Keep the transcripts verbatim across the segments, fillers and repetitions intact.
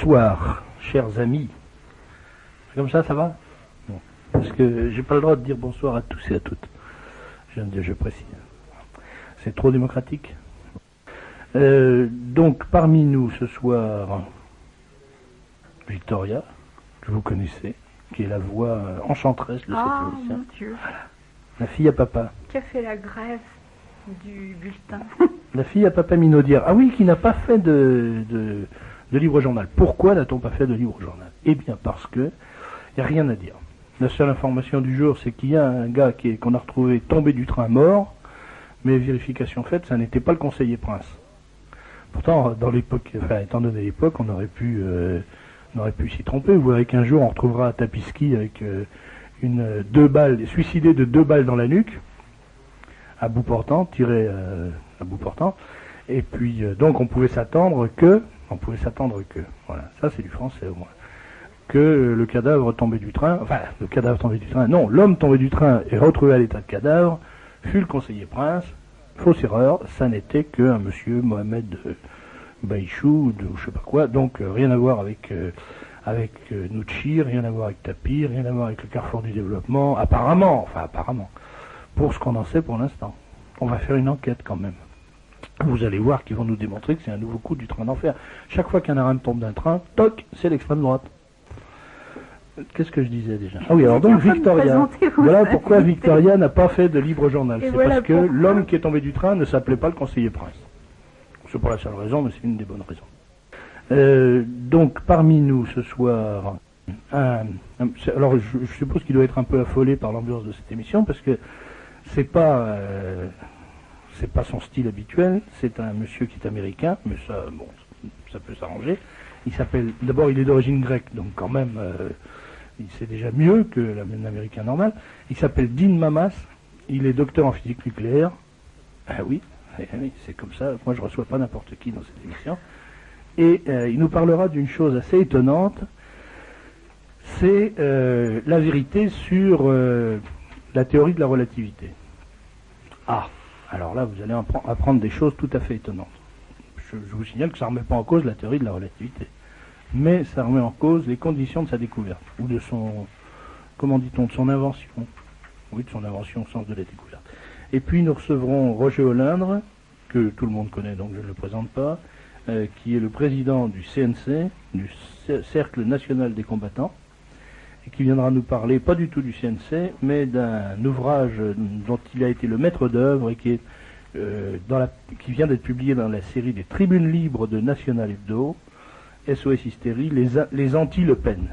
Bonsoir, chers amis. Comme ça, ça va? Bon. Parce que j'ai pas le droit de dire bonsoir à tous et à toutes. Je, je précise. C'est trop démocratique. Euh, donc, parmi nous ce soir, Victoria, que vous connaissez, qui est la voix enchanteresse de cette Ah, émission. mon Dieu. La fille à papa. Qui a fait la grève du bulletin. La fille à papa Minaudière. Ah oui, qui n'a pas fait de, de, de livre journal. Pourquoi n'a-t-on pas fait de livre journal? Eh bien, parce que il n'y a rien à dire. La seule information du jour, c'est qu'il y a un gars qui est, qu'on a retrouvé tombé du train mort, mais vérification faite, ça n'était pas le conseiller Prince. Pourtant, dans l'époque, enfin, étant donné l'époque, on aurait pu, euh, on aurait pu s'y tromper. Vous verrez qu'un jour, on retrouvera Tapiski avec euh, une deux balles, suicidé de deux balles dans la nuque, à bout portant, tiré euh, à bout portant. Et puis, euh, donc, on pouvait s'attendre que, on pouvait s'attendre que, voilà, ça c'est du français au moins, que euh, le cadavre tombé du train, enfin, le cadavre tombé du train, non, l'homme tombé du train et retrouvé à l'état de cadavre, fut le conseiller Prince. Fausse erreur, ça n'était qu'un monsieur Mohamed euh, Baïchou, de je sais pas quoi, donc euh, rien à voir avec euh, avec euh, Nouchi, rien à voir avec Tapi, rien à voir avec le Carrefour du Développement, apparemment, enfin apparemment, pour ce qu'on en sait pour l'instant. On va faire une enquête quand même. Vous allez voir qu'ils vont nous démontrer que c'est un nouveau coup du train d'enfer. Chaque fois qu'un arame tombe d'un train, toc, c'est l'extrême droite. Qu'est-ce que je disais déjà? Ah oui, alors donc Victoria. Voilà pourquoi Victoria n'a pas fait de libre journal. C'est voilà parce que pourquoi. L'homme qui est tombé du train ne s'appelait pas le conseiller Prince. C'est pas la seule raison, mais c'est une des bonnes raisons. Euh, donc parmi nous ce soir, un, un, alors je, je suppose qu'il doit être un peu affolé par l'ambiance de cette émission parce que c'est pas euh, c'est pas son style habituel. C'est un monsieur qui est américain, mais ça bon ça peut s'arranger. Il s'appelle d'abord il est d'origine grecque, donc quand même. Euh, c'est déjà mieux que l'américain normal. Il s'appelle Dean Mamas, il est docteur en physique nucléaire. Ah oui, oui c'est comme ça, moi je ne reçois pas n'importe qui dans cette émission. Et euh, il nous parlera d'une chose assez étonnante, c'est euh, la vérité sur euh, la théorie de la relativité. Ah, alors là vous allez apprendre des choses tout à fait étonnantes. Je, je vous signale que ça ne remet pas en cause la théorie de la relativité. Mais ça remet en cause les conditions de sa découverte, ou de son, comment dit-on, de son invention. Oui, de son invention au sens de la découverte. Et puis nous recevrons Roger Olindre, que tout le monde connaît, donc je ne le présente pas, euh, qui est le président du C N C, du Cercle National des Combattants, et qui viendra nous parler, pas du tout du C N C, mais d'un ouvrage dont il a été le maître d'œuvre et qui est euh, dans la, qui vient d'être publié dans la série des Tribunes libres de National Hebdo, S O S Hystérie, les, les anti-Le Pen.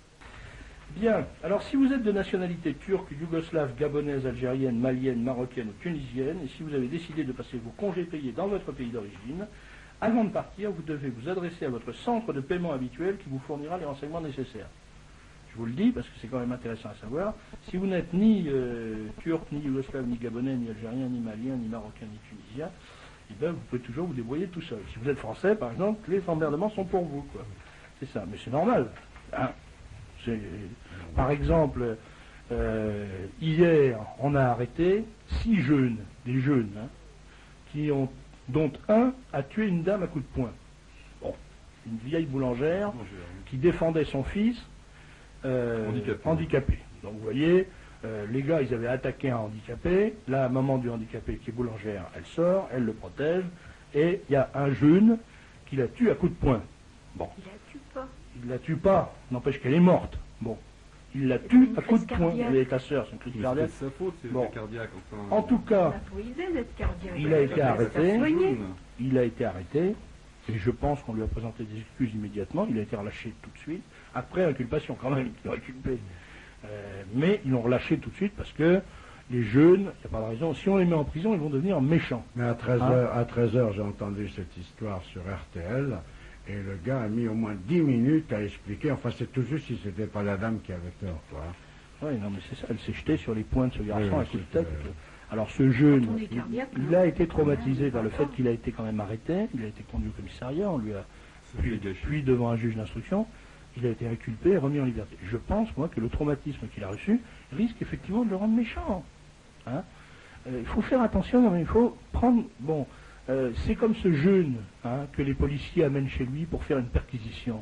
Bien, alors si vous êtes de nationalité turque, yougoslave, gabonaise, algérienne, malienne, marocaine ou tunisienne, et si vous avez décidé de passer vos congés payés dans votre pays d'origine, avant de partir, vous devez vous adresser à votre centre de paiement habituel qui vous fournira les renseignements nécessaires. Je vous le dis parce que c'est quand même intéressant à savoir. Si vous n'êtes ni euh, turc, ni yougoslave, ni gabonais, ni algérien, ni malien, ni marocain, ni tunisien, eh bien, vous pouvez toujours vous débrouiller tout seul. Si vous êtes français, par exemple, les emmerdements sont pour vous, quoi. C'est ça, mais c'est normal. Hein. C'est, par exemple, euh, hier, on a arrêté six jeunes, des jeunes, hein, qui ont, dont un a tué une dame à coups de poing. Bon, une vieille boulangère qui défendait son fils euh, handicapé. handicapé. Donc, vous voyez. Euh, les gars, ils avaient attaqué un handicapé. La maman du handicapé, qui est boulangère, elle sort, elle le protège. Et il y a un jeune qui la tue à coups de poing. Bon. Il la tue pas. Il la tue pas. N'empêche qu'elle est morte. Bon. Il la tue à coups de poing. Elle est ta sœur, c'est une crise cardiaque. C'est sa faute, c'est bon. cardiaque. Enfin, en tout cas, il a été arrêté. Il a été arrêté. Et je pense qu'on lui a présenté des excuses immédiatement. Il a été relâché tout de suite. Après inculpation, quand même, il a inculpé. Euh, mais ils l'ont relâché tout de suite parce que les jeunes, il n'y a pas de raison, si on les met en prison, ils vont devenir méchants. Mais à treize heures, à treize heures, j'ai entendu cette histoire sur R T L, et le gars a mis au moins dix minutes à expliquer, enfin c'est tout juste si c'était pas la dame qui avait tort, quoi. Oui, non mais c'est ça, elle s'est jetée sur les poings de ce garçon oui, à coup de tête. Euh... Alors ce jeune, il, il a été traumatisé par le fait qu'il a été quand même arrêté, il a été conduit au commissariat, on lui a puis, puis devant un juge d'instruction. Il a été inculpé et remis en liberté. Je pense, moi, que le traumatisme qu'il a reçu risque effectivement de le rendre méchant. Hein euh, il faut faire attention, il faut prendre... Bon, euh, c'est comme ce jeune hein, que les policiers amènent chez lui pour faire une perquisition.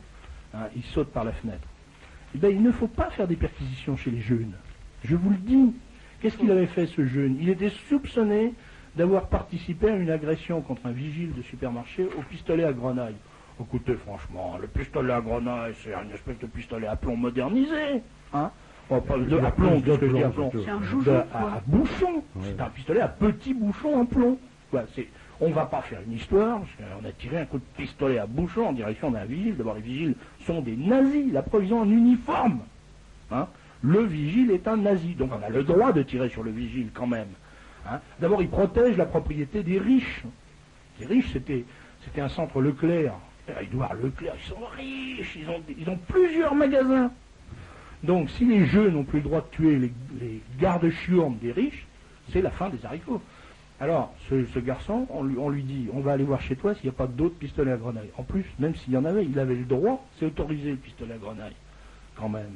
hein, il saute par la fenêtre. Eh bien, il ne faut pas faire des perquisitions chez les jeunes. Je vous le dis. Qu'est-ce qu'il avait fait, ce jeune? Il était soupçonné d'avoir participé à une agression contre un vigile de supermarché au pistolet à grenaille. Écoutez, franchement, le pistolet à grenaille, c'est un espèce de pistolet à plomb modernisé. Hein? Oh, pas de, à plomb, de, de, à plomb. C'est un joujou, de, à, quoi. à bouchon. Ouais. C'est un pistolet à petit bouchon en plomb. Quoi, c'est, on ne va pas faire une histoire, parce qu'on a tiré un coup de pistolet à bouchon en direction d'un vigile. D'abord, les vigiles sont des nazis. La preuve, ils ont un uniforme. Hein? Le vigile est un nazi, donc on a le droit de tirer sur le vigile quand même. Hein? D'abord, il protège la propriété des riches. Les riches, c'était, c'était un centre Leclerc. Édouard Leclerc, ils sont riches, ils ont, ils ont plusieurs magasins. Donc, si les jeunes n'ont plus le droit de tuer les, les gardes-chiourmes des riches, c'est la fin des haricots. Alors, ce, ce garçon, on lui, on lui dit, on va aller voir chez toi s'il n'y a pas d'autres pistolets à grenaille. En plus, même s'il y en avait, il avait le droit, c'est autorisé le pistolet à grenaille, quand même.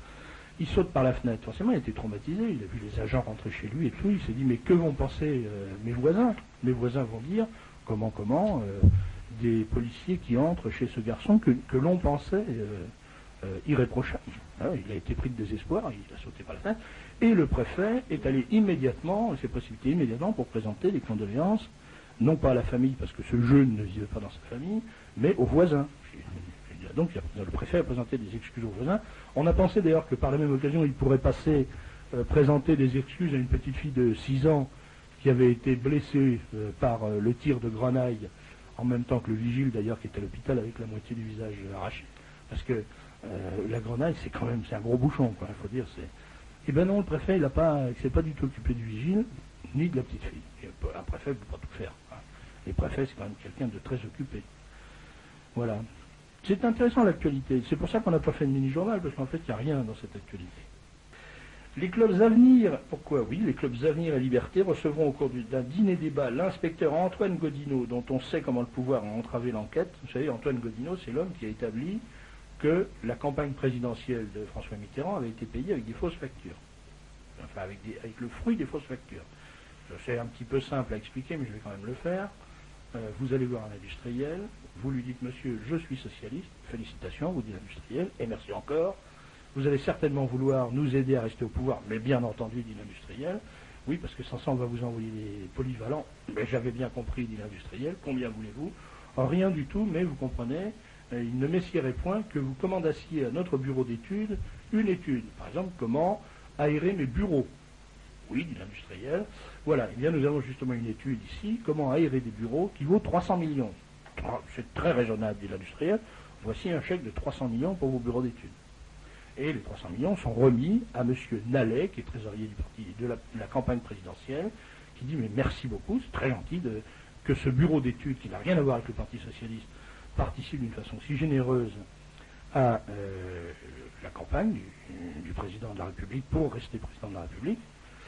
Il saute par la fenêtre. Forcément, il était traumatisé. Il a vu les agents rentrer chez lui et tout. Il s'est dit, mais que vont penser euh, mes voisins? Mes voisins vont dire, comment, comment, euh, des policiers qui entrent chez ce garçon que, que l'on pensait euh, euh, irréprochable. Alors, il a été pris de désespoir, il a sauté par la fenêtre. Et le préfet est allé immédiatement, il s'est précipité immédiatement pour présenter des condoléances, non pas à la famille, parce que ce jeune ne vivait pas dans sa famille, mais aux voisins. Donc le préfet a présenté des excuses aux voisins. On a pensé d'ailleurs que par la même occasion, il pourrait passer, euh, présenter des excuses à une petite fille de six ans qui avait été blessée euh, par euh, le tir de grenaille, en même temps que le vigile d'ailleurs qui était à l'hôpital avec la moitié du visage arraché. Parce que euh, la grenaille, c'est quand même, c'est un gros bouchon, quoi, il faut dire. C'est... Eh bien non, le préfet, il ne s'est pas du tout occupé du vigile, ni de la petite fille. Et un préfet ne peut pas tout faire. Hein. Les préfets, c'est quand même quelqu'un de très occupé. Voilà. C'est intéressant l'actualité. C'est pour ça qu'on n'a pas fait de mini-journal, parce qu'en fait, il n'y a rien dans cette actualité. Les clubs Avenir, pourquoi oui, les clubs Avenir et Liberté recevront au cours d'un dîner-débat l'inspecteur Antoine Godino, dont on sait comment le pouvoir a entravé l'enquête. Vous savez, Antoine Godino, c'est l'homme qui a établi que la campagne présidentielle de François Mitterrand avait été payée avec des fausses factures. Enfin, avec, des, avec le fruit des fausses factures. C'est un petit peu simple à expliquer, mais je vais quand même le faire. Euh, vous allez voir un industriel, vous lui dites, monsieur, je suis socialiste, félicitations, vous dit l'industriel, et merci encore. Vous allez certainement vouloir nous aider à rester au pouvoir, mais bien entendu, dit l'industriel. Oui, parce que sans ça, on va vous envoyer des polyvalents. Mais j'avais bien compris, dit l'industriel, combien voulez-vous? Oh, rien du tout, mais vous comprenez, euh, il ne m'essierait point que vous commandassiez à notre bureau d'études une étude. Par exemple, comment aérer mes bureaux. Oui, dit l'industriel. Voilà, eh bien nous avons justement une étude ici, comment aérer des bureaux, qui vaut trois cents millions. C'est très raisonnable, dit l'industriel. Voici un chèque de trois cents millions pour vos bureaux d'études. Et les trois cents millions sont remis à M. Nallet, qui est trésorier du parti de la, de la campagne présidentielle, qui dit, mais merci beaucoup, c'est très gentil de, que ce bureau d'études, qui n'a rien à voir avec le Parti socialiste, participe d'une façon si généreuse à euh, la campagne du, du président de la République pour rester président de la République.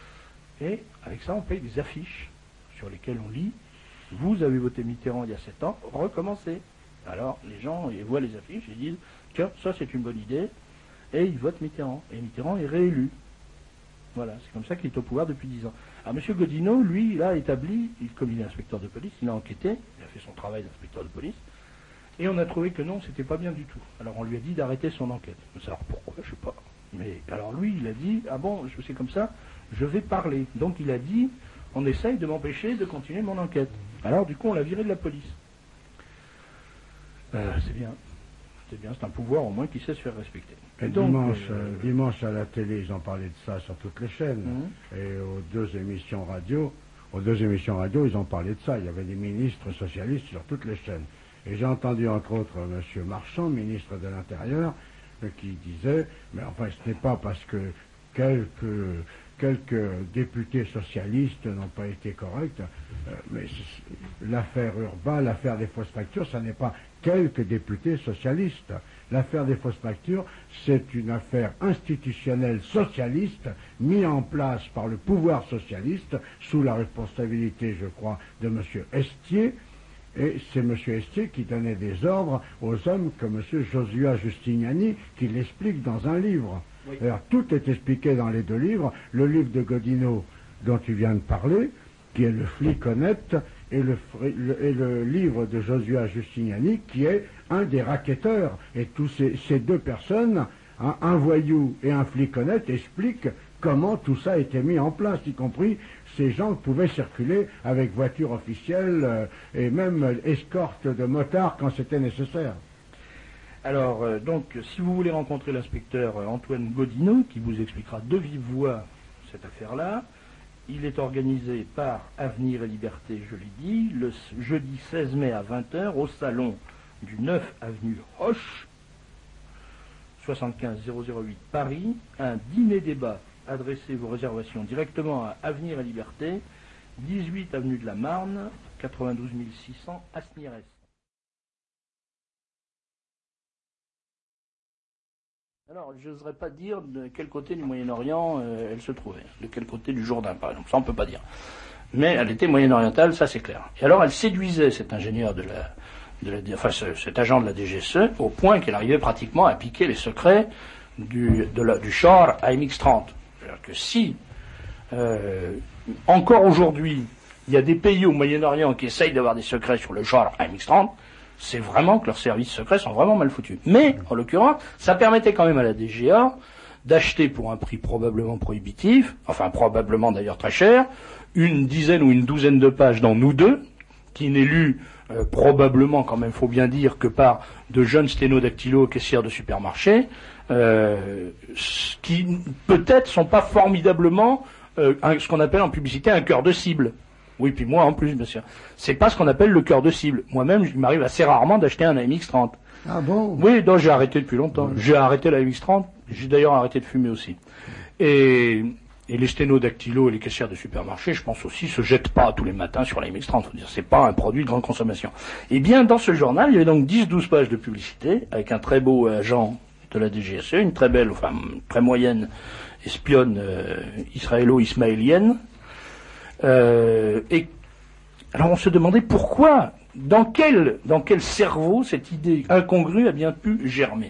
Et avec ça, on paye des affiches sur lesquelles on lit « Vous avez voté Mitterrand il y a sept ans, recommencez ». Alors, les gens ils voient les affiches et disent « Tiens, ça c'est une bonne idée ». Et ils votent Mitterrand. Et Mitterrand est réélu. Voilà, c'est comme ça qu'il est au pouvoir depuis dix ans. Alors, M. Godino, lui, il a établi, comme il est inspecteur de police, il a enquêté, il a fait son travail d'inspecteur de police, et on a trouvé que non, c'était pas bien du tout. Alors, on lui a dit d'arrêter son enquête. Alors, pourquoi? Je sais pas. Mais alors lui, il a dit, ah bon, je sais comme ça, je vais parler. Donc il a dit, on essaye de m'empêcher de continuer mon enquête. Alors du coup, on l'a viré de la police. Euh, c'est bien. C'est bien, c'est un pouvoir au moins qui sait se faire respecter. Et donc, dimanche, euh, euh, dimanche à la télé, ils ont parlé de ça sur toutes les chaînes. Mmh. Et aux deux émissions radio, aux deux émissions radio, ils ont parlé de ça. Il y avait des ministres socialistes sur toutes les chaînes. Et j'ai entendu entre autres M. Marchand, ministre de l'Intérieur, qui disait, mais enfin ce n'est pas parce que quelques, quelques députés socialistes n'ont pas été corrects, euh, mais l'affaire Urbain, l'affaire des fausses factures, ça n'est pas quelques députés socialistes. L'affaire des fausses factures, c'est une affaire institutionnelle socialiste mise en place par le pouvoir socialiste sous la responsabilité, je crois, de M. Estier. Et c'est M. Estier qui donnait des ordres aux hommes comme M. Josua Justiniani, qui l'explique dans un livre. Oui. Alors, tout est expliqué dans les deux livres. Le livre de Godino, dont tu viens de parler, qui est le flic honnête, et le, le, et le livre de Josua Justiniani, qui est un des racketteurs. Et tous ces, ces deux personnes, hein, un voyou et un flic honnête, expliquent comment tout ça a été mis en place, y compris ces gens pouvaient circuler avec voiture officielle euh, et même euh, escorte de motards quand c'était nécessaire. Alors, euh, donc, si vous voulez rencontrer l'inspecteur euh, Antoine Godineau, qui vous expliquera de vive voix cette affaire-là, il est organisé par Avenir et Liberté, je l'ai dit, le jeudi seize mai à vingt heures au salon du neuf avenue Roche, soixante-quinze zéro zéro huit Paris, un dîner-débat. Adressez vos réservations directement à Avenir et Liberté, dix-huit avenue de la Marne, quatre-vingt-douze mille six cents Asnières. Alors, je n'oserais pas dire de quel côté du Moyen-Orient euh, elle se trouvait, de quel côté du Jourdain, par exemple, ça on ne peut pas dire. Mais elle était moyen-orientale, ça c'est clair. Et alors elle séduisait cet ingénieur de la, de la enfin ce, cet agent de la D G S E, au point qu'elle arrivait pratiquement à piquer les secrets du, de la, du char A M X trente. C'est-à-dire que si, euh, encore aujourd'hui, il y a des pays au Moyen-Orient qui essayent d'avoir des secrets sur le char A M X trente, c'est vraiment que leurs services secrets sont vraiment mal foutus. Mais, en l'occurrence, ça permettait quand même à la D G A d'acheter pour un prix probablement prohibitif, enfin probablement d'ailleurs très cher, une dizaine ou une douzaine de pages dans Nous deux, qui n'est lu euh, probablement, quand même faut bien dire, que par de jeunes sténodactylos caissières de supermarché, euh, qui peut-être sont pas formidablement euh, un, ce qu'on appelle en publicité un cœur de cible. Oui, puis moi en plus, bien sûr. C'est pas ce qu'on appelle le cœur de cible. Moi-même, il m'arrive assez rarement d'acheter un A M X trente. Ah bon? Oui, donc j'ai arrêté depuis longtemps. J'ai arrêté la A M X trente. J'ai d'ailleurs arrêté de fumer aussi. Et, et les sténodactylos et les caissières de supermarché, je pense aussi, se jettent pas tous les matins sur la A M X trente. Faut dire, c'est pas un produit de grande consommation. Eh bien, dans ce journal, il y avait donc dix douze pages de publicité, avec un très beau agent de la D G S E, une très belle, enfin, très moyenne espionne euh, israélo-ismaélienne. Euh, et alors on se demandait pourquoi, dans quel, dans quel cerveau cette idée incongrue a bien pu germer.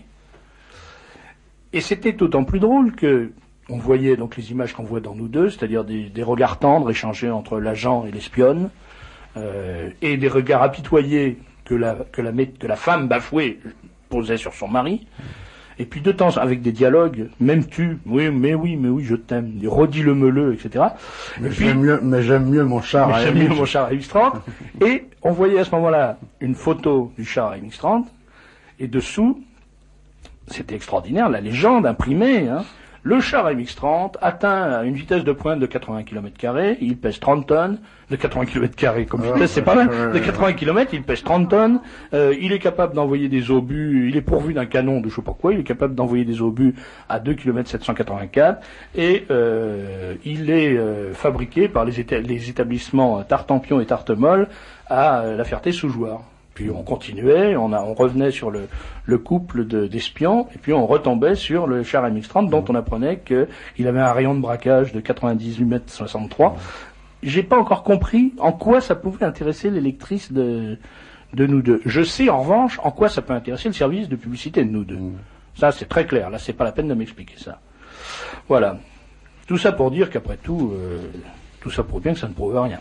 Et c'était d'autant plus drôle que on voyait donc les images qu'on voit dans Nous deux, c'est-à-dire des, des regards tendres échangés entre l'agent et l'espionne, euh, et des regards apitoyés que la, que la, que la femme bafouée posait sur son mari. Et puis de temps, avec des dialogues, m'aimes-tu? Oui, mais oui, mais oui, je t'aime. Redis-le-me-le, et cetera. Mais et puis, j'aime mieux, mais j'aime mieux mon char à j'aime mieux mon char A M X trente. Et on voyait à ce moment-là une photo du char A M X trente. Et dessous, c'était extraordinaire, la légende imprimée, hein. Le char A M X trente atteint une vitesse de pointe de quatre-vingts kilomètres carrés, il pèse trente tonnes, de quatre-vingts kilomètres carrés comme vitesse, c'est pas mal, de quatre-vingts kilomètres, il pèse trente tonnes, euh, il est capable d'envoyer des obus, il est pourvu d'un canon de je sais pas quoi, il est capable d'envoyer des obus à deux kilomètres sept cent quatre-vingt-quatre, et euh, il est euh, fabriqué par les, éta- les établissements Tartampion et Tartemol à euh, La Ferté-sous-Jouarre. Puis on continuait, on, a, on revenait sur le, le couple de, d'espions, et puis on retombait sur le char A M X trente, dont on apprenait qu'il avait un rayon de braquage de quatre-vingt-dix-huit mètres soixante-trois. J'ai pas encore compris en quoi ça pouvait intéresser les lectrices de, de Nous deux. Je sais en revanche en quoi ça peut intéresser le service de publicité de Nous deux. Ça c'est très clair, là c'est pas la peine de m'expliquer ça. Voilà. Tout ça pour dire qu'après tout, euh, tout ça prouve bien que ça ne prouve rien.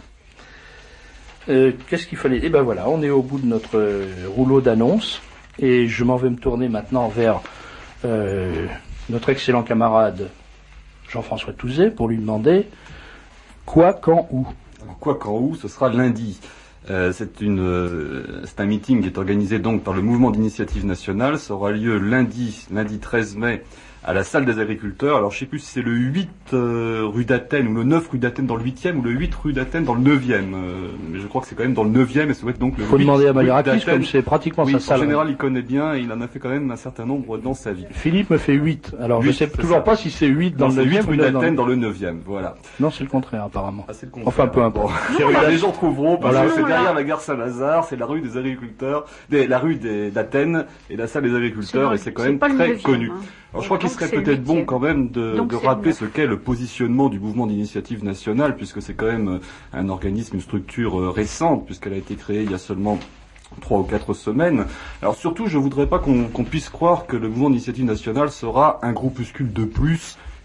Euh, qu'est-ce qu'il fallait? Eh ben voilà, on est au bout de notre euh, rouleau d'annonces et je m'en vais me tourner maintenant vers euh, notre excellent camarade Jean-François Touzet pour lui demander quoi, quand, où. Alors, quoi, quand, où, ce sera lundi. Euh, c'est une, euh, c'est un meeting qui est organisé donc par le mouvement d'initiative nationale. Ça aura lieu lundi, lundi treize mai, à la salle des agriculteurs. Alors je sais plus si c'est le huit euh, rue d'Athènes ou le neuf rue d'Athènes dans le huitième ou le huit rue d'Athènes dans le neuvième. Euh, mais je crois que c'est quand même dans le neuvième et ça doit être donc le Faut huit demander à rue Malirakis d'Athènes. comme c'est pratiquement Oui, sa salle. en général, il connaît bien et il en a fait quand même un certain nombre dans sa vie. Philippe me fait huit. Alors huit, je sais c'est toujours ça. pas si c'est huit dans Non, le c'est huit neuvième rue ou dans d'Athènes le... dans le neuvième, voilà. Non, c'est le contraire apparemment. Ah, c'est le contraire. Enfin, peu importe. Bon. Enfin, les gens trouveront parce Voilà. que c'est derrière la gare Saint-Lazare, c'est la rue des agriculteurs, des, la rue des, d'Athènes et la salle des agriculteurs et c'est quand c'est même pas le très neuvième, connu. hein. Alors je crois qu'il Donc, serait c'est le peut-être bon huitième. quand même de, Donc, de c'est le rappeler neuf. ce qu'est le positionnement du mouvement d'initiative nationale, puisque c'est quand même un organisme, une structure euh, récente, puisqu'elle a été créée il y a seulement trois ou quatre semaines. Alors surtout, je voudrais pas qu'on qu'on puisse croire que le mouvement d'initiative nationale sera un groupuscule de plus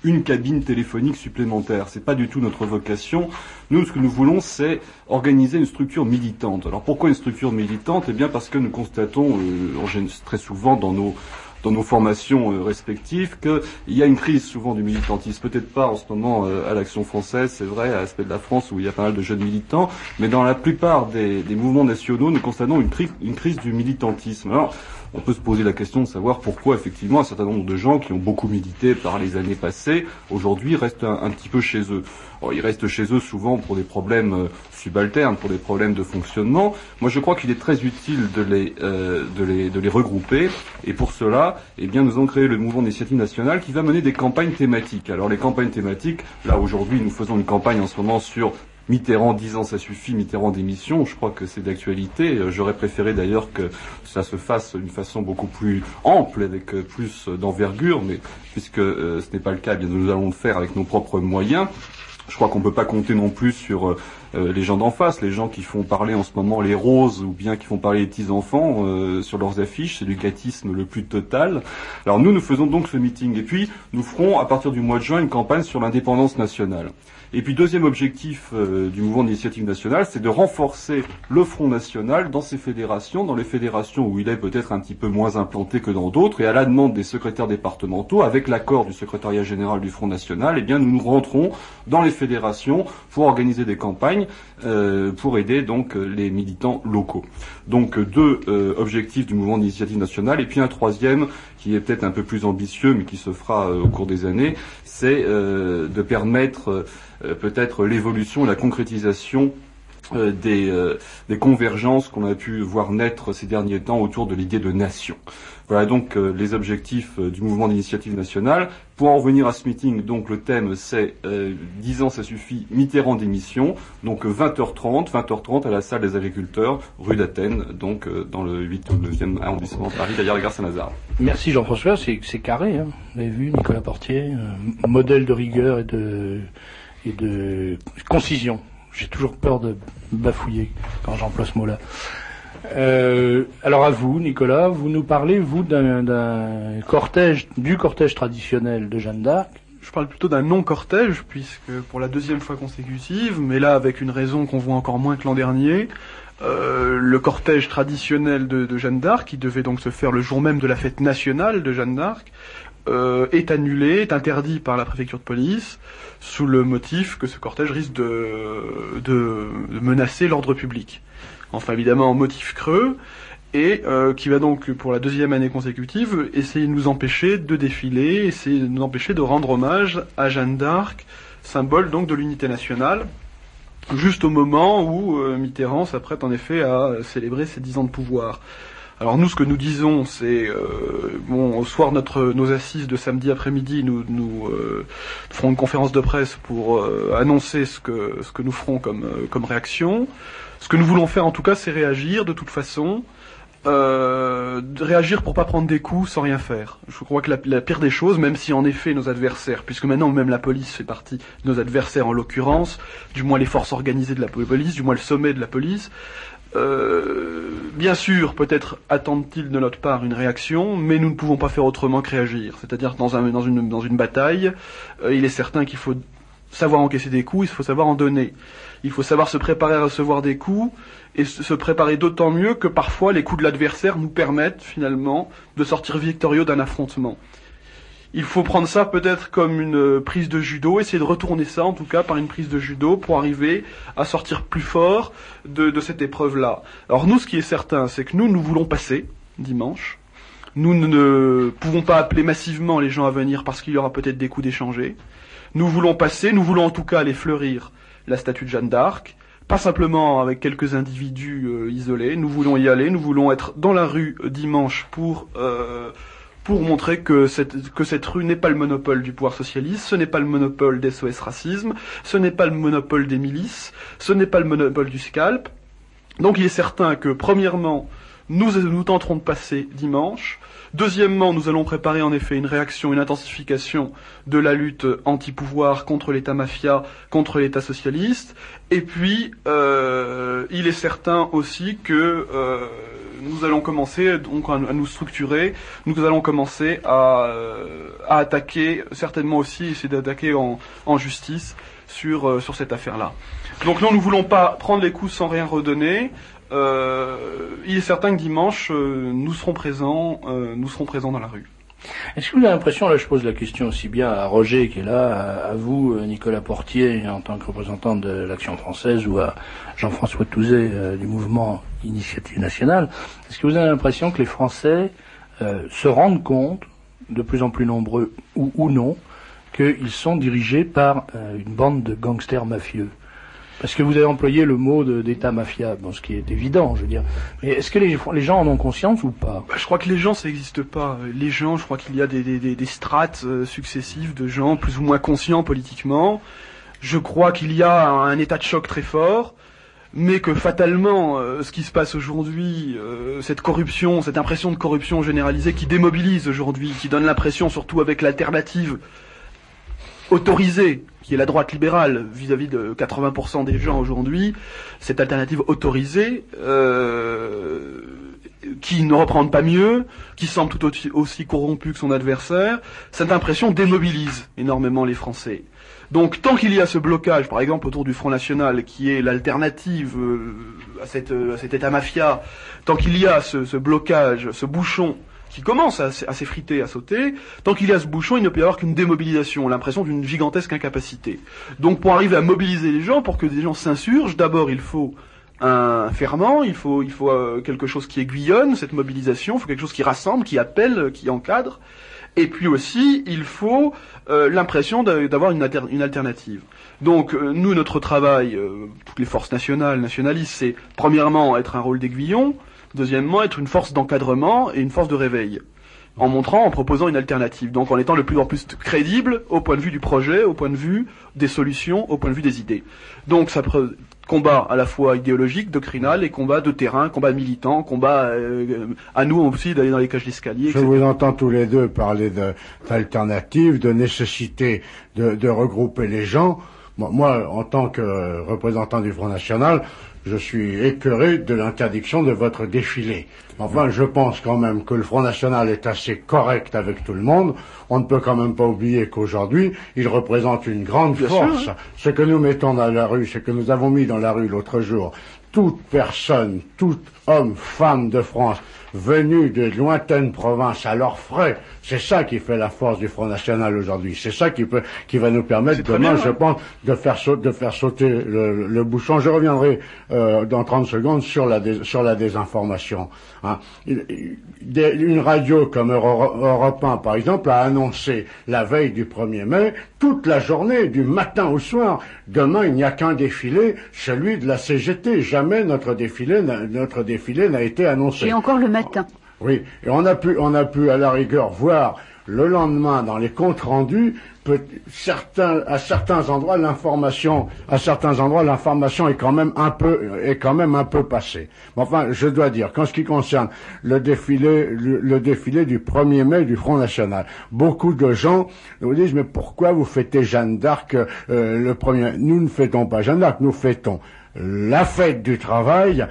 une cabine téléphonique supplémentaire. C'est pas du tout notre vocation. Nous, ce que nous voulons, c'est organiser une structure militante. Alors pourquoi une structure militante? Eh bien parce que nous constatons euh, très souvent dans nos dans nos formations euh, respectives qu'il y a une crise souvent du militantisme. Peut-être pas en ce moment euh, à l'Action française, c'est vrai, à l'aspect de la France où il y a pas mal de jeunes militants, mais dans la plupart des, des mouvements nationaux, nous constatons une, cri- une crise du militantisme. Alors, on peut se poser la question de savoir pourquoi, effectivement, un certain nombre de gens qui ont beaucoup milité par les années passées, aujourd'hui, restent un, un petit peu chez eux. Alors, ils restent chez eux souvent pour des problèmes euh, subalternes, pour des problèmes de fonctionnement. Moi, je crois qu'il est très utile de les, euh, de les, de les regrouper. Et pour cela, eh bien, nous avons créé le mouvement d'initiative nationale qui va mener des campagnes thématiques. Alors, les campagnes thématiques, là, aujourd'hui, nous faisons une campagne en ce moment sur Mitterrand, dix ans, ça suffit, Mitterrand démission, je crois que c'est d'actualité. J'aurais préféré d'ailleurs que ça se fasse d'une façon beaucoup plus ample, avec plus d'envergure, mais puisque euh, ce n'est pas le cas, eh bien nous allons le faire avec nos propres moyens. Je crois qu'on ne peut pas compter non plus sur euh, les gens d'en face, les gens qui font parler en ce moment les roses ou bien qui font parler les petits-enfants euh, sur leurs affiches. C'est du gâtisme le plus total. Alors nous, nous faisons donc ce meeting. Et puis, nous ferons à partir du mois de juin une campagne sur l'indépendance nationale. Et puis, deuxième objectif euh, du mouvement d'initiative nationale, c'est de renforcer le Front national dans ses fédérations, dans les fédérations où il est peut-être un petit peu moins implanté que dans d'autres, et à la demande des secrétaires départementaux, avec l'accord du secrétariat général du Front national, eh bien, nous nous rentrons dans les fédérations pour organiser des campagnes euh, pour aider donc les militants locaux. Donc, deux euh, objectifs du mouvement d'initiative nationale, et puis un troisième qui est peut-être un peu plus ambitieux, mais qui se fera euh, au cours des années, c'est euh, de permettre euh, peut-être l'évolution et la concrétisation euh, des, euh, des convergences qu'on a pu voir naître ces derniers temps autour de l'idée de nation. Voilà donc euh, les objectifs euh, du mouvement d'initiative nationale. Pour en revenir à ce meeting, donc le thème c'est euh, dix ans ça suffit, Mitterrand démission, donc vingt heures trente, vingt heures trente à la salle des agriculteurs, rue d'Athènes, donc euh, dans le huit ou neuvième arrondissement de Paris, d'ailleurs gare Saint-Lazare. Merci Jean-François, c'est, c'est carré, hein. Vous avez vu, Nicolas Portier, euh, modèle de rigueur et de, et de concision. J'ai toujours peur de bafouiller quand j'emploie ce mot-là. Euh, alors à vous, Nicolas, vous nous parlez, vous, d'un, d'un cortège, du cortège traditionnel de Jeanne d'Arc. Je parle plutôt d'un non-cortège, puisque pour la deuxième fois consécutive, mais là avec une raison qu'on voit encore moins que l'an dernier, euh, le cortège traditionnel de, de Jeanne d'Arc, qui devait donc se faire le jour même de la fête nationale de Jeanne d'Arc, euh, est annulé, est interdit par la préfecture de police, sous le motif que ce cortège risque de, de, de menacer l'ordre public. Enfin évidemment en motif creux, et euh, qui va donc pour la deuxième année consécutive essayer de nous empêcher de défiler, essayer de nous empêcher de rendre hommage à Jeanne d'Arc, symbole donc de l'unité nationale, juste au moment où euh, Mitterrand s'apprête en effet à célébrer ses dix ans de pouvoir. Alors nous, ce que nous disons, c'est euh, bon, au soir de notre nos assises de samedi après-midi, nous nous euh, ferons une conférence de presse pour euh, annoncer ce que ce que nous ferons comme euh, comme réaction. Ce que nous voulons faire, en tout cas, c'est réagir de toute façon, euh, réagir pour pas prendre des coups sans rien faire. Je crois que la, la pire des choses, même si en effet nos adversaires, puisque maintenant même la police fait partie de nos adversaires en l'occurrence, du moins les forces organisées de la police, du moins le sommet de la police. Euh, bien sûr, peut-être attendent-ils de notre part une réaction, mais nous ne pouvons pas faire autrement que réagir. C'est-à-dire dans, un, dans, une, dans une bataille, euh, il est certain qu'il faut savoir encaisser des coups, il faut savoir en donner. Il faut savoir se préparer à recevoir des coups, et se préparer d'autant mieux que parfois les coups de l'adversaire nous permettent finalement de sortir victorieux d'un affrontement. Il faut prendre ça peut-être comme une prise de judo, essayer de retourner ça en tout cas par une prise de judo pour arriver à sortir plus fort de, de cette épreuve-là. Alors nous, ce qui est certain, c'est que nous, nous voulons passer dimanche. Nous ne pouvons pas appeler massivement les gens à venir parce qu'il y aura peut-être des coups d'échanger. Nous voulons passer, nous voulons en tout cas aller fleurir la statue de Jeanne d'Arc, pas simplement avec quelques individus euh, isolés, nous voulons y aller, nous voulons être dans la rue euh, dimanche pour euh, pour montrer que cette, que cette rue n'est pas le monopole du pouvoir socialiste, ce n'est pas le monopole des S O S Racisme, ce n'est pas le monopole des milices, ce n'est pas le monopole du scalp. Donc il est certain que, premièrement, nous, nous tenterons de passer dimanche. Deuxièmement, nous allons préparer en effet une réaction, une intensification de la lutte anti-pouvoir contre l'État mafia, contre l'État socialiste. Et puis, euh, il est certain aussi que euh, nous allons commencer donc à, à nous structurer. Nous allons commencer à, euh, à attaquer, certainement aussi essayer d'attaquer en, en justice sur euh, sur cette affaire-là. Donc non, nous voulons pas prendre les coups sans rien redonner. Euh, il est certain que dimanche, euh, nous serons présents, euh, nous serons présents dans la rue. Est-ce que vous avez l'impression, là je pose la question aussi bien à Roger qui est là, à, à vous, Nicolas Portier, en tant que représentant de l'Action française, ou à Jean-François Touzet euh, du mouvement Initiative Nationale, est-ce que vous avez l'impression que les Français euh, se rendent compte, de plus en plus nombreux ou, ou non, qu'ils sont dirigés par euh, une bande de gangsters mafieux? Parce que vous avez employé le mot de, d'État mafia, bon, ce qui est évident, je veux dire. Mais est-ce que les, les gens en ont conscience ou pas? Bah, je crois que les gens, ça n'existe pas. Les gens, je crois qu'il y a des, des, des strates euh, successives de gens plus ou moins conscients politiquement. Je crois qu'il y a un, un état de choc très fort, mais que fatalement, euh, ce qui se passe aujourd'hui, euh, cette corruption, cette impression de corruption généralisée qui démobilise aujourd'hui, qui donne l'impression, surtout avec l'alternative autorisée, qui est la droite libérale vis-à-vis de quatre-vingts pour cent des gens aujourd'hui, cette alternative autorisée, euh, qui ne reprend pas mieux, qui semble tout aussi, aussi corrompu que son adversaire, cette impression démobilise énormément les Français. Donc tant qu'il y a ce blocage, par exemple autour du Front National, qui est l'alternative euh, à, cette, à cet État mafia, tant qu'il y a ce, ce blocage, ce bouchon, qui commence à, à s'effriter, à sauter, tant qu'il y a ce bouchon, il ne peut y avoir qu'une démobilisation, l'impression d'une gigantesque incapacité. Donc pour arriver à mobiliser les gens, pour que des gens s'insurgent, d'abord il faut un ferment, il faut, il faut euh, quelque chose qui aiguillonne cette mobilisation, il faut quelque chose qui rassemble, qui appelle, qui encadre, et puis aussi il faut euh, l'impression d'avoir une, alter, une alternative. Donc euh, nous, notre travail, euh, toutes les forces nationales, nationalistes, c'est premièrement être un rôle d'aiguillon, deuxièmement, être une force d'encadrement et une force de réveil, en montrant, en proposant une alternative, donc en étant le plus en plus crédible au point de vue du projet, au point de vue des solutions, au point de vue des idées. Donc ça pre- combat à la fois idéologique, doctrinal, et combat de terrain, combat militant, combat euh, à nous aussi d'aller dans les cages d'escalier, et cetera. Je vous entends tous les deux parler de, d'alternative, de nécessité de, de regrouper les gens. Moi, moi, en tant que représentant du Front National, je suis écœuré de l'interdiction de votre défilé. Enfin, je pense quand même que le Front National est assez correct avec tout le monde. On ne peut quand même pas oublier qu'aujourd'hui, il représente une grande Bien force. sûr. Ce que nous mettons dans la rue, ce que nous avons mis dans la rue l'autre jour, toute personne, tout homme, femme de France, venus de lointaines provinces à leurs frais, c'est ça qui fait la force du Front National aujourd'hui. C'est ça qui peut, qui va nous permettre demain, bien, je hein. pense, de faire sauter, de faire sauter le, le bouchon. Je reviendrai euh, dans trente secondes sur la dé, sur la désinformation. Hein. Une radio comme Europe un, par exemple, a annoncé la veille du premier mai, toute la journée, du matin au soir, demain il n'y a qu'un défilé, celui de la C G T. Jamais notre défilé, notre défilé n'a été annoncé. Et encore le matin. Oui, et on a pu, on a pu à la rigueur voir le lendemain dans les comptes rendus, peut, certains, à certains endroits l'information, à certains endroits l'information est quand même un peu, est quand même un peu passée. Mais enfin, je dois dire qu'en ce qui concerne le défilé, le, le défilé du premier mai du Front National, beaucoup de gens nous disent mais pourquoi vous fêtez Jeanne d'Arc euh, le premier mai? Nous ne fêtons pas Jeanne d'Arc, nous fêtons la fête du travail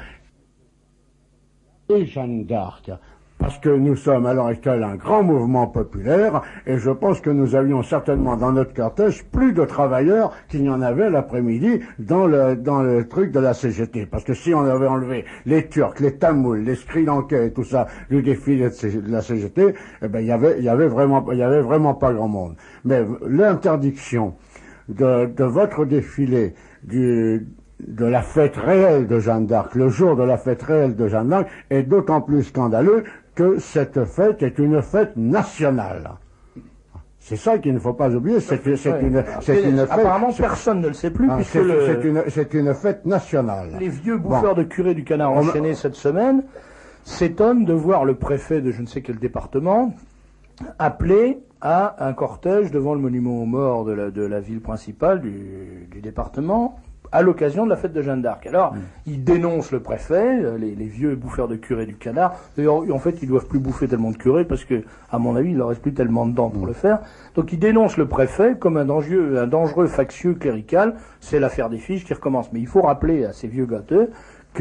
et Jeanne d'Arc. Parce que nous sommes à l'heure actuelle un grand mouvement populaire, et je pense que nous avions certainement dans notre cortège plus de travailleurs qu'il n'y en avait l'après-midi dans le, dans le truc de la C G T. Parce que si on avait enlevé les Turcs, les Tamouls, les Sri Lankais et tout ça du défilé de, de la C G T, eh ben, il y avait, il y avait vraiment, il y avait vraiment pas grand monde. Mais l'interdiction de, de votre défilé, du, de la fête réelle de Jeanne d'Arc, le jour de la fête réelle de Jeanne d'Arc, est d'autant plus scandaleux que cette fête est une fête nationale. C'est ça qu'il ne faut pas oublier, c'est, c'est, ouais. une, c'est une fête... Apparemment, personne ne le sait plus, ah, puisque c'est, le... c'est, une, c'est une fête nationale. Les vieux bouffeurs bon. de curé du Canard enchaîné cette semaine s'étonnent de voir le préfet de je ne sais quel département appeler à un cortège devant le monument aux morts de la, de la ville principale du, du département, à l'occasion de la fête de Jeanne d'Arc. Alors, mmh. ils dénoncent le préfet, les, les vieux bouffeurs de curés du Canard. D'ailleurs, en fait, ils doivent plus bouffer tellement de curés parce que, à mon avis, il leur reste plus tellement de dents pour mmh. le faire. Donc, ils dénoncent le préfet comme un dangereux, un dangereux factieux clérical. C'est l'affaire des fiches qui recommence. Mais il faut rappeler à ces vieux gâteux que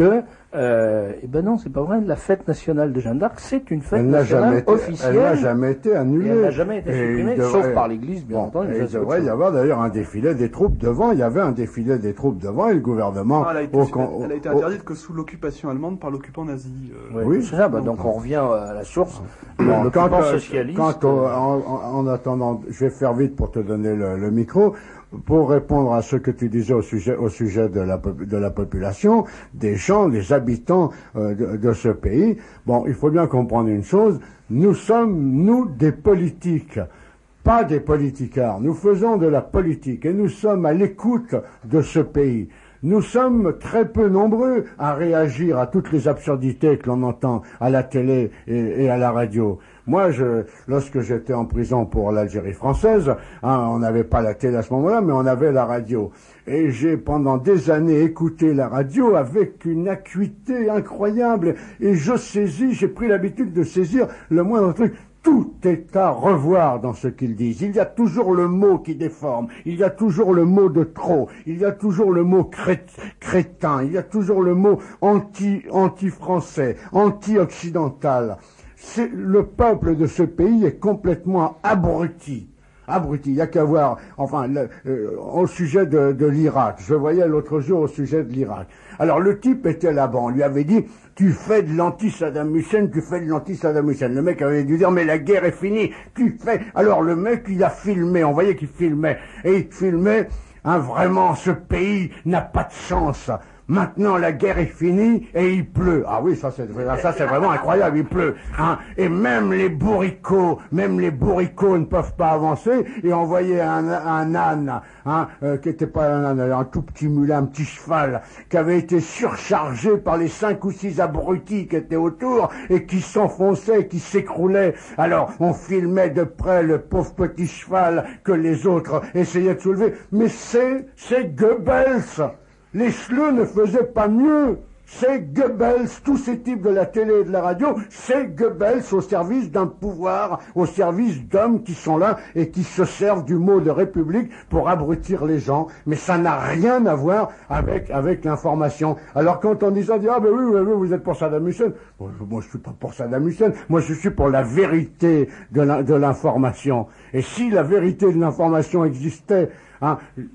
Euh, et ben non, c'est pas vrai. La fête nationale de Jeanne d'Arc, c'est une fête Elle n'a nationale jamais été, officielle. elle n'a jamais été annulée. Et elle n'a jamais été Et supprimée, il devrait- sauf par l'Église, bien Bon, entendu. et ça, il c'est autre devrait y chose. avoir d'ailleurs un défilé des troupes devant. Il y avait un défilé des troupes devant et le gouvernement. Ah, elle, a été, au elle, con- elle a été au- interdite que sous l'occupation allemande par l'occupant nazi. euh. Ouais, Oui. c'est ça. Bah, Donc, donc on revient à la source. Bon, L'occupant quant, euh, socialiste. quant au- en, en- en attendant, je vais faire vite pour te donner le, le micro. Pour répondre à ce que tu disais au sujet, au sujet de la, pop- de la population, des gens, des habitants euh, de, de ce pays, bon, il faut bien comprendre une chose, nous sommes, nous, des politiques, pas des politicards. Nous faisons de la politique et nous sommes à l'écoute de ce pays. Nous sommes très peu nombreux à réagir à toutes les absurdités que l'on entend à la télé et, et à la radio. Moi, je, lorsque j'étais en prison pour l'Algérie française, hein, on n'avait pas la télé à ce moment-là, mais on avait la radio. Et j'ai pendant des années écouté la radio avec une acuité incroyable. Et je saisis, j'ai pris l'habitude de saisir le moindre truc. Tout est à revoir dans ce qu'ils disent. Il y a toujours le mot qui déforme, il y a toujours le mot de trop, il y a toujours le mot cré- crétin, il y a toujours le mot anti, anti-français, anti-occidental. C'est, le peuple de ce pays est complètement abruti. Abruti, il n'y a qu'à voir, enfin, le, euh, au sujet de, de l'Irak. Je voyais l'autre jour au sujet de l'Irak. Alors, le type était là-bas, on lui avait dit, tu fais de l'anti-Saddam Hussein, tu fais de l'anti-Saddam Hussein. Le mec avait dû dire, mais la guerre est finie, tu fais... Alors, le mec, il a filmé, on voyait qu'il filmait, et il filmait, hein, vraiment, ce pays n'a pas de chance. Maintenant, la guerre est finie et il pleut. Ah oui, ça c'est ça c'est vraiment incroyable, il pleut. Hein. Et même les bourricots, même les bourricots ne peuvent pas avancer. Et on voyait un, un âne, hein, euh, qui était pas un âne, un tout petit mulet, un petit cheval, qui avait été surchargé par les cinq ou six abrutis qui étaient autour et qui s'enfonçaient, qui s'écroulaient. Alors, on filmait de près le pauvre petit cheval que les autres essayaient de soulever. Mais c'est, c'est Goebbels. Les Schleux ne faisaient pas mieux. C'est Goebbels, tous ces types de la télé et de la radio, c'est Goebbels au service d'un pouvoir, au service d'hommes qui sont là et qui se servent du mot de république pour abrutir les gens. Mais ça n'a rien à voir avec, avec l'information. Alors quand on dit ça, on dit, ah ben oui, oui, oui, vous êtes pour Saddam Hussein. Bon, moi je suis pas pour Saddam Hussein, moi je suis pour la vérité de la, de l'information. Et si la vérité de l'information existait, hein,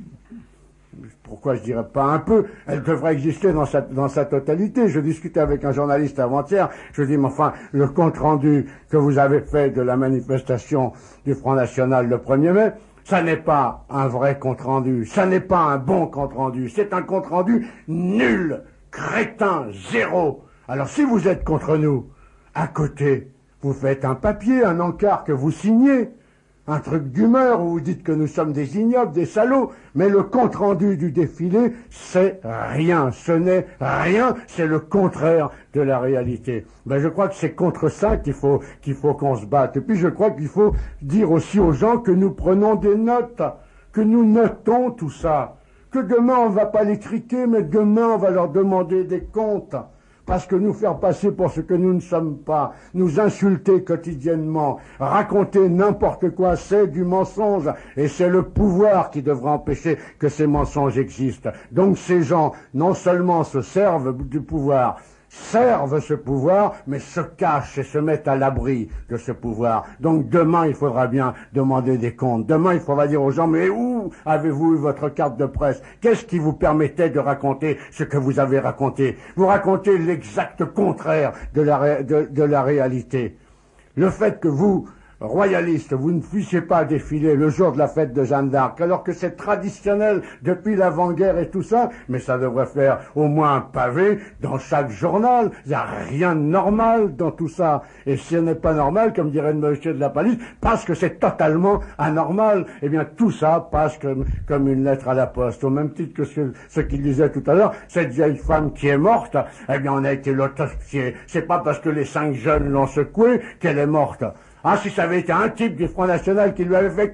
pourquoi je dirais pas un peu, elle devrait exister dans sa, dans sa totalité. Je discutais avec un journaliste avant-hier, je lui dis, mais enfin, le compte-rendu que vous avez fait de la manifestation du Front National le premier mai, ça n'est pas un vrai compte-rendu, ça n'est pas un bon compte-rendu, c'est un compte-rendu nul, crétin, zéro. Alors si vous êtes contre nous, à côté, vous faites un papier, un encart que vous signez, un truc d'humeur où vous dites que nous sommes des ignobles, des salauds, mais le compte-rendu du défilé, c'est rien, ce n'est rien, c'est le contraire de la réalité. Ben, je crois que c'est contre ça qu'il faut, qu'il faut qu'on se batte. Et puis je crois qu'il faut dire aussi aux gens que nous prenons des notes, que nous notons tout ça, que demain on va pas les triquer, mais demain on va leur demander des comptes. Parce que nous faire passer pour ce que nous ne sommes pas, nous insulter quotidiennement, raconter n'importe quoi, c'est du mensonge. Et c'est le pouvoir qui devra empêcher que ces mensonges existent. Donc ces gens, non seulement se servent du pouvoir, servent ce pouvoir, mais se cachent et se mettent à l'abri de ce pouvoir. Donc demain, il faudra bien demander des comptes. Demain, il faudra dire aux gens, mais où avez-vous eu votre carte de presse? Qu'est-ce qui vous permettait de raconter ce que vous avez raconté? Vous racontez l'exact contraire de la, ré- de, de la réalité. Le fait que vous, royalistes, vous ne puissiez pas défiler le jour de la fête de Jeanne d'Arc, alors que c'est traditionnel depuis l'avant-guerre et tout ça, mais ça devrait faire au moins un pavé dans chaque journal. Il n'y a rien de normal dans tout ça. Et si ce n'est pas normal, comme dirait le monsieur de la police, parce que c'est totalement anormal, eh bien tout ça passe comme, comme une lettre à la poste. Au même titre que ce, ce qu'il disait tout à l'heure, cette vieille femme qui est morte, eh bien on a été l'autopsier. C'est pas parce que les cinq jeunes l'ont secouée qu'elle est morte. Ah, si ça avait été un type du Front National qui lui avait fait « Coucou,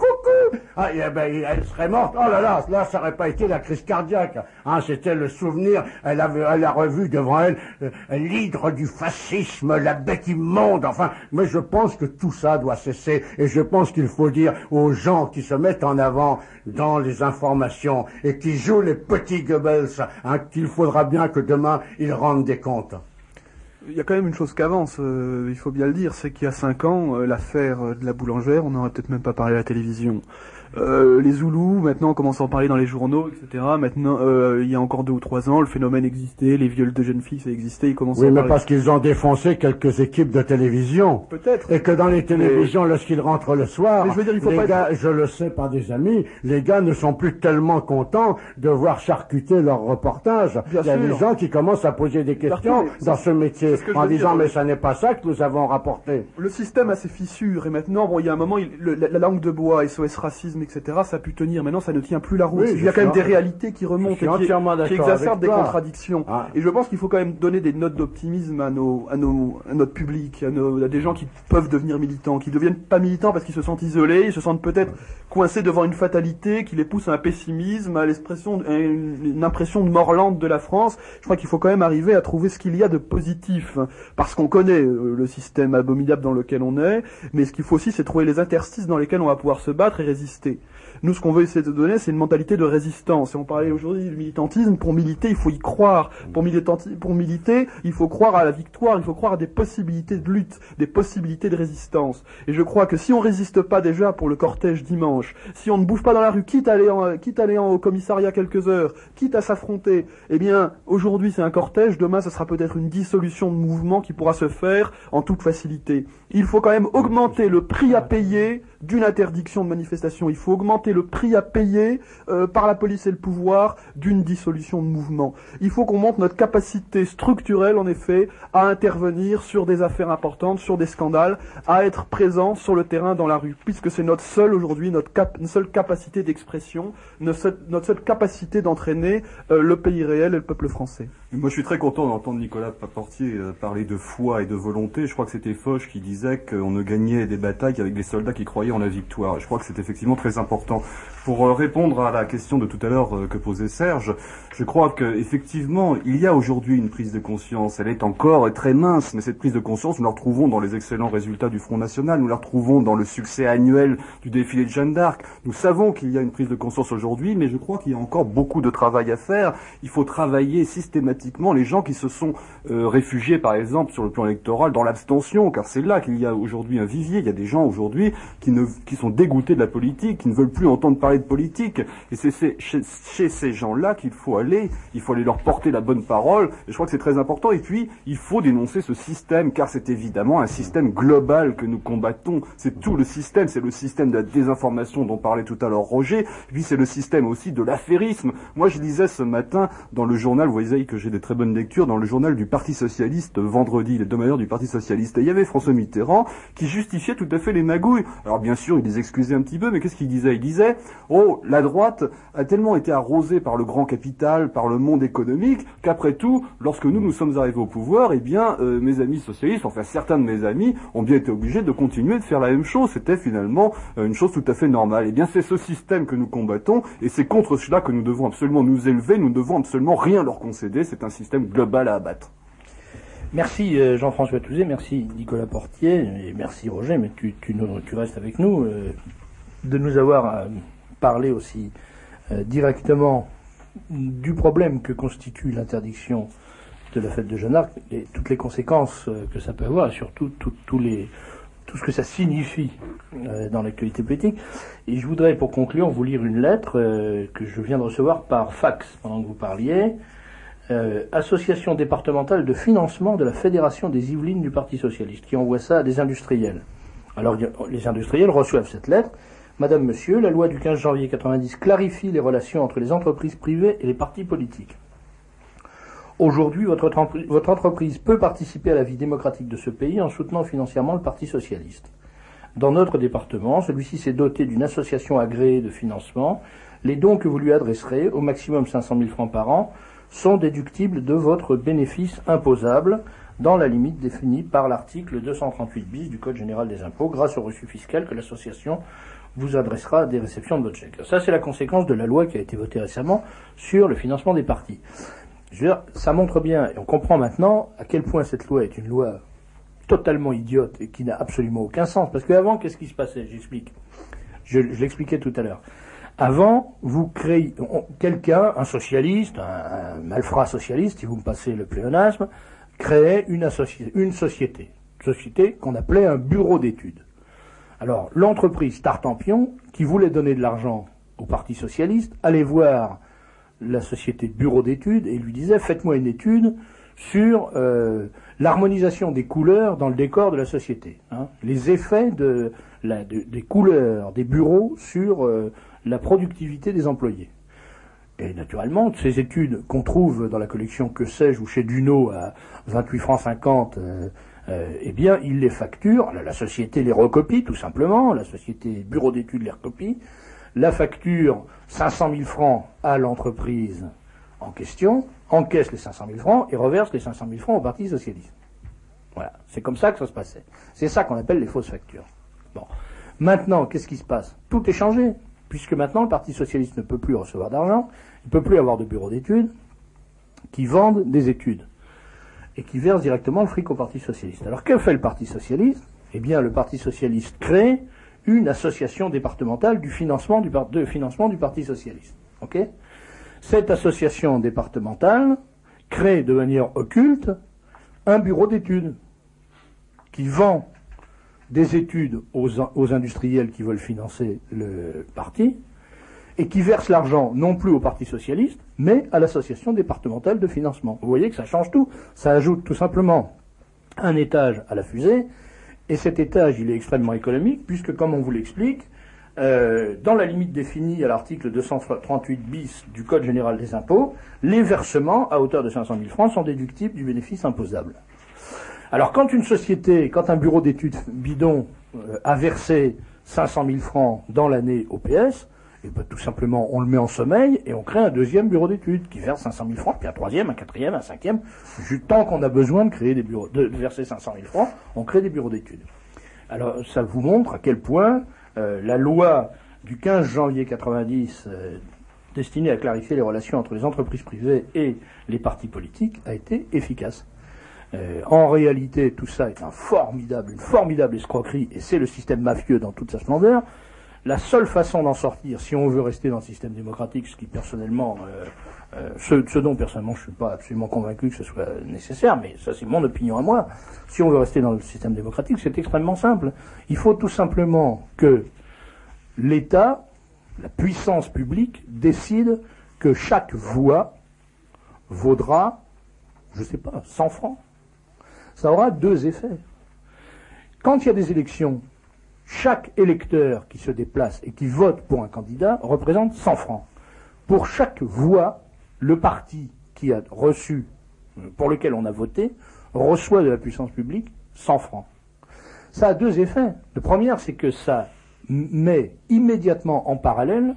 ah, eh ben, elle serait morte. Oh là là, là, ça n'aurait pas été la crise cardiaque. Hein, c'était le souvenir. Elle avait, elle a revu devant elle euh, l'hydre du fascisme, la bête immonde. Enfin, mais je pense que tout ça doit cesser. Et je pense qu'il faut dire aux gens qui se mettent en avant dans les informations et qui jouent les petits Goebbels, hein, qu'il faudra bien que demain ils rendent des comptes. Il y a quand même une chose qu'avance, euh, il faut bien le dire, c'est qu'il y a cinq ans, euh, l'affaire de la boulangère, on n'aurait peut-être même pas parlé à la télévision. Euh, les Zoulous, maintenant on commence à en parler dans les journaux, et cetera. Maintenant, euh, il y a encore deux ou trois ans, le phénomène existait, les viols de jeunes filles, ça existait, ils commencent oui, à en mais parler. parce qu'ils ont défoncé quelques équipes de télévision. Peut-être. Et que dans les télévisions, mais... lorsqu'ils rentrent le soir, mais je veux dire, il faut les pas gars, être... je le sais par des amis, les gars ne sont plus tellement contents de voir charcuter leur reportage. Bien il y a sûr. des gens qui commencent à poser des questions Partout, dans ce métier, ce en disant, dire, mais ça n'est pas ça que nous avons rapporté. Le système a ses fissures, et maintenant, bon, il y a un moment, il, le, la, la langue de bois, S O S racisme, et cetera, ça a pu tenir. Maintenant, ça ne tient plus la route. Oui, il y a quand même des réalités qui remontent et qui, qui exacerbent des toi. contradictions. Ah. Et je pense qu'il faut quand même donner des notes d'optimisme à nos, à nos, à notre public, à, nos, à des gens qui peuvent devenir militants, qui ne deviennent pas militants parce qu'ils se sentent isolés, ils se sentent peut-être coincés devant une fatalité qui les pousse à un pessimisme, à l'expression, à une, une impression de mort lente de la France. Je crois qu'il faut quand même arriver à trouver ce qu'il y a de positif, parce qu'on connaît euh, le système abominable dans lequel on est, mais ce qu'il faut aussi, c'est trouver les interstices dans lesquels on va pouvoir se battre et résister. Nous, ce qu'on veut essayer de donner, c'est une mentalité de résistance. Et on parlait aujourd'hui du militantisme. Pour militer, il faut y croire. Pour, militanti- pour militer, il faut croire à la victoire, il faut croire à des possibilités de lutte, des possibilités de résistance. Et je crois que si on résiste pas déjà pour le cortège dimanche, si on ne bouge pas dans la rue, quitte à aller, en, quitte à aller en, au commissariat quelques heures, quitte à s'affronter, eh bien, aujourd'hui c'est un cortège, demain ce sera peut-être une dissolution de mouvement qui pourra se faire en toute facilité. Il faut quand même augmenter le prix à payer d'une interdiction de manifestation. Il faut augmenter le prix à payer euh, par la police et le pouvoir d'une dissolution de mouvement. Il faut qu'on monte notre capacité structurelle, en effet, à intervenir sur des affaires importantes, sur des scandales, à être présent sur le terrain dans la rue, puisque c'est notre seule aujourd'hui, notre, cap- notre seule capacité d'expression, notre seule, notre seule capacité d'entraîner euh, le pays réel et le peuple français. Moi, je suis très content d'entendre Nicolas Paportier euh, parler de foi et de volonté. Je crois que c'était Foch qui disait qu'on ne gagnait des batailles qu'avec des soldats qui croyaient en la victoire. Je crois que c'est effectivement très important. Pour euh, répondre à la question de tout à l'heure euh, que posait Serge, je crois que effectivement, il y a aujourd'hui une prise de conscience. Elle est encore très mince, mais cette prise de conscience, nous la retrouvons dans les excellents résultats du Front National, nous la retrouvons dans le succès annuel du défilé de Jeanne d'Arc. Nous savons qu'il y a une prise de conscience aujourd'hui, mais je crois qu'il y a encore beaucoup de travail à faire. Il faut travailler systématiquement les gens qui se sont euh, réfugiés, par exemple, sur le plan électoral, dans l'abstention, car c'est là qu'il y a aujourd'hui un vivier. Il y a des gens aujourd'hui qui ne, qui sont dégoûtés de la politique, qui ne veulent plus entendre parler de politique. Et c'est, c'est chez, chez ces gens-là qu'il faut aller. Il faut aller leur porter la bonne parole. Et je crois que c'est très important. Et puis, il faut dénoncer ce système, car c'est évidemment un système global que nous combattons. C'est tout le système. C'est le système de la désinformation dont parlait tout à l'heure Roger. Et puis, c'est le système aussi de l'affairisme. Moi, je lisais ce matin dans le journal, vous voyez que j'ai des très bonnes lectures, dans le journal du Parti Socialiste, vendredi, les hebdomadaires du Parti Socialiste. Et il y avait François Mitterrand qui justifiait tout à fait les magouilles. Alors, bien sûr, il les excusait un petit peu, mais qu'est-ce qu'il disait? Il disait, oh, la droite a tellement été arrosée par le grand capital, par le monde économique, qu'après tout, lorsque nous, nous sommes arrivés au pouvoir, eh bien, euh, mes amis socialistes, enfin certains de mes amis, ont bien été obligés de continuer de faire la même chose. C'était finalement euh, une chose tout à fait normale. Eh bien, c'est ce système que nous combattons, et c'est contre cela que nous devons absolument nous élever, nous ne devons absolument rien leur concéder, c'est un système global à abattre. Merci euh, Jean-François Touzé, merci Nicolas Portier, et merci Roger, mais tu, tu, nous, tu restes avec nous, euh, de nous avoir euh, parlé aussi euh, directement du problème que constitue l'interdiction de la fête de Jeanne d'Arc, et toutes les conséquences euh, que ça peut avoir, et surtout tout, tout, les, tout ce que ça signifie euh, dans l'actualité politique. Et je voudrais, pour conclure, vous lire une lettre euh, que je viens de recevoir par fax pendant que vous parliez. Euh, Association départementale de financement de la Fédération des Yvelines du Parti Socialiste, qui envoie ça à des industriels. Alors, les industriels reçoivent cette lettre. Madame, Monsieur, la loi du quinze janvier quatre-vingt-dix clarifie les relations entre les entreprises privées et les partis politiques. Aujourd'hui, votre, votre entreprise peut participer à la vie démocratique de ce pays en soutenant financièrement le Parti Socialiste. Dans notre département, celui-ci s'est doté d'une association agréée de financement. Les dons que vous lui adresserez, au maximum cinq cent mille francs par an, sont déductibles de votre bénéfice imposable dans la limite définie par l'article deux cent trente-huit bis du Code général des impôts grâce au reçu fiscal que l'association vous adressera des réceptions de votre chèque. Ça, c'est la conséquence de la loi qui a été votée récemment sur le financement des partis. Je veux dire, ça montre bien, et on comprend maintenant à quel point cette loi est une loi totalement idiote et qui n'a absolument aucun sens. Parce qu'avant, qu'est-ce qui se passait? J'explique. Je, je l'expliquais tout à l'heure. Avant, vous créez quelqu'un, un socialiste, un, un malfrat socialiste, si vous me passez le pléonasme, créait une, associ- une société. Une société qu'on appelait un bureau d'études. Alors, l'entreprise Tartampion, qui voulait donner de l'argent au Parti socialiste, allait voir la société bureau d'études et lui disait « Faites-moi une étude sur euh, l'harmonisation des couleurs dans le décor de la société. Hein, les effets de, la, de, des couleurs des bureaux sur euh, la productivité des employés. » Et naturellement, ces études qu'on trouve dans la collection Que sais-je ou chez Duno à vingt-huit francs cinquante, euh, euh, eh bien, il les facture, la, la société les recopie tout simplement, la société bureau d'études les recopie, la facture cinq cent mille francs à l'entreprise en question, encaisse les cinq cent mille francs et reverse les cinq cent mille francs au Parti socialiste. Voilà, c'est comme ça que ça se passait. C'est ça qu'on appelle les fausses factures. Bon, maintenant, qu'est-ce qui se passe? Tout est changé, puisque maintenant le Parti socialiste ne peut plus recevoir d'argent, il ne peut plus avoir de bureaux d'études qui vendent des études et qui versent directement le fric au Parti socialiste. Alors que fait le Parti socialiste? Eh bien, le Parti socialiste crée une association départementale du financement du, de financement du Parti socialiste. Ok? Cette association départementale crée de manière occulte un bureau d'études qui vend des études aux, aux industriels qui veulent financer le parti et qui verse l'argent non plus au Parti socialiste, mais à l'association départementale de financement. Vous voyez que ça change tout. Ça ajoute tout simplement un étage à la fusée, et cet étage, il est extrêmement économique, puisque, comme on vous l'explique, euh, dans la limite définie à l'article deux cent trente-huit bis du Code général des impôts, les versements à hauteur de cinq cent mille francs sont déductibles du bénéfice imposable. Alors, quand une société, quand un bureau d'études bidon euh, a versé cinq cent mille francs dans l'année au P S, et ben, tout simplement, on le met en sommeil et on crée un deuxième bureau d'études qui verse cinq cent mille francs, puis un troisième, un quatrième, un cinquième. Tant qu'on a besoin de créer des bureaux, de verser cinq cent mille francs, on crée des bureaux d'études. Alors, ça vous montre à quel point euh, la loi du quinze janvier quatre-vingt-dix, euh, destinée à clarifier les relations entre les entreprises privées et les partis politiques, a été efficace. Euh, en réalité, tout ça est un formidable, une formidable escroquerie, et c'est le système mafieux dans toute sa splendeur. La seule façon d'en sortir, si on veut rester dans le système démocratique, ce qui personnellement, euh, euh, ce, ce dont personnellement je suis pas absolument convaincu que ce soit nécessaire, mais ça c'est mon opinion à moi, si on veut rester dans le système démocratique, c'est extrêmement simple. Il faut tout simplement que l'État, la puissance publique, décide que chaque voix vaudra, je sais pas, cent francs. Ça aura deux effets. Quand il y a des élections, chaque électeur qui se déplace et qui vote pour un candidat représente cent francs. Pour chaque voix, le parti qui a reçu, pour lequel on a voté, reçoit de la puissance publique cent francs. Ça a deux effets. Le premier, c'est que ça met immédiatement en parallèle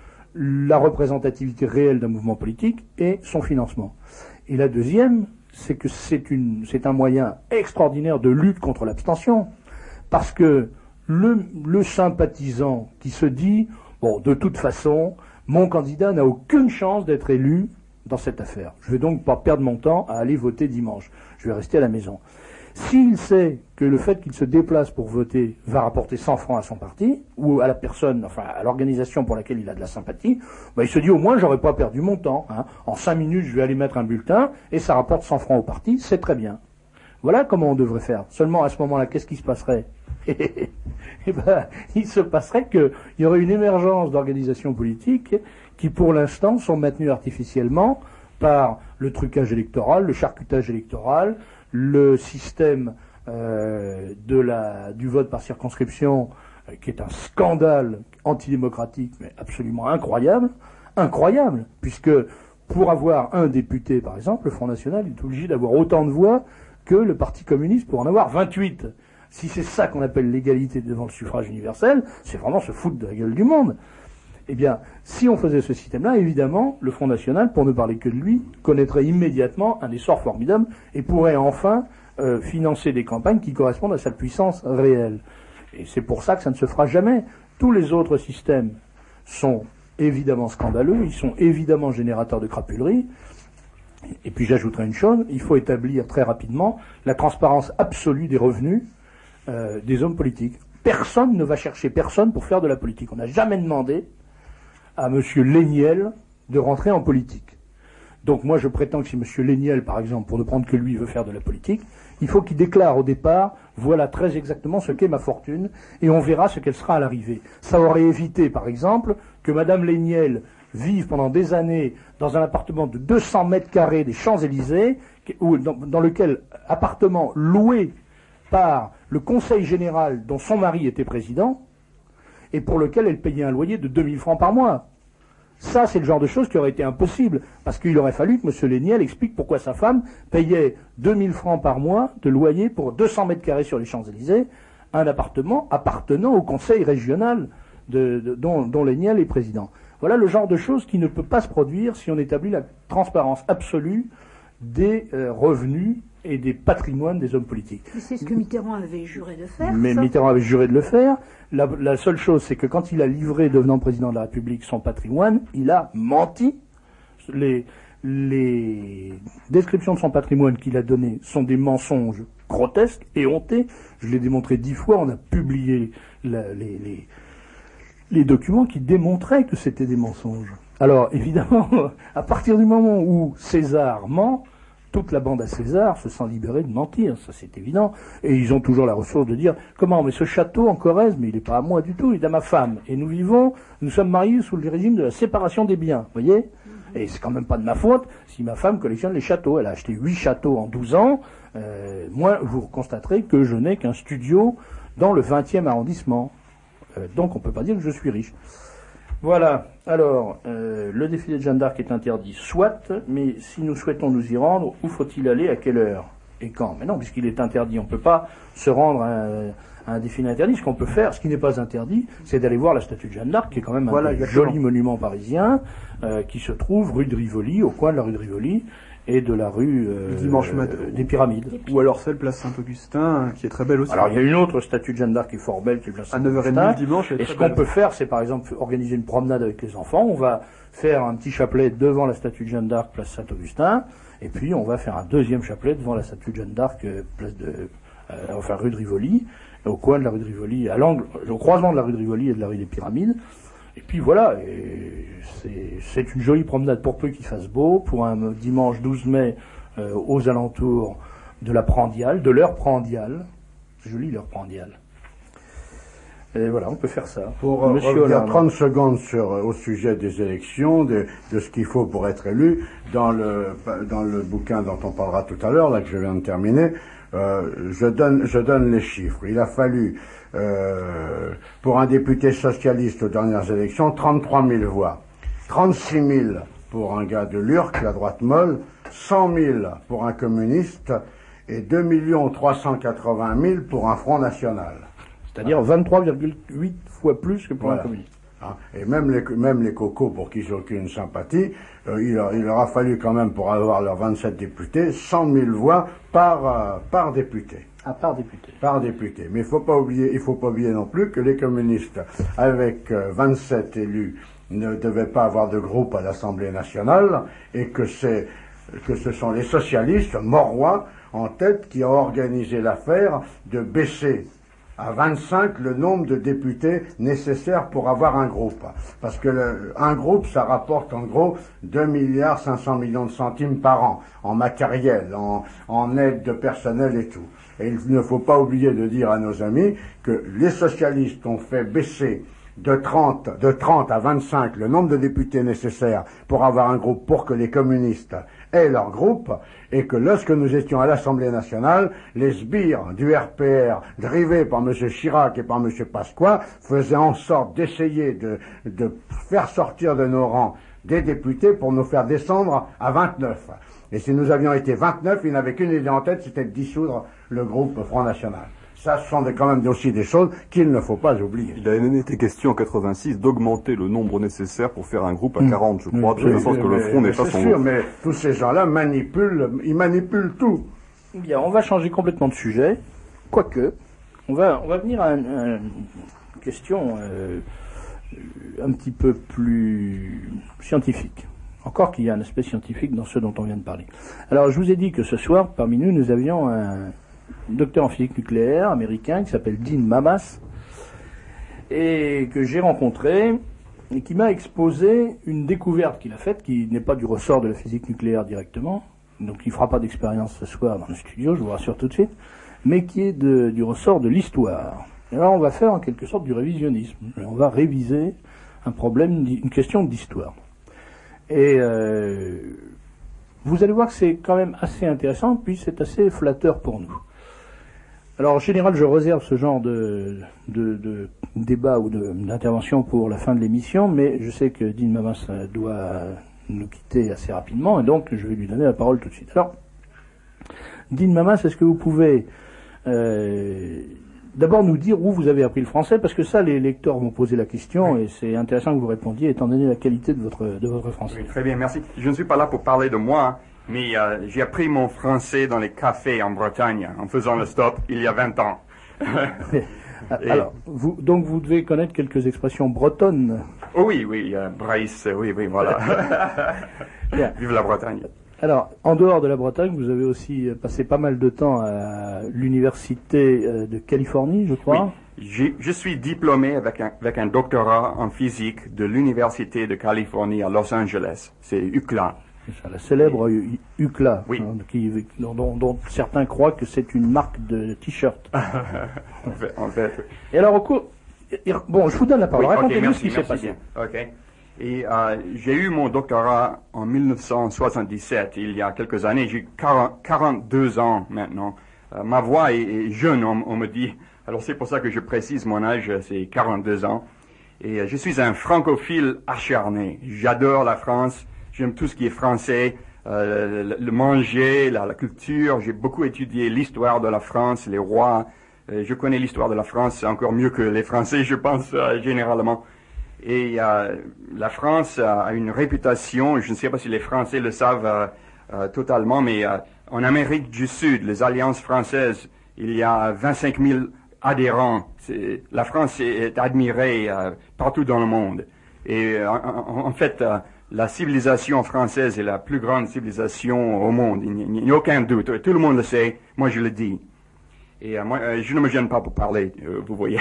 la représentativité réelle d'un mouvement politique et son financement. Et la deuxième, c'est que c'est une, c'est un moyen extraordinaire de lutte contre l'abstention. Parce que Le, le sympathisant qui se dit « Bon, de toute façon, mon candidat n'a aucune chance d'être élu dans cette affaire. Je vais donc pas perdre mon temps à aller voter dimanche. Je vais rester à la maison. » S'il sait que le fait qu'il se déplace pour voter va rapporter cent francs à son parti, ou à la personne, enfin à l'organisation pour laquelle il a de la sympathie, bah, il se dit au moins j'aurais pas perdu mon temps. Hein. En cinq minutes, je vais aller mettre un bulletin et ça rapporte cent francs au parti, c'est très bien. Voilà comment on devrait faire. Seulement à ce moment-là, qu'est-ce qui se passerait? Eh ben, il se passerait qu'il y aurait une émergence d'organisations politiques qui, pour l'instant, sont maintenues artificiellement par le trucage électoral, le charcutage électoral, le système euh, de la, du vote par circonscription, euh, qui est un scandale antidémocratique, mais absolument incroyable, incroyable, puisque pour avoir un député, par exemple, le Front National est obligé d'avoir autant de voix que le Parti communiste pour en avoir vingt-huit. Si c'est ça qu'on appelle l'égalité devant le suffrage universel, c'est vraiment se foutre de la gueule du monde. Eh bien, si on faisait ce système-là, évidemment, le Front National, pour ne parler que de lui, connaîtrait immédiatement un essor formidable et pourrait enfin euh, financer des campagnes qui correspondent à sa puissance réelle. Et c'est pour ça que ça ne se fera jamais. Tous les autres systèmes sont évidemment scandaleux, ils sont évidemment générateurs de crapulerie. Et puis j'ajouterai une chose, il faut établir très rapidement la transparence absolue des revenus euh, des hommes politiques. Personne ne va chercher personne pour faire de la politique. On n'a jamais demandé à M. Léniel de rentrer en politique. Donc moi je prétends que si M. Léniel, par exemple, pour ne prendre que lui, veut faire de la politique, il faut qu'il déclare au départ, voilà très exactement ce qu'est ma fortune, et on verra ce qu'elle sera à l'arrivée. Ça aurait évité, par exemple, que Mme Léniel vive pendant des années dans un appartement de deux cents mètres carrés des Champs-Élysées, dans, dans lequel appartement loué par le Conseil général dont son mari était président, et pour lequel elle payait un loyer de deux mille francs par mois. Ça, c'est le genre de choses qui aurait été impossible, parce qu'il aurait fallu que M. Léniel explique pourquoi sa femme payait deux mille francs par mois de loyer pour deux cents mètres carrés sur les Champs-Élysées, un appartement appartenant au conseil régional de, de, dont, dont Léniel est président. Voilà le genre de choses qui ne peut pas se produire si on établit la transparence absolue des euh, revenus et des patrimoines des hommes politiques. C'est ce que Mitterrand avait juré de faire. Mais ça. Mitterrand avait juré de le faire. La, la seule chose, c'est que quand il a livré, devenant président de la République, son patrimoine, il a menti. Les, les descriptions de son patrimoine qu'il a données sont des mensonges grotesques et hontés. Je l'ai démontré dix fois. On a publié la, les, les, les documents qui démontraient que c'était des mensonges. Alors, évidemment, à partir du moment où César ment, toute la bande à César se sent libérée de mentir, ça c'est évident. Et ils ont toujours la ressource de dire, comment, mais ce château en Corrèze, mais il n'est pas à moi du tout, il est à ma femme. Et nous vivons, nous sommes mariés sous le régime de la séparation des biens, vous voyez? Et c'est quand même pas de ma faute si ma femme collectionne les châteaux. Elle a acheté huit châteaux en douze ans. Euh, moi, vous constaterez que je n'ai qu'un studio dans le vingtième arrondissement. Euh, donc on peut pas dire que je suis riche. Voilà, alors, euh, le défilé de Jeanne d'Arc est interdit, soit, mais si nous souhaitons nous y rendre, où faut-il aller, à quelle heure et quand? Mais non, puisqu'il est interdit, on ne peut pas se rendre à un, à un défilé interdit. Ce qu'on peut faire, ce qui n'est pas interdit, c'est d'aller voir la statue de Jeanne d'Arc, qui est quand même un voilà, joli monument parisien, euh, qui se trouve rue de Rivoli, au coin de la rue de Rivoli, et de la rue euh, Dimanche matin. euh, des Pyramides. Ou alors celle place Saint-Augustin, qui est très belle aussi. Alors il y a une autre statue de Jeanne d'Arc qui est fort belle, qui est place à neuf heures trente dimanche. Et ce qu'on peut faire, c'est par exemple organiser une promenade avec les enfants. On va faire un petit chapelet devant la statue de Jeanne d'Arc, place Saint-Augustin, et puis on va faire un deuxième chapelet devant la statue de Jeanne d'Arc, place de, euh, enfin rue de Rivoli, au coin de la rue de Rivoli, à l'angle, au croisement de la rue de Rivoli et de la rue des Pyramides. Et puis voilà, et c'est, c'est une jolie promenade pour peu qu'il fasse beau, pour un dimanche douze mai euh, aux alentours de la Prandiale, de l'heure Prandiale. C'est joli l'heure Prandiale. Et voilà, on peut faire ça. Pour euh, Monsieur revenir Hollande. trente secondes sur, au sujet des élections, de, de ce qu'il faut pour être élu, dans le, dans le bouquin dont on parlera tout à l'heure, là que je viens de terminer, euh, je donne, je donne les chiffres. Il a fallu, euh, pour un député socialiste aux dernières élections, trente-trois mille voix. trente-six mille pour un gars de l'U R C, la droite molle, cent mille pour un communiste, et deux millions trois cent quatre-vingt mille pour un Front National. C'est-à-dire vingt-trois virgule huit fois plus que pour Voilà. un communiste. Hein. Et même les, même les cocos pour qui j'ai aucune sympathie, euh, il, leur, il leur a fallu quand même, pour avoir leurs vingt-sept députés, cent mille voix par, euh, par député. À part député. Par député. Mais il faut pas oublier, il faut pas oublier non plus que les communistes, avec euh, vingt-sept élus, ne devaient pas avoir de groupe à l'Assemblée nationale, et que c'est, que ce sont les socialistes, Mauroy, en tête, qui ont organisé l'affaire de baisser à vingt-cinq le nombre de députés nécessaires pour avoir un groupe. Parce que le, un groupe, ça rapporte en gros deux milliards cinq cents millions de centimes par an, en matériel, en, en aide de personnel et tout. Et il ne faut pas oublier de dire à nos amis que les socialistes ont fait baisser de trente, de trente à vingt-cinq le nombre de députés nécessaires pour avoir un groupe, pour que les communistes aient leur groupe, et que lorsque nous étions à l'Assemblée nationale, les sbires du R P R, drivés par M. Chirac et par M. Pasqua, faisaient en sorte d'essayer de, de faire sortir de nos rangs des députés pour nous faire descendre à vingt-neuf. Et si nous avions été vingt-neuf, ils n'avaient qu'une idée en tête, c'était de dissoudre le groupe Front National. Ça, ce sont des, quand même aussi des choses qu'il ne faut pas oublier. Il a même été question en quatre-vingt-six d'augmenter le nombre nécessaire pour faire un groupe à Mmh. quarante, je crois, Mmh. de sorte que le mais, front n'est mais pas c'est son sûr, groupe. mais tous ces gens-là manipulent, ils manipulent tout. Bien, on va changer complètement de sujet. Quoique, on va, on va venir à un, un question euh, un petit peu plus scientifique. Encore qu'il y a un aspect scientifique dans ce dont on vient de parler. Alors, je vous ai dit que ce soir, parmi nous, nous avions un docteur en physique nucléaire américain qui s'appelle Dean Mamas, et que j'ai rencontré, et qui m'a exposé une découverte qu'il a faite, qui n'est pas du ressort de la physique nucléaire directement, donc il ne fera pas d'expérience ce soir dans le studio, je vous rassure tout de suite, mais qui est de, du ressort de l'histoire. Et alors on va faire en quelque sorte du révisionnisme. On va réviser un problème, une question d'histoire. Et euh, vous allez voir que c'est quand même assez intéressant, puis c'est assez flatteur pour nous. Alors en général, je réserve ce genre de, de, de débat ou de, d'intervention pour la fin de l'émission, mais je sais que Dean Mamas doit nous quitter assez rapidement, et donc je vais lui donner la parole tout de suite. Alors, Dean Mamas, est-ce que vous pouvez euh, d'abord nous dire où vous avez appris le français, parce que ça, les lecteurs vont poser la question, oui. Et c'est intéressant que vous répondiez, étant donné la qualité de votre, de votre français. Oui, très bien, merci. Je ne suis pas là pour parler de moi, mais euh, j'ai appris mon français dans les cafés en Bretagne, en faisant le stop, il y a vingt ans. Et... Alors, vous, donc vous devez connaître quelques expressions bretonnes. Oh oui, oui, euh, Bryce, oui, oui, voilà. Vive la Bretagne. Alors, en dehors de la Bretagne, vous avez aussi passé pas mal de temps à l'université de Californie, je crois. Oui, je suis diplômé avec un, avec un doctorat en physique de l'université de Californie à Los Angeles. C'est U C L A. C'est ça, la célèbre U C L A, oui. hein, qui, dont, dont certains croient que c'est une marque de t-shirt. en, fait, en fait. Et alors, au cours... Bon, je vous donne la parole. Oui, Racontez-nous okay, ce qui s'est passé. Bien. Ok. Et euh, j'ai eu mon doctorat en mille neuf cent soixante-dix-sept, il y a quelques années. J'ai quarante-deux ans maintenant. Euh, ma voix est, est jeune, on, on me dit. Alors c'est pour ça que je précise mon âge, c'est quarante-deux ans. Et euh, je suis un francophile acharné. J'adore la France, j'aime tout ce qui est français, euh, le, le manger, la, la culture. J'ai beaucoup étudié l'histoire de la France, les rois. Euh, je connais l'histoire de la France encore mieux que les Français, je pense, euh, généralement. Et euh, la France a une réputation, je ne sais pas si les Français le savent euh, euh, totalement, mais euh, en Amérique du Sud, les alliances françaises, il y a vingt-cinq mille adhérents. C'est, la France est, est admirée euh, partout dans le monde. Et euh, en, en fait, euh, la civilisation française est la plus grande civilisation au monde. Il n'y a aucun doute. Tout le monde le sait. Moi, je le dis. Et euh, moi, euh, je ne me gêne pas pour parler, euh, vous voyez.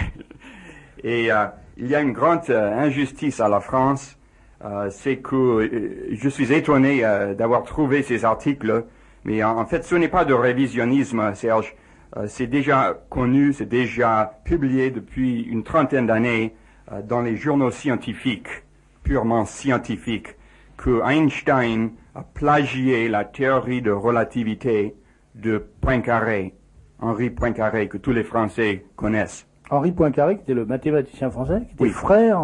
Et euh, il y a une grande euh, injustice à la France, euh, c'est que euh, je suis étonné euh, d'avoir trouvé ces articles, mais en, en fait ce n'est pas de révisionnisme, Serge, euh, c'est déjà connu, c'est déjà publié depuis une trentaine d'années euh, dans les journaux scientifiques, purement scientifiques, que Einstein a plagié la théorie de relativité de Poincaré, Henri Poincaré, que tous les Français connaissent. Henri Poincaré, qui était le mathématicien français, qui était oui. frère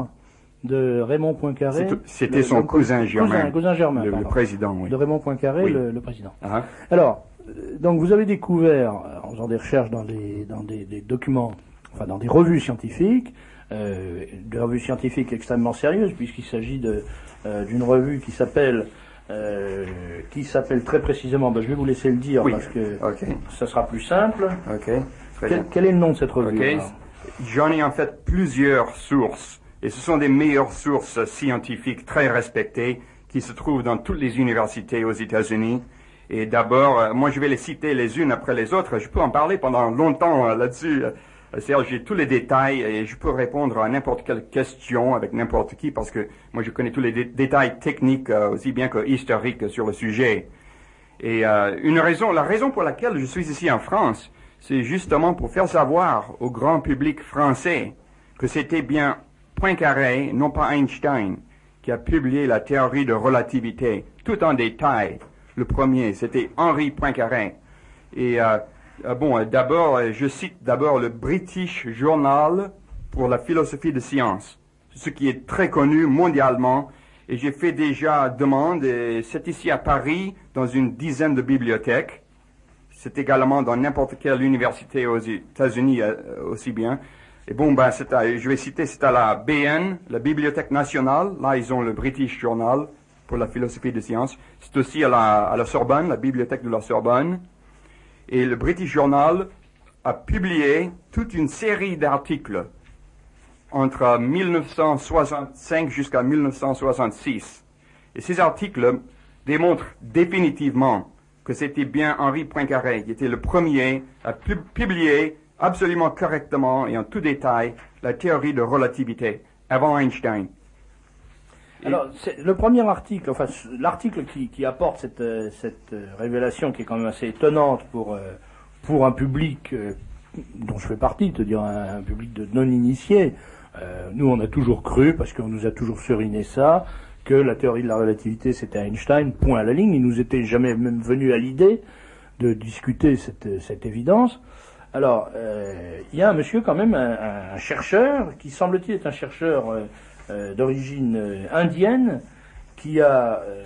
de Raymond Poincaré. C'était son le, cousin germain. Cousin, cousin germain, le, le président, oui. De Raymond Poincaré, oui. le, le président. Uh-huh. Alors, donc vous avez découvert, en faisant des recherches dans des, dans des, des documents, enfin dans des revues scientifiques, euh, des revues scientifiques extrêmement sérieuses, puisqu'il s'agit de, euh, d'une revue qui s'appelle, euh, qui s'appelle très précisément, ben, je vais vous laisser le dire, oui. parce que okay. ça sera plus simple. Okay. Quel, quel est le nom de cette revue? Okay. J'en ai en fait plusieurs sources, et ce sont des meilleures sources scientifiques très respectées qui se trouvent dans toutes les universités aux États-Unis. Et d'abord, moi je vais les citer les unes après les autres. Je peux en parler pendant longtemps là-dessus. C'est-à-dire, j'ai tous les détails et je peux répondre à n'importe quelle question avec n'importe qui parce que moi je connais tous les dé- détails techniques aussi bien que historiques sur le sujet. Et euh, une raison, la raison pour laquelle je suis ici en France, c'est justement pour faire savoir au grand public français que c'était bien Poincaré, non pas Einstein, qui a publié la théorie de relativité, tout en détail. Le premier, c'était Henri Poincaré. Et euh, bon, d'abord, je cite d'abord le British Journal pour la philosophie de science, ce qui est très connu mondialement. Et j'ai fait déjà demande, et c'est ici à Paris, dans une dizaine de bibliothèques. C'est également dans n'importe quelle université aux États-Unis euh, aussi bien. Et bon, ben, c'est à, je vais citer, c'est à la B N, la Bibliothèque nationale. Là, ils ont le British Journal pour la philosophie de science. C'est aussi à la, à la Sorbonne, la Bibliothèque de la Sorbonne. Et le British Journal a publié toute une série d'articles entre mille neuf cent soixante-cinq jusqu'à mille neuf cent soixante-six. Et ces articles démontrent définitivement que c'était bien Henri Poincaré qui était le premier à pub- publier absolument correctement et en tout détail la théorie de relativité avant Einstein. Alors, c'est le premier article, enfin, l'article qui, qui apporte cette, euh, cette euh, révélation qui est quand même assez étonnante pour, euh, pour un public euh, dont je fais partie, te dire un, un public de non-initiés. Euh, nous, on a toujours cru, parce qu'on nous a toujours seriné ça, que la théorie de la relativité, c'était Einstein, point à la ligne. Il nous était jamais même venu à l'idée de discuter cette, cette évidence. Alors, euh, il y a un monsieur quand même, un, un chercheur, qui semble-t-il est un chercheur euh, euh, d'origine euh, indienne, qui a euh,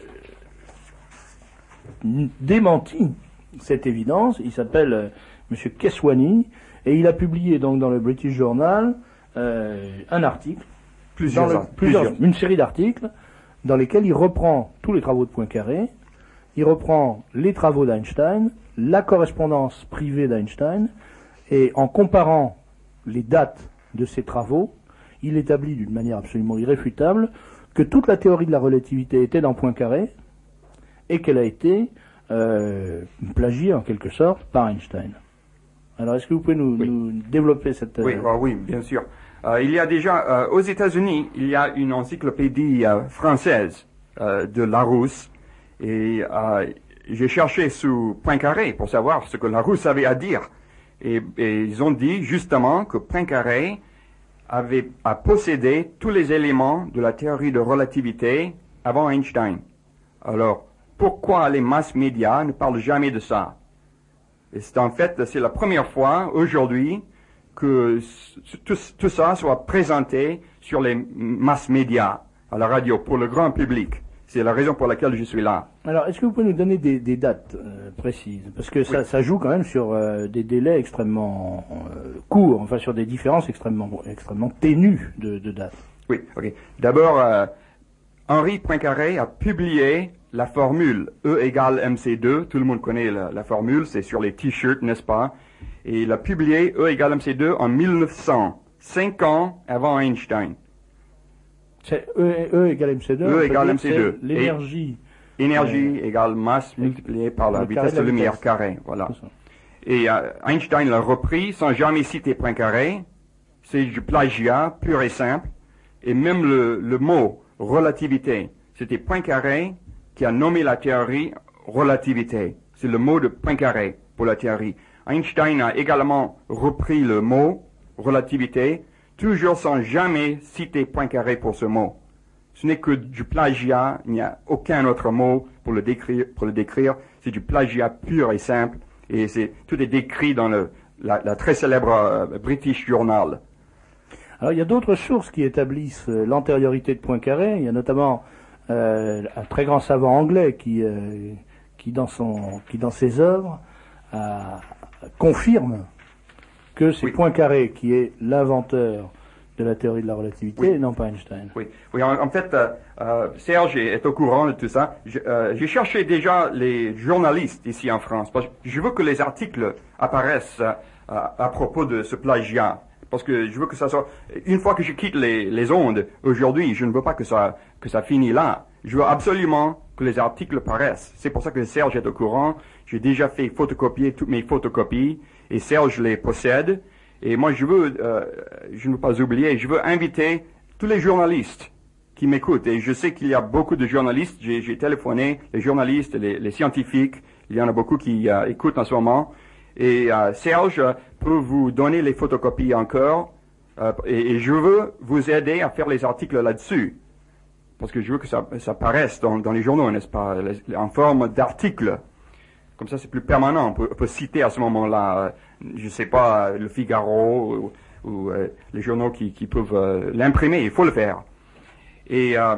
démenti cette évidence. Il s'appelle euh, monsieur Keswani, et il a publié donc dans le British Journal euh, un article, Plusieurs, dans le, plusieurs, plusieurs. une série d'articles, dans lesquels il reprend tous les travaux de Poincaré, il reprend les travaux d'Einstein, la correspondance privée d'Einstein, et en comparant les dates de ces travaux, il établit d'une manière absolument irréfutable que toute la théorie de la relativité était dans Poincaré, et qu'elle a été euh, plagiée en quelque sorte par Einstein. Alors est-ce que vous pouvez nous, oui. nous développer cette... Oui, euh... oui, bien sûr. Euh, il y a déjà, euh, aux États-Unis, il y a une encyclopédie euh, française euh, de Larousse, et euh, j'ai cherché sous Poincaré pour savoir ce que Larousse avait à dire, et, et ils ont dit justement que Poincaré avait a possédé tous les éléments de la théorie de relativité avant Einstein. Alors, pourquoi les masses médias ne parlent jamais de ça? Et c'est en fait, c'est la première fois aujourd'hui que tout, tout ça soit présenté sur les masses médias, à la radio, pour le grand public. C'est la raison pour laquelle je suis là. Alors, est-ce que vous pouvez nous donner des, des dates euh, précises? Parce que ça, oui. ça joue quand même sur euh, des délais extrêmement euh, courts, enfin sur des différences extrêmement, extrêmement ténues de, de dates. Oui, ok. D'abord, euh, Henri Poincaré a publié la formule E égale M C deux. Tout le monde connaît la, la formule, c'est sur les t-shirts, n'est-ce pas? Et il a publié E égale M C deux en mille neuf cents, cinq ans avant Einstein. C'est E, E égale M C deux. E égale M C deux. L'énergie. Énergie euh, égale masse multipliée par la vitesse de la lumière carrée. Voilà. Et euh, Einstein l'a repris sans jamais citer Poincaré. C'est du plagiat pur et simple. Et même le, le mot relativité, c'était Poincaré qui a nommé la théorie relativité. C'est le mot de Poincaré pour la théorie. Einstein a également repris le mot relativité, toujours sans jamais citer Poincaré pour ce mot. Ce n'est que du plagiat, il n'y a aucun autre mot pour le décrire, pour le décrire. C'est du plagiat pur et simple, et c'est, tout est décrit dans le, la, la très célèbre euh, British Journal. Alors il y a d'autres sources qui établissent euh, l'antériorité de Poincaré. Il y a notamment euh, un très grand savant anglais qui, euh, qui, dans, son, qui dans ses œuvres, euh, confirme que c'est oui. Poincaré qui est l'inventeur de la théorie de la relativité, oui. et non pas Einstein. Oui, oui. En, en fait, euh, euh, Serge est au courant de tout ça. Je, euh, j'ai cherché déjà les journalistes ici en France, parce que je veux que les articles apparaissent euh, à, à propos de ce plagiat, parce que je veux que ça soit... Une fois que je quitte les, les ondes, aujourd'hui, je ne veux pas que ça, que ça finisse là. Je veux absolument que les articles paraissent. C'est pour ça que Serge est au courant. J'ai déjà fait photocopier toutes mes photocopies, et Serge les possède. Et moi, je veux, euh, je ne veux pas oublier, je veux inviter tous les journalistes qui m'écoutent. Et je sais qu'il y a beaucoup de journalistes. J'ai, j'ai téléphoné, les journalistes, les, les scientifiques. Il y en a beaucoup qui euh, écoutent en ce moment. Et euh, Serge peut vous donner les photocopies encore. Euh, et, et je veux vous aider à faire les articles là-dessus. Parce que je veux que ça, ça paraisse dans, dans les journaux, n'est-ce pas, en forme d'articles. Comme ça, c'est plus permanent. On peut, on peut citer à ce moment-là, euh, je sais pas, Le Figaro ou, ou euh, les journaux qui, qui peuvent euh, l'imprimer. Il faut le faire. Et euh,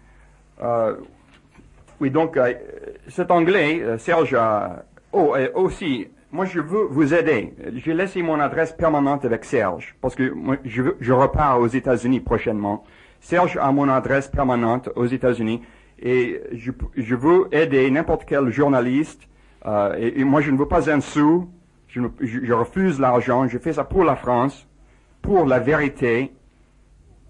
euh, oui, donc euh, cet Anglais, euh, Serge, euh, oh, et aussi, moi je veux vous aider. J'ai laissé mon adresse permanente avec Serge parce que moi, je, veux, je repars aux États-Unis prochainement. Serge a mon adresse permanente aux États-Unis et je, je veux aider n'importe quel journaliste. Euh, et, et moi, je ne veux pas un sou, je, ne, je, je refuse l'argent, je fais ça pour la France, pour la vérité,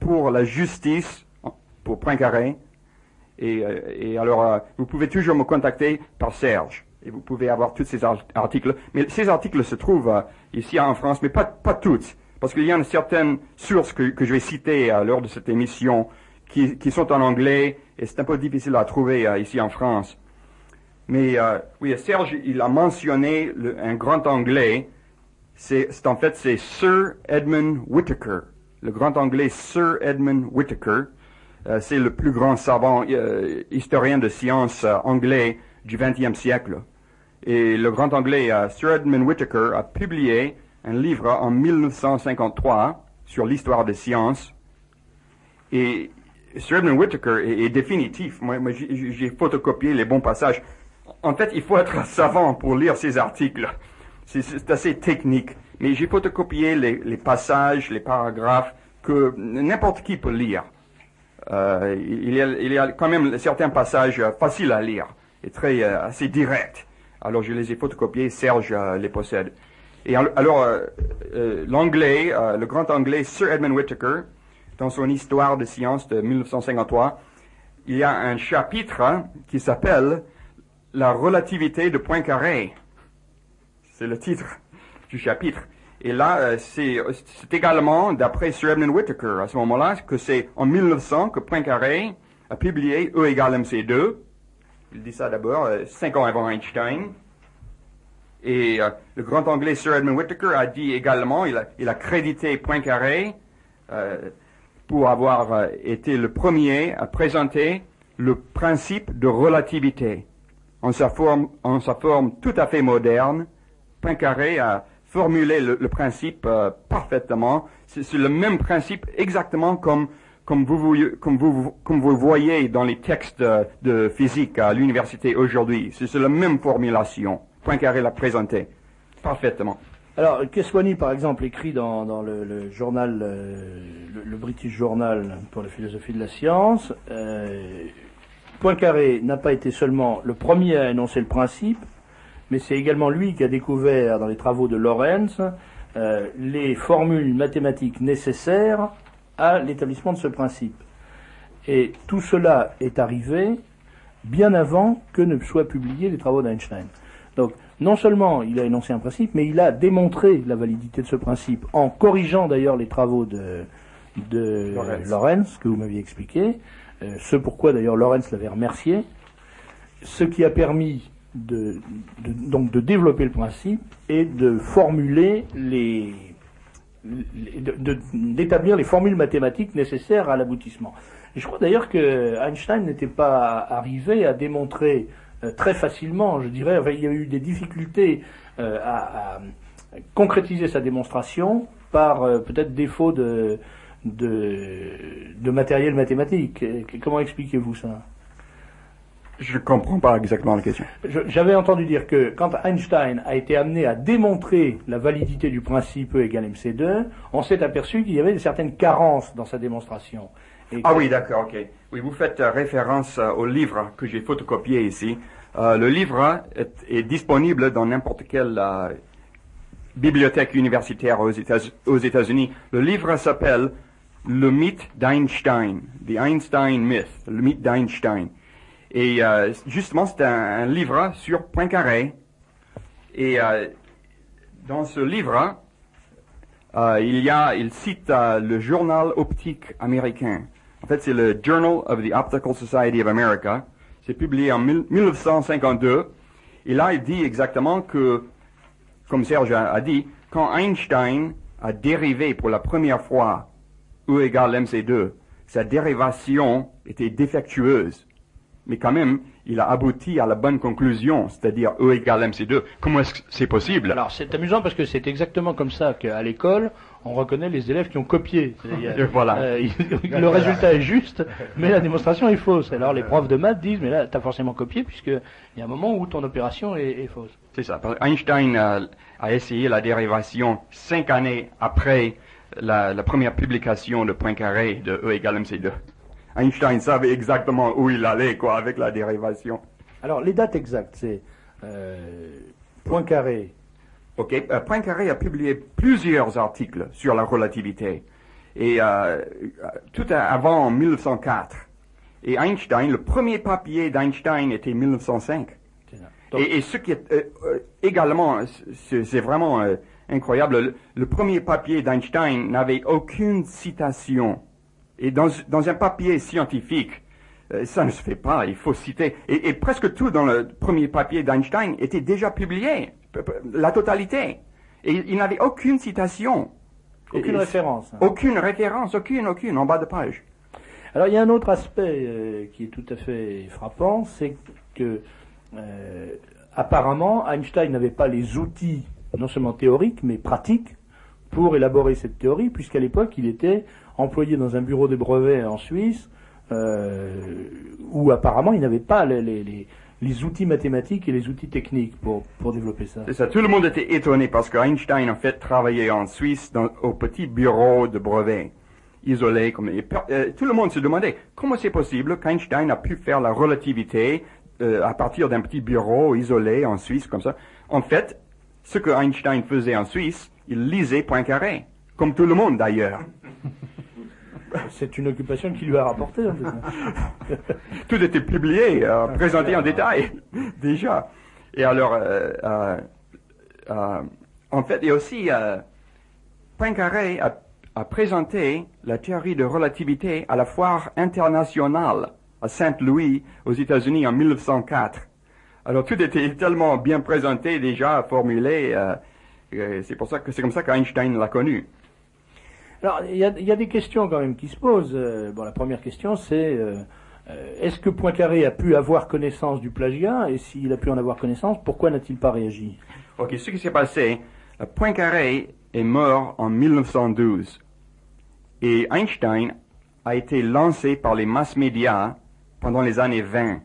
pour la justice, pour Poincaré. Et, et alors, euh, vous pouvez toujours me contacter par Serge. Et vous pouvez avoir tous ces articles. Mais ces articles se trouvent euh, ici en France, mais pas, pas toutes. Parce qu'il y a une certaine source que, que je vais citer euh, lors de cette émission qui, qui sont en anglais, et c'est un peu difficile à trouver euh, ici en France. Mais euh, oui, Serge, il a mentionné le, un grand anglais. C'est, c'est en fait, c'est Sir Edmund Whittaker. Le grand anglais Sir Edmund Whittaker. Euh, c'est le plus grand savant, euh, historien de sciences euh, anglais du vingtième siècle. Et le grand anglais euh, Sir Edmund Whittaker a publié un livre en mille neuf cent cinquante-trois sur l'histoire des sciences. Et Sir Edmund Whittaker est, est définitif. Moi, moi j'ai, j'ai photocopié les bons passages. En fait, il faut être savant pour lire ces articles. C'est, c'est assez technique. Mais j'ai photocopié les, les passages, les paragraphes que n'importe qui peut lire. Euh, il, y a, il y a quand même certains passages euh, faciles à lire et très euh, assez directs. Alors je les ai photocopiés, Serge euh, les possède. Et alors euh, euh, l'anglais, euh, le grand anglais Sir Edmund Whittaker, dans son histoire de sciences de mille neuf cent cinquante-trois, il y a un chapitre hein, qui s'appelle La relativité de Poincaré. C'est le titre du chapitre. Et là, euh, c'est, c'est également, d'après Sir Edmund Whittaker, à ce moment-là, que c'est en mille neuf cents que Poincaré a publié E égale M C deux. Il dit ça d'abord, euh, cinq ans avant Einstein. Et euh, le grand anglais Sir Edmund Whittaker a dit également, il a, il a crédité Poincaré euh, pour avoir euh, été le premier à présenter le principe de relativité. En sa forme, en sa forme tout à fait moderne, Poincaré a formulé le, le principe euh, parfaitement. C'est, c'est le même principe exactement comme, comme, vous, vous, comme, vous, comme vous voyez dans les textes de, de physique à l'université aujourd'hui. C'est, c'est la même formulation. Poincaré l'a présenté parfaitement. Alors, Keswani, par exemple, écrit dans, dans le, le journal, euh, le, le British Journal pour la philosophie de la science, euh, Poincaré n'a pas été seulement le premier à énoncer le principe, mais c'est également lui qui a découvert, dans les travaux de Lorentz, euh, les formules mathématiques nécessaires à l'établissement de ce principe. Et tout cela est arrivé bien avant que ne soient publiés les travaux d'Einstein. Donc, non seulement il a énoncé un principe, mais il a démontré la validité de ce principe, en corrigeant d'ailleurs les travaux de, de Lorentz. Lorentz, que vous m'aviez expliqué, euh, ce pourquoi d'ailleurs Lorentz l'avait remercié, ce qui a permis de, de, donc de développer le principe et de formuler les, les de, de, d'établir les formules mathématiques nécessaires à l'aboutissement. Et je crois d'ailleurs que Einstein n'était pas arrivé à démontrer euh, très facilement, je dirais, enfin, il y a eu des difficultés euh, à, à concrétiser sa démonstration par euh, peut-être défaut de, de, de matériel mathématique. Comment expliquez-vous ça ? Je ne comprends pas exactement la question. Je, j'avais entendu dire que quand Einstein a été amené à démontrer la validité du principe E égale M C deux, on s'est aperçu qu'il y avait certaines carences dans sa démonstration. Et ah que... oui, d'accord, ok. Oui, vous faites euh, référence euh, au livre que j'ai photocopié ici. Euh, le livre est, est disponible dans n'importe quelle euh, bibliothèque universitaire aux, États, aux États-Unis. Le livre s'appelle Le mythe d'Einstein, The Einstein Myth, le mythe d'Einstein. Et euh, justement, c'est un, un livre sur Poincaré. Et euh, dans ce livre, euh, il y a, il cite euh, le journal optique américain. En fait, c'est le Journal of the Optical Society of America. C'est publié en mille neuf cent cinquante-deux. Et là, il dit exactement que, comme Serge a, a dit, quand Einstein a dérivé pour la première fois E égale M C deux, sa dérivation était défectueuse. Mais quand même, il a abouti à la bonne conclusion, c'est-à-dire E égale M C deux. Comment est-ce que c'est possible? Alors, c'est amusant parce que c'est exactement comme ça qu'à l'école, on reconnaît les élèves qui ont copié. C'est-à-dire, voilà. Euh, il, le résultat est juste, mais la démonstration est fausse. Alors, les profs de maths disent, mais là, t'as forcément copié puisqu'il y a un moment où ton opération est, est fausse. C'est ça. Einstein a, a essayé la dérivation cinq années après la, la première publication de Poincaré de E égale M C deux. Einstein savait exactement où il allait, quoi, avec la dérivation. Alors, les dates exactes, c'est euh, Poincaré. Ok, euh, Poincaré a publié plusieurs articles sur la relativité. Et euh, tout avant mille neuf cent quatre. Et Einstein, le premier papier d'Einstein était mille neuf cent cinq. Donc, et, et ce qui est euh, euh, également, c'est, c'est vraiment euh, incroyable, le, le premier papier d'Einstein n'avait aucune citation. Et dans, dans un papier scientifique, euh, ça ne se fait pas, il faut citer. Et, et presque tout dans le premier papier d'Einstein était déjà publié, la totalité. Et il n'avait aucune citation. Aucune et, référence. Hein. Aucune référence, aucune, aucune, en bas de page. Alors il y a un autre aspect euh, qui est tout à fait frappant, c'est que euh, apparemment Einstein n'avait pas les outils, non seulement théoriques, mais pratiques, pour élaborer cette théorie, puisqu'à l'époque il était employé dans un bureau des brevets en Suisse, euh, où apparemment il n'avait pas les, les, les, les outils mathématiques et les outils techniques pour, pour développer ça. C'est ça, tout le monde était étonné parce qu'Einstein en fait travaillait en Suisse dans, au petit bureau de brevets. Isolé, comme et, euh, tout le monde se demandait comment c'est possible qu'Einstein a pu faire la relativité euh, à partir d'un petit bureau isolé en Suisse comme ça. En fait, ce que Einstein faisait en Suisse, il lisait Poincaré, comme tout le monde d'ailleurs. C'est une occupation qui lui a rapporté en fait. Tout était publié, euh, présenté en détail déjà. Et alors, euh, euh, euh, en fait, et aussi euh, Poincaré a a présenté la théorie de relativité à la foire internationale à Saint-Louis, aux États-Unis, en mille neuf cent quatre. Alors tout était tellement bien présenté, déjà formulé, euh, euh, c'est pour ça que c'est comme ça qu'Einstein l'a connu. Alors il y a, y a des questions quand même qui se posent. Euh, bon, la première question c'est euh, euh, est-ce que Poincaré a pu avoir connaissance du plagiat, et s'il a pu en avoir connaissance, pourquoi n'a-t-il pas réagi? Ok, ce qui s'est passé, Poincaré est mort en mille neuf cent douze. Et Einstein a été lancé par les mass médias pendant les années vingt.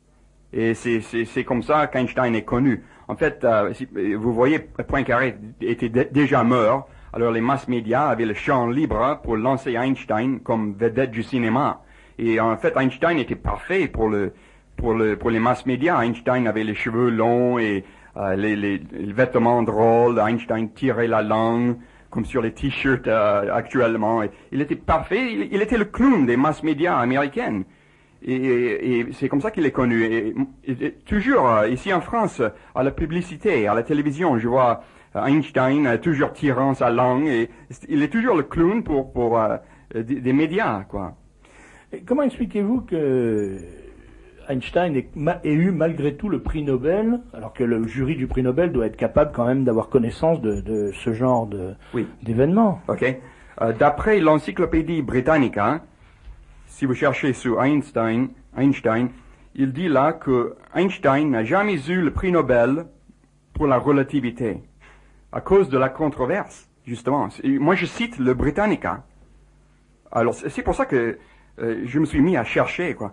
Et c'est, c'est, c'est comme ça qu'Einstein est connu. En fait, euh, si, vous voyez, Poincaré était d- déjà mort. Alors les mass médias avaient le champ libre pour lancer Einstein comme vedette du cinéma. Et en fait, Einstein était parfait pour le, pour le, pour les mass médias. Einstein avait les cheveux longs et euh, les, les, les vêtements drôles. Einstein tirait la langue, comme sur les t-shirts euh, actuellement. Et il était parfait, il, il était le clown des mass médias américaines. Et, et, et c'est comme ça qu'il est connu. Et, et, et toujours, euh, ici en France, à la publicité, à la télévision, je vois euh, Einstein euh, toujours tirant sa langue. Et il est toujours le clown pour, pour euh, des, des médias, quoi. Et comment expliquez-vous que Einstein ait, ait eu malgré tout le prix Nobel, alors que le jury du prix Nobel doit être capable quand même d'avoir connaissance de, de ce genre de, oui. d'événements? Ok. Euh, d'après l'encyclopédie Britannica, si vous cherchez sur Einstein, Einstein, il dit là que Einstein n'a jamais eu le prix Nobel pour la relativité, à cause de la controverse, justement. Moi, je cite le Britannica. Alors, c'est pour ça que euh, je me suis mis à chercher, quoi.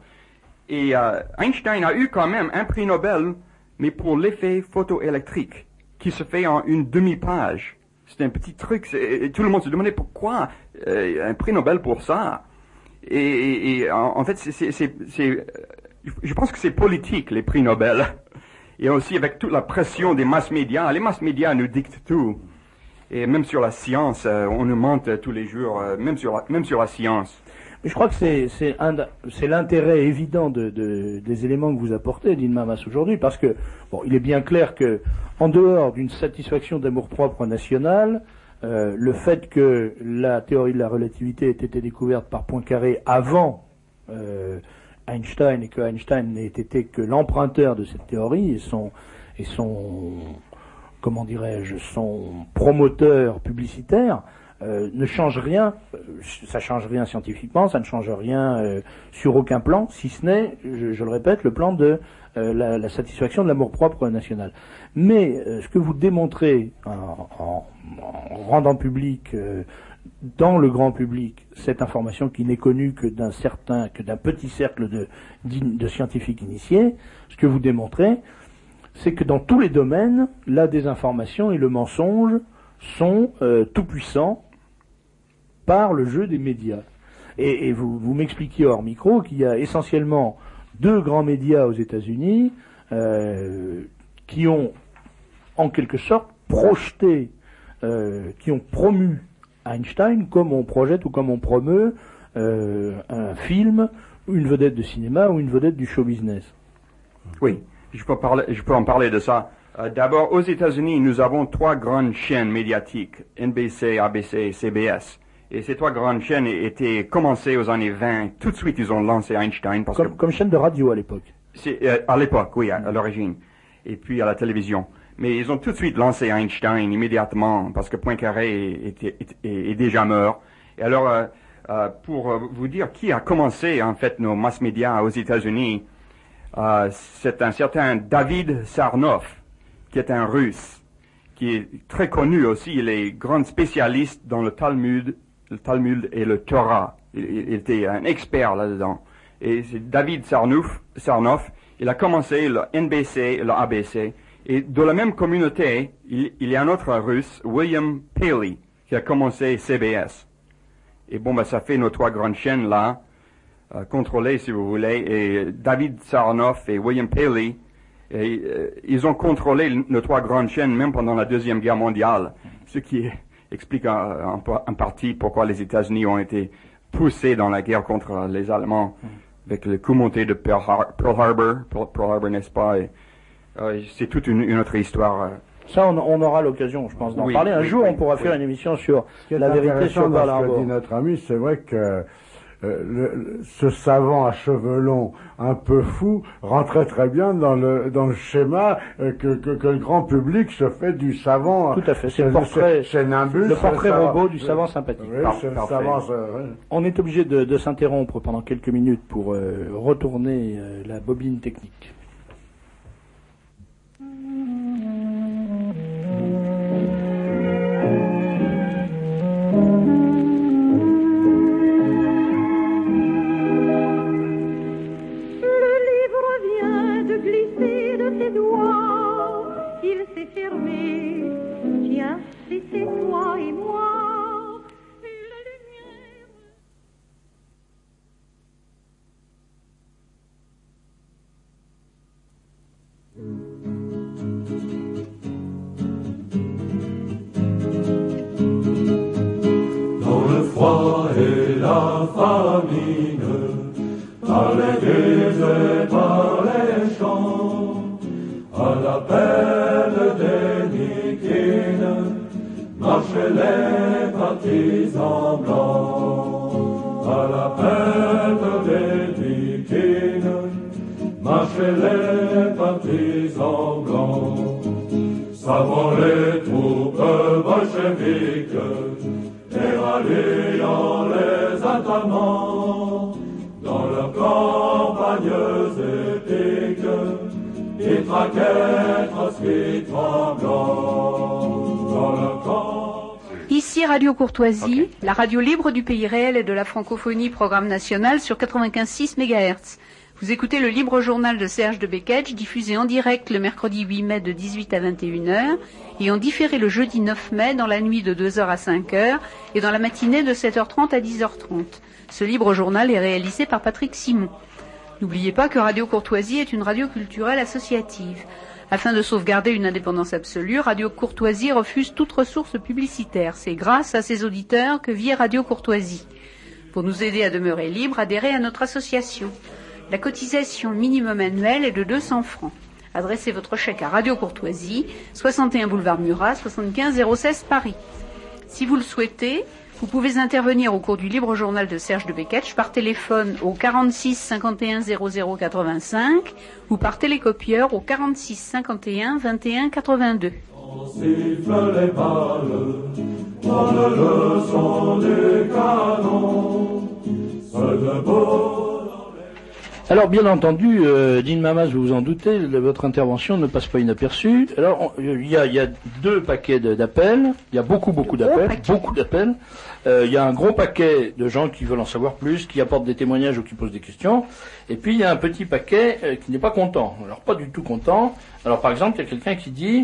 Et euh, Einstein a eu quand même un prix Nobel, mais pour l'effet photoélectrique, qui se fait en une demi-page. C'est un petit truc, et tout le monde se demandait pourquoi euh, un prix Nobel pour ça. Et, et, et en, en fait, c'est, c'est, c'est, c'est, je pense que c'est politique, les prix Nobel. Et aussi avec toute la pression des mass médias. Les mass médias nous dictent tout. Et même sur la science, euh, on nous ment tous les jours, euh, même sur la, même sur la science. Mais je crois que c'est, c'est, un, c'est l'intérêt évident de, de, des éléments que vous apportez, Dean Mamas, aujourd'hui, parce que, bon, il est bien clair que, en dehors d'une satisfaction d'amour-propre national, euh, le fait que la théorie de la relativité ait été découverte par Poincaré avant euh, Einstein, et que Einstein n'ait été que l'emprunteur de cette théorie et son, et son, comment dirais-je, son promoteur publicitaire, Euh, ne change rien, euh, ça change rien scientifiquement, ça ne change rien euh, sur aucun plan, si ce n'est, je, je le répète, le plan de euh, la, la satisfaction de l'amour-propre national. Mais euh, ce que vous démontrez en, en, en rendant public, euh, dans le grand public, cette information qui n'est connue que d'un certain, que d'un petit cercle de, de scientifiques initiés, ce que vous démontrez, c'est que dans tous les domaines, la désinformation et le mensonge sont euh, tout puissants par le jeu des médias. Et, et vous, vous m'expliquiez hors micro qu'il y a essentiellement deux grands médias aux États-Unis euh, qui ont en quelque sorte projeté, euh, qui ont promu Einstein comme on projette ou comme on promeut euh, un film, ou une vedette de cinéma ou une vedette du show business. Oui, je peux, parler, je peux en parler de ça. Euh, d'abord, aux États-Unis, nous avons trois grandes chaînes médiatiques, N B C, A B C et C B S. Et ces trois grandes chaînes étaient commencées aux années vingt. Tout de suite, ils ont lancé Einstein. Parce comme, que comme chaîne de radio à l'époque. C'est, euh, à l'époque, oui, à, à l'origine. Et puis à la télévision. Mais ils ont tout de suite lancé Einstein immédiatement parce que Poincaré est, est, est, est déjà mort. Et alors, euh, euh, pour euh, vous dire qui a commencé en fait nos mass médias aux États-Unis, euh, c'est un certain David Sarnoff, qui est un Russe, qui est très connu aussi. Il est grand spécialiste dans le Talmud, le Talmud et le Torah. Il, il était un expert là-dedans. Et c'est David Sarnoff, Sarnoff, il a commencé le N B C et le A B C. Et dans la même communauté, il, il y a un autre Russe, William Paley, qui a commencé C B S. Et bon, ben, ça fait nos trois grandes chaînes là, euh, contrôlées si vous voulez. Et David Sarnoff et William Paley, et, euh, ils ont contrôlé nos trois grandes chaînes même pendant la Deuxième Guerre mondiale. Ce qui explique en, en, en partie pourquoi les États-Unis ont été poussés dans la guerre contre les Allemands, avec le coup monté de Pearl, Har- Pearl Harbor, Pearl, Pearl Harbor, n'est-ce pas? Et, Euh, c'est toute une, une autre histoire. Euh. Ça, on, on aura l'occasion, je pense, d'en oui, parler. Un oui, jour, oui, on pourra oui. faire une émission sur la vérité sur Pearl Harbor. Ce que dit notre ami, c'est vrai que euh, le, ce savant à cheveux longs, un peu fou, rentrait très bien dans le dans le schéma euh, que, que que le grand public se fait du savant. Tout à fait. C'est le portrait, c'est, c'est Nimbus, le portrait le robot du savant sympathique. Oui, c'est le savant. C'est, ouais. On est obligé de, de s'interrompre pendant quelques minutes pour euh, retourner euh, la bobine technique. Ici Radio Courtoisie, okay. La radio libre du pays réel et de la francophonie, programme national sur quatre-vingt-quinze virgule six mégahertz. Vous écoutez le libre journal de Serge de Beketch, diffusé en direct le mercredi huit mai de dix-huit à vingt et une heures et en différé le jeudi neuf mai dans la nuit de deux heures à cinq heures et dans la matinée de sept heures trente à dix heures trente. Ce libre journal est réalisé par Patrick Simon. N'oubliez pas que Radio Courtoisie est une radio culturelle associative. Afin de sauvegarder une indépendance absolue, Radio Courtoisie refuse toute ressource publicitaire. C'est grâce à ses auditeurs que vit Radio Courtoisie. Pour nous aider à demeurer libre, adhérez à notre association. La cotisation minimum annuelle est de deux cents francs. Adressez votre chèque à Radio Courtoisie, soixante et un boulevard Murat, soixante-quinze zéro seize Paris. Si vous le souhaitez, vous pouvez intervenir au cours du libre journal de Serge de Beketch par téléphone au quarante-six cinquante et un zéro zéro quatre-vingt-cinq ou par télécopieur au quarante-six cinquante et un vingt et un quatre-vingt-deux. On siffle les balles, on le son du canon, seul de beau. Alors, bien entendu, euh, Dean Mamas, vous vous en doutez, le, votre intervention ne passe pas inaperçue. Alors, il y a, y a deux paquets de, d'appels, il y a beaucoup, beaucoup d'appels, beaucoup d'appels. Il euh, y a un gros paquet de gens qui veulent en savoir plus, qui apportent des témoignages ou qui posent des questions. Et puis, il y a un petit paquet euh, qui n'est pas content. Alors, pas du tout content. Alors, par exemple, il y a quelqu'un qui dit,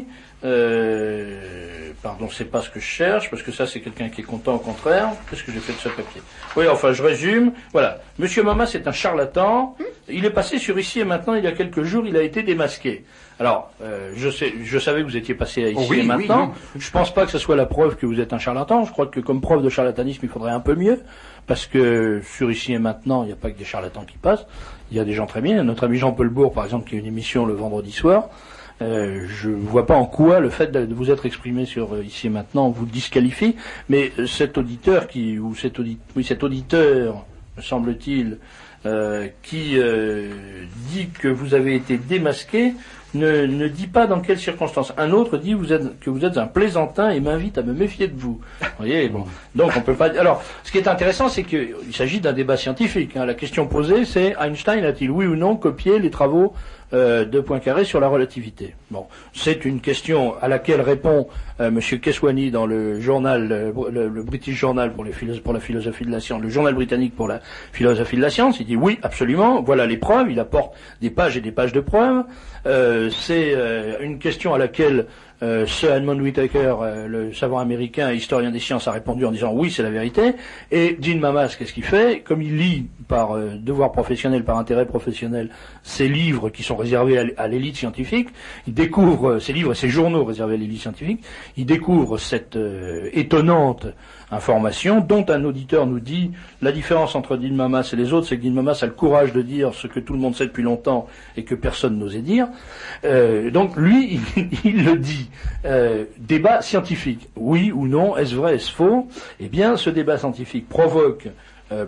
Euh, pardon, c'est pas ce que je cherche, parce que ça c'est quelqu'un qui est content au contraire. Qu'est-ce que j'ai fait de ce papier? Oui, enfin je résume. Voilà. Monsieur Mamas c'est un charlatan. Il est passé sur Ici et Maintenant il y a quelques jours, il a été démasqué. Alors, euh, je sais, je savais que vous étiez passé à Ici oui, et Maintenant. Oui, je pense pas que ce soit la preuve que vous êtes un charlatan. Je crois que comme preuve de charlatanisme, il faudrait un peu mieux. Parce que sur Ici et Maintenant, il n'y a pas que des charlatans qui passent. Il y a des gens très bien. Notre ami Jean-Paul Bourg, par exemple, qui a une émission le vendredi soir. Euh, je ne vois pas en quoi le fait de vous être exprimé sur euh, Ici et Maintenant vous disqualifie, mais euh, cet auditeur qui, ou cet, audi oui, cet auditeur, me semble-t-il, euh, qui euh, dit que vous avez été démasqué, ne, ne dit pas dans quelles circonstances. Un autre dit vous êtes, que vous êtes un plaisantin et m'invite à me méfier de vous. Vous voyez, bon. Donc on peut pas. Alors, ce qui est intéressant, c'est qu'il s'agit d'un débat scientifique. Hein. La question posée, c'est Einstein a-t-il oui ou non copié les travaux euh, de Poincaré sur la relativité? Bon, c'est une question à laquelle répond euh, Monsieur Keswani dans le journal, le, le, le British Journal pour, les pour la philosophie de la science, le journal britannique pour la philosophie de la science. Il dit oui, absolument. Voilà les preuves. Il apporte des pages et des pages de preuves. Euh, c'est euh, une question à laquelle euh, Sir Edmund Whittaker, euh, le savant américain et historien des sciences, a répondu en disant oui, c'est la vérité. Et Dean Mamas, qu'est-ce qu'il fait? Comme il lit par euh, devoir professionnel, par intérêt professionnel, ces livres qui sont réservés à, à l'élite scientifique, il découvre euh, ces livres et ces journaux réservés à l'élite scientifique, il découvre cette euh, étonnante information dont un auditeur nous dit la différence entre Dean Mamas et les autres, c'est que Dean Mamas a le courage de dire ce que tout le monde sait depuis longtemps et que personne n'osait dire. Euh, donc lui, il, il le dit. Euh, débat scientifique. Oui ou non, est-ce vrai, est-ce faux? Eh bien, ce débat scientifique provoque euh,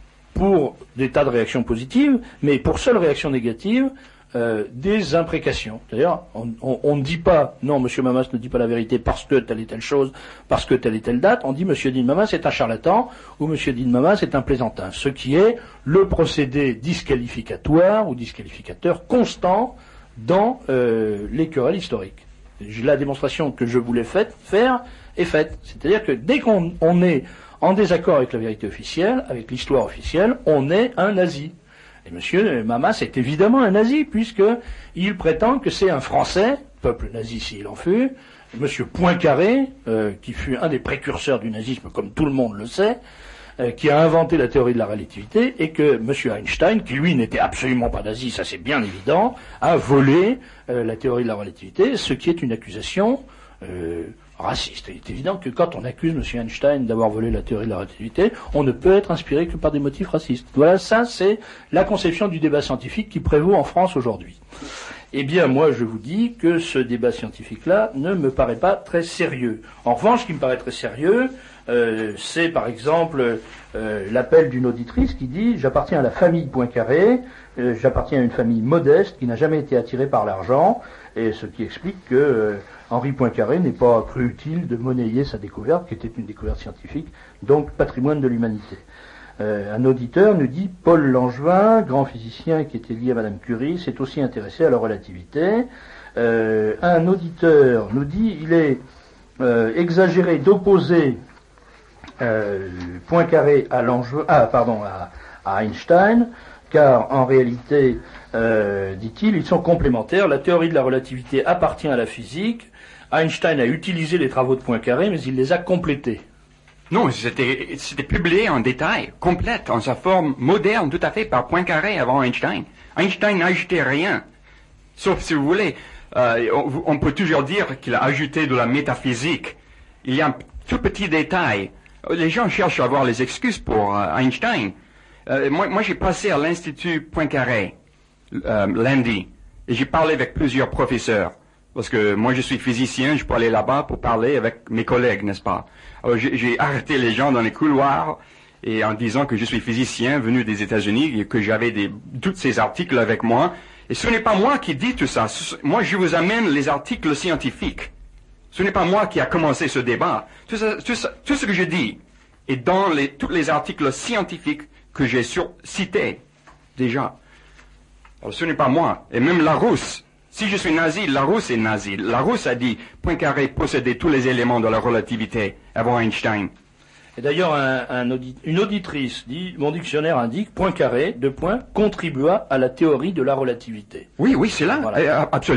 pour des tas de réactions positives, mais pour seule réaction négative, Euh, des imprécations. C'est-à-dire, on, on, on ne dit pas, non, Monsieur Mamas ne dit pas la vérité parce que telle et telle chose, parce que telle et telle date. On dit Monsieur Dean Mamas est un charlatan ou Monsieur Dean Mamas est un plaisantin. Ce qui est le procédé disqualificatoire ou disqualificateur constant dans euh, les querelles historiques. La démonstration que je voulais fait, faire est faite. C'est-à-dire que dès qu'on on est en désaccord avec la vérité officielle, avec l'histoire officielle, on est un nazi. Et Monsieur Mamas est évidemment un nazi, puisqu'il prétend que c'est un Français, peuple nazi s'il en fut, Monsieur Poincaré, euh, qui fut un des précurseurs du nazisme, comme tout le monde le sait, euh, qui a inventé la théorie de la relativité, et que Monsieur Einstein, qui lui n'était absolument pas nazi, ça c'est bien évident, a volé euh, la théorie de la relativité, ce qui est une accusation euh, raciste. Il est évident que quand on accuse M. Einstein d'avoir volé la théorie de la relativité, on ne peut être inspiré que par des motifs racistes. Voilà, ça c'est la conception du débat scientifique qui prévaut en France aujourd'hui. Eh bien, moi je vous dis que ce débat scientifique-là ne me paraît pas très sérieux. En revanche, ce qui me paraît très sérieux, euh, c'est par exemple euh, l'appel d'une auditrice qui dit « J'appartiens à la famille Poincaré, euh, j'appartiens à une famille modeste qui n'a jamais été attirée par l'argent », et ce qui explique que euh, Henri Poincaré n'est pas cru utile de monnayer sa découverte, qui était une découverte scientifique, donc patrimoine de l'humanité. Euh, un auditeur nous dit « Paul Langevin, grand physicien qui était lié à Madame Curie, s'est aussi intéressé à la relativité. Euh, » Un auditeur nous dit « Il est euh, exagéré d'opposer euh, Poincaré à Langevin, ah, pardon, à, à Einstein, car en réalité, euh, dit-il, ils sont complémentaires. La théorie de la relativité appartient à la physique. Einstein a utilisé les travaux de Poincaré, mais il les a complétés. » Non, c'était, c'était publié en détail, complète, en sa forme moderne, tout à fait, par Poincaré avant Einstein. Einstein n'ajoutait rien. Sauf, si vous voulez, euh, on, on peut toujours dire qu'il a ajouté de la métaphysique. Il y a un tout petit détail. Les gens cherchent à avoir les excuses pour euh, Einstein. Euh, moi, moi j'ai passé à l'Institut Poincaré, euh, lundi, et j'ai parlé avec plusieurs professeurs. Parce que moi, je suis physicien, je peux aller là-bas pour parler avec mes collègues, n'est-ce pas? Alors, j'ai, j'ai arrêté les gens dans les couloirs et en disant que je suis physicien venu des États-Unis et que j'avais des, tous ces articles avec moi. Et ce n'est pas moi qui dis tout ça. Moi, je vous amène les articles scientifiques. Ce n'est pas moi qui a commencé ce débat. Tout, ça, tout, ça, tout ce que je dis est dans les, tous les articles scientifiques que j'ai sur, cités déjà. Alors, ce n'est pas moi. Et même Larousse. Si je suis nazi, Larousse est nazi. Larousse a dit Poincaré possédait tous les éléments de la relativité avant Einstein. Et d'ailleurs, un, un audit, une auditrice dit, mon dictionnaire indique, Poincaré, deux points, contribua à la théorie de la relativité. Oui, oui, c'est là, voilà. Absolument.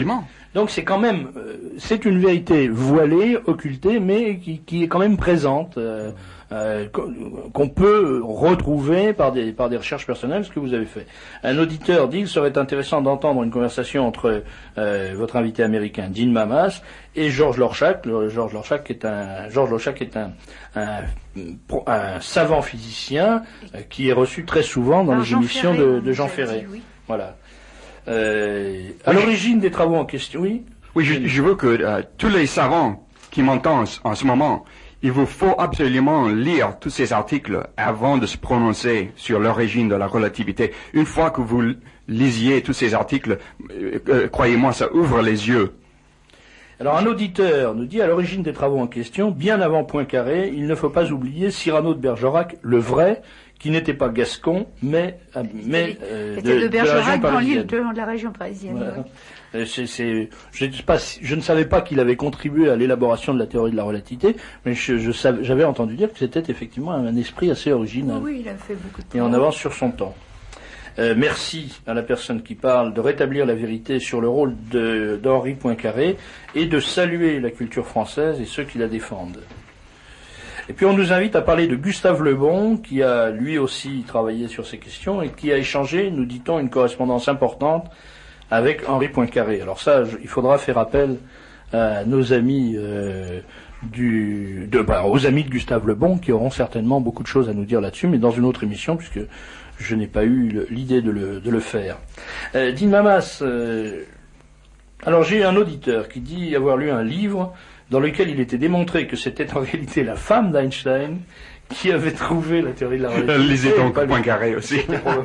Donc c'est quand même, euh, c'est une vérité voilée, occultée, mais qui, qui est quand même présente, euh, euh, qu'on peut retrouver par des, par des recherches personnelles, ce que vous avez fait. Un auditeur dit qu'il serait intéressant d'entendre une conversation entre euh, votre invité américain, Dean Mamas, et Georges Lorchac. Georges Lorchac est un, Georges Lorchac est un, un, un savant physicien euh, qui est reçu très souvent dans Alors, les Jean émissions Ferré, de, de Jean vous avez Ferré. dit, oui. Voilà. Euh, à l'origine des travaux en question, oui. Oui, je, je veux que euh, tous les savants qui m'entendent en ce moment, il vous faut absolument lire tous ces articles avant de se prononcer sur l'origine de la relativité. Une fois que vous lisiez tous ces articles, euh, euh, croyez-moi, ça ouvre les yeux. Alors un auditeur nous dit à l'origine des travaux en question, bien avant Poincaré, il ne faut pas oublier Cyrano de Bergerac, le vrai, qui n'était pas gascon, mais, mais euh, C'était de, de Bergerac dans l'île de, de la région parisienne. voilà. Oui. C'est, c'est, je, pas, je ne savais pas qu'il avait contribué à l'élaboration de la théorie de la relativité, mais je, je savais, j'avais entendu dire que c'était effectivement un esprit assez original. Oui, oui, il a fait beaucoup de et en avance sur son temps. Euh, merci à la personne qui parle de rétablir la vérité sur le rôle de, d'Henri Poincaré et de saluer la culture française et ceux qui la défendent. Et puis on nous invite à parler de Gustave Le Bon, qui a lui aussi travaillé sur ces questions et qui a échangé, nous dit-on, une correspondance importante avec Henri Poincaré. Alors ça, je, il faudra faire appel à nos amis euh, du, de, bah, aux amis de Gustave Le Bon, qui auront certainement beaucoup de choses à nous dire là-dessus, mais dans une autre émission, puisque je n'ai pas eu le, l'idée de le, de le faire. Euh, Dean Mamas, euh, alors j'ai eu un auditeur qui dit avoir lu un livre dans lequel il était démontré que c'était en réalité la femme d'Einstein qui avait trouvé la théorie de la relativité. Lisez donc Poincaré aussi.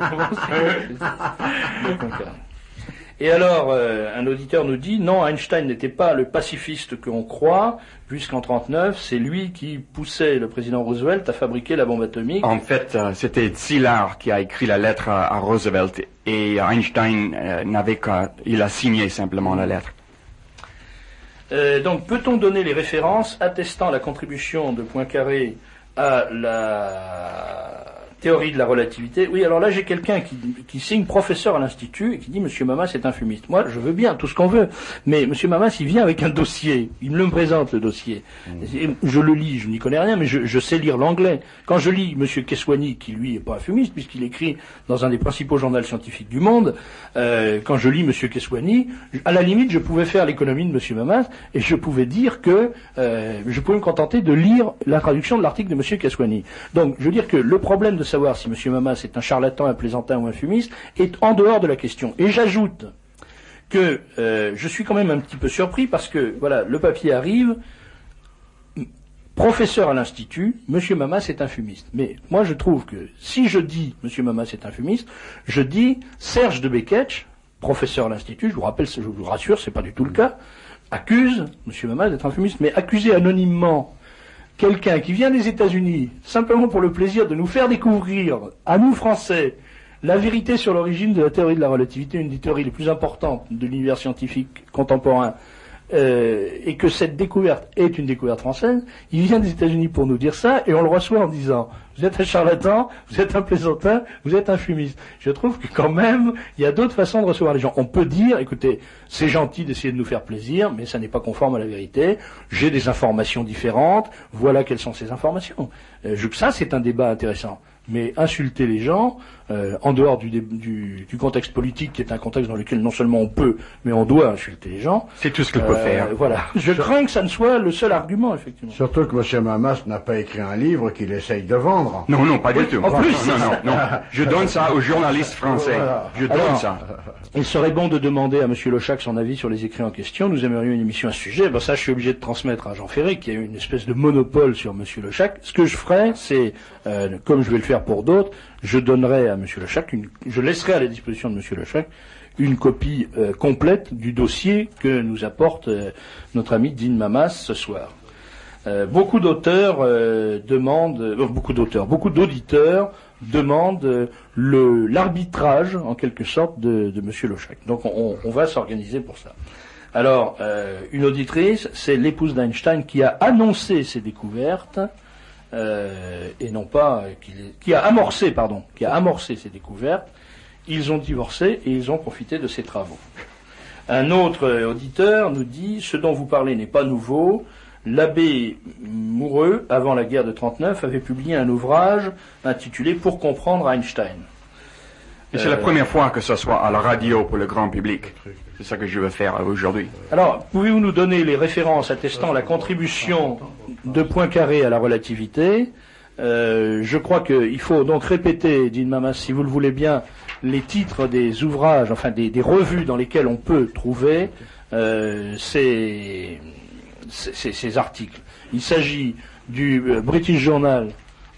Et alors, euh, un auditeur nous dit, non, Einstein n'était pas le pacifiste que l'on croit, puisqu'en trente-neuf, c'est lui qui poussait le président Roosevelt à fabriquer la bombe atomique. En fait, euh, c'était Szilard qui a écrit la lettre à, à Roosevelt, et Einstein euh, n'avait qu'à, il a signé simplement la lettre. Euh, donc, peut-on donner les références attestant la contribution de Poincaré à la théorie de la relativité? Oui, alors là, j'ai quelqu'un qui, qui signe professeur à l'Institut et qui dit « Monsieur Mamas est un fumiste ». Moi, je veux bien, tout ce qu'on veut, mais Monsieur Mamas, il vient avec un dossier. Il me le présente, le dossier. Mmh. Je le lis, je n'y connais rien, mais je, je sais lire l'anglais. Quand je lis Monsieur Keswani, qui lui est pas un fumiste, puisqu'il écrit dans un des principaux journaux scientifiques du monde, euh, quand je lis Monsieur Keswani, à la limite, je pouvais faire l'économie de Monsieur Mamas et je pouvais dire que euh, je pouvais me contenter de lire la traduction de l'article de Monsieur Keswani. Donc, je veux dire que le problème de savoir si M. Mamas est un charlatan, un plaisantin ou un fumiste est en dehors de la question. Et j'ajoute que euh, je suis quand même un petit peu surpris parce que, voilà, le papier arrive, professeur à l'Institut, M. Mamas est un fumiste. Mais moi, je trouve que si je dis M. Mamas est un fumiste, je dis Serge de Beketch, professeur à l'Institut, je vous rappelle, je vous rassure, c'est pas du tout le cas, accuse M. Mamas d'être un fumiste, mais accusé anonymement quelqu'un qui vient des États-Unis, simplement pour le plaisir de nous faire découvrir, à nous Français, la vérité sur l'origine de la théorie de la relativité, une des théories les plus importantes de l'univers scientifique contemporain, euh, et que cette découverte est une découverte française, il vient des États-Unis pour nous dire ça, et on le reçoit en disant « Vous êtes un charlatan, vous êtes un plaisantin, vous êtes un fumiste ». Je trouve que quand même, il y a d'autres façons de recevoir les gens. On peut dire, écoutez, c'est gentil d'essayer de nous faire plaisir, mais ça n'est pas conforme à la vérité. J'ai des informations différentes, voilà quelles sont ces informations. Euh, je, ça, c'est un débat intéressant. Mais insulter les gens, euh, en dehors du, du, du contexte politique, qui est un contexte dans lequel non seulement on peut, mais on doit insulter les gens. C'est tout ce qu'il euh, peut faire. Voilà. Je crains que ça ne soit le seul argument, effectivement. Surtout que M. Mamas n'a pas écrit un livre qu'il essaye de vendre. Non, non, pas oui, du tout. En plus, non, non, non, non. Je donne ça aux journalistes français. Voilà. Je donne Alors, ça. Il serait bon de demander à M. Lechac son avis sur les écrits en question. Nous aimerions une émission à ce sujet. Ben ça, je suis obligé de transmettre à Jean Ferré, qui a eu une espèce de monopole sur M. Lechac. Ce que je ferai, c'est, euh, comme je vais le faire pour d'autres, je donnerai à M. Lechac, une, je laisserai à la disposition de M. Lechac une copie euh, complète du dossier que nous apporte euh, notre ami Dean Mamas ce soir. Euh, beaucoup d'auteurs euh, demandent, euh, beaucoup d'auteurs, beaucoup d'auditeurs demandent euh, le l'arbitrage en quelque sorte de, de M. Lechac. Donc on, on va s'organiser pour ça. Alors euh, une auditrice, c'est l'épouse d'Einstein qui a annoncé ses découvertes. Euh, et non pas euh, qui, qui a amorcé, pardon, qui a amorcé ces découvertes. Ils ont divorcé et ils ont profité de ces travaux. Un autre auditeur nous dit « Ce dont vous parlez n'est pas nouveau. L'abbé Moureux, avant la guerre de trente-neuf, avait publié un ouvrage intitulé « Pour comprendre Einstein ». Et c'est euh, la première fois que ce soit à la radio pour le grand public. C'est ça que je veux faire aujourd'hui. Alors, pouvez-vous nous donner les références attestant la contribution de Poincaré à la relativité? euh, Je crois qu'il faut donc répéter, Dean Mamas, si vous le voulez bien, les titres des ouvrages, enfin des, des revues dans lesquelles on peut trouver euh, ces, ces, ces articles. Il s'agit du British Journal,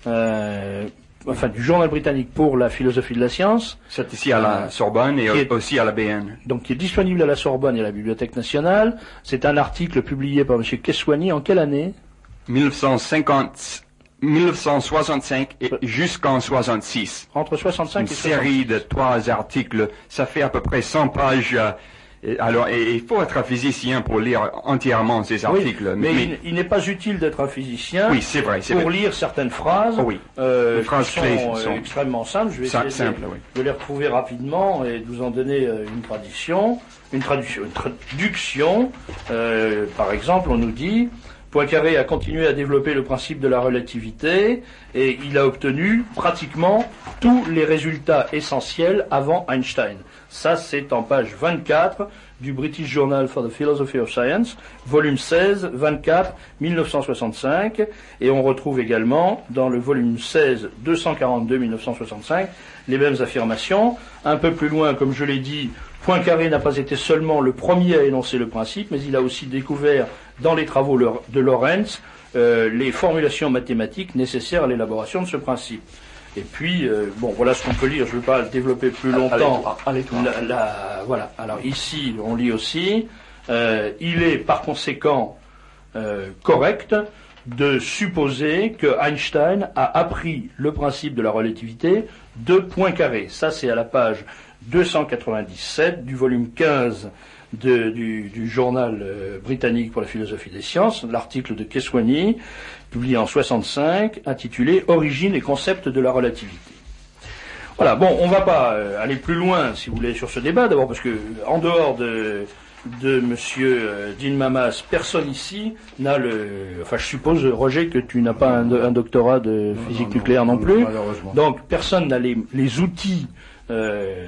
euh, enfin du journal britannique pour la philosophie de la science. C'est ici à la Sorbonne et est, aussi à la B N. Donc qui est disponible à la Sorbonne et à la Bibliothèque nationale. C'est un article publié par M. Keswani en quelle année? mille neuf cent cinquante, mille neuf cent soixante-cinq et jusqu'en soixante-six. Entre soixante-cinq et soixante-six. Une série de trois articles. Ça fait à peu près cent pages. Et alors, et il faut être un physicien pour lire entièrement ces articles. Oui, mais, mais il, il n'est pas utile d'être un physicien oui, c'est vrai, c'est pour vrai. lire certaines phrases, oh oui. euh, les phrases qui sont, clés euh, sont extrêmement simples. Je vais essayer simple, de, oui. de les retrouver rapidement et de vous en donner euh, une traduction. Une traduction, une traduction. Euh, par exemple, on nous dit Poincaré a continué à développer le principe de la relativité et il a obtenu pratiquement tous les résultats essentiels avant Einstein. Ça, c'est en page vingt-quatre du British Journal for the Philosophy of Science, volume seize, vingt-quatre, mille neuf cent soixante-cinq, et on retrouve également dans le volume seize, deux cent quarante-deux, mille neuf cent soixante-cinq, les mêmes affirmations. Un peu plus loin, comme je l'ai dit, Poincaré n'a pas été seulement le premier à énoncer le principe, mais il a aussi découvert dans les travaux de Lorentz euh, les formulations mathématiques nécessaires à l'élaboration de ce principe. Et puis, euh, bon, voilà ce qu'on peut lire, je ne vais pas le développer plus longtemps. Allez, allez, la, la, voilà, alors ici, on lit aussi, euh, il est par conséquent euh, correct de supposer que Einstein a appris le principe de la relativité de Poincaré. Ça, c'est à la page deux cent quatre-vingt-dix-sept du volume quinze de, du, du journal euh, britannique pour la philosophie des sciences, l'article de Keswani, publié en soixante-cinq, intitulé « Origine et concept de la relativité ». Voilà, bon, on ne va pas euh, aller plus loin, si vous voulez, sur ce débat, d'abord parce que, en dehors de, de monsieur euh, Dean Mamas, personne ici n'a le... Enfin, je suppose, Roger, que tu n'as pas un, un doctorat de non, physique non, nucléaire non, non plus. Malheureusement. Donc, personne n'a les, les outils... Euh,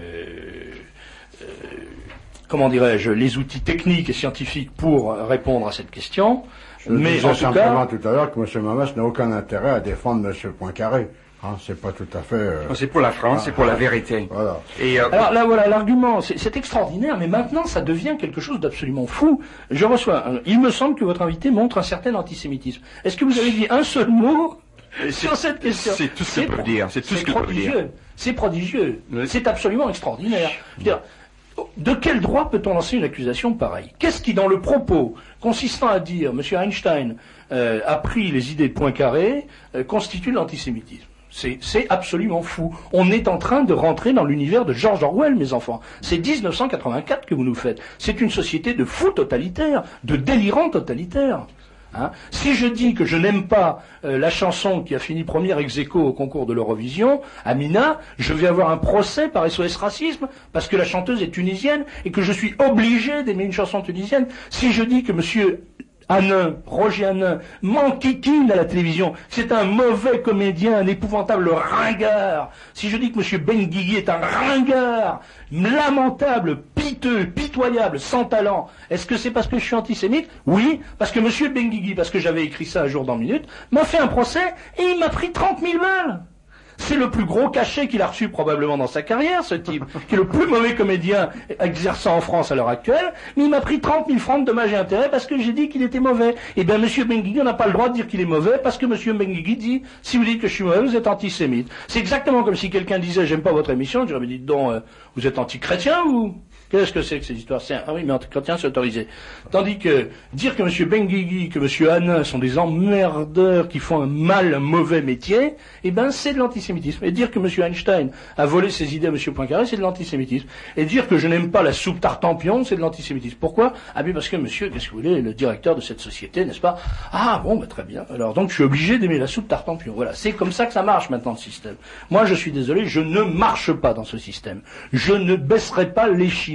euh, comment dirais-je, les outils techniques et scientifiques pour répondre à cette question. Je mais disais en tout simplement cas, tout à l'heure que M. Mamas n'a aucun intérêt à défendre M. Poincaré. Hein, c'est pas tout à fait... Euh... C'est pour la France, ah, c'est pour la vérité. Voilà. Et euh... Alors là, voilà, l'argument, c'est, c'est extraordinaire, mais maintenant, ça devient quelque chose d'absolument fou. Je reçois, un, il me semble que votre invité montre un certain antisémitisme. Est-ce que vous avez dit un seul mot sur cette question? C'est tout ce que je peux dire. C'est tout ce que je peux dire. C'est prodigieux. Oui. C'est absolument extraordinaire. Je veux dire, de quel droit peut-on lancer une accusation pareille? Qu'est-ce qui, dans le propos consistant à dire M. Einstein euh, a pris les idées de Poincaré, euh, constitue l'antisémitisme? C'est, c'est absolument fou. On est en train de rentrer dans l'univers de George Orwell, mes enfants. C'est dix-neuf cent quatre-vingt-quatre que vous nous faites. C'est une société de fous totalitaires, de délirants totalitaires. Hein, si je dis que je n'aime pas euh, la chanson qui a fini première ex aequo au concours de l'Eurovision, Amina, je vais avoir un procès par S O S Racisme parce que la chanteuse est tunisienne et que je suis obligé d'aimer une chanson tunisienne. Si je dis que monsieur Hanin, Roger Hanin, m'enquiquine à la télévision, c'est un mauvais comédien, un épouvantable ringard. Si je dis que monsieur Benguigui est un ringard, lamentable, piteux, pitoyable, sans talent, est-ce que c'est parce que je suis antisémite? Oui, parce que monsieur Benguigui, parce que j'avais écrit ça un jour dans Minute, m'a fait un procès et il m'a pris trente mille balles. C'est le plus gros cachet qu'il a reçu probablement dans sa carrière, ce type, qui est le plus mauvais comédien exerçant en France à l'heure actuelle, mais il m'a pris trente mille francs de dommages et intérêts parce que j'ai dit qu'il était mauvais. Eh bien, monsieur Benguigui n'a pas le droit de dire qu'il est mauvais parce que monsieur Benguigui dit, si vous dites que je suis mauvais, vous êtes antisémite. C'est exactement comme si quelqu'un disait, j'aime pas votre émission, je lui dit, donc, euh, vous êtes anti-chrétien ou... Qu'est-ce que c'est que ces histoires? C'est un... Ah oui, mais anti-chrétien, c'est autorisé. Tandis que dire que M. Benguigui, que M. Hanin sont des emmerdeurs qui font un mal, un mauvais métier, eh ben c'est de l'antisémitisme. Et dire que M. Einstein a volé ses idées à M. Poincaré, c'est de l'antisémitisme. Et dire que je n'aime pas la soupe Tartampion, c'est de l'antisémitisme. Pourquoi? Ah bien parce que monsieur, qu'est-ce que vous voulez, le directeur de cette société, n'est-ce pas? Ah bon, bah très bien. Alors donc je suis obligé d'aimer la soupe Tartampion. Voilà, c'est comme ça que ça marche maintenant le système. Moi je suis désolé, je ne marche pas dans ce système. Je ne baisserai pas l'échine.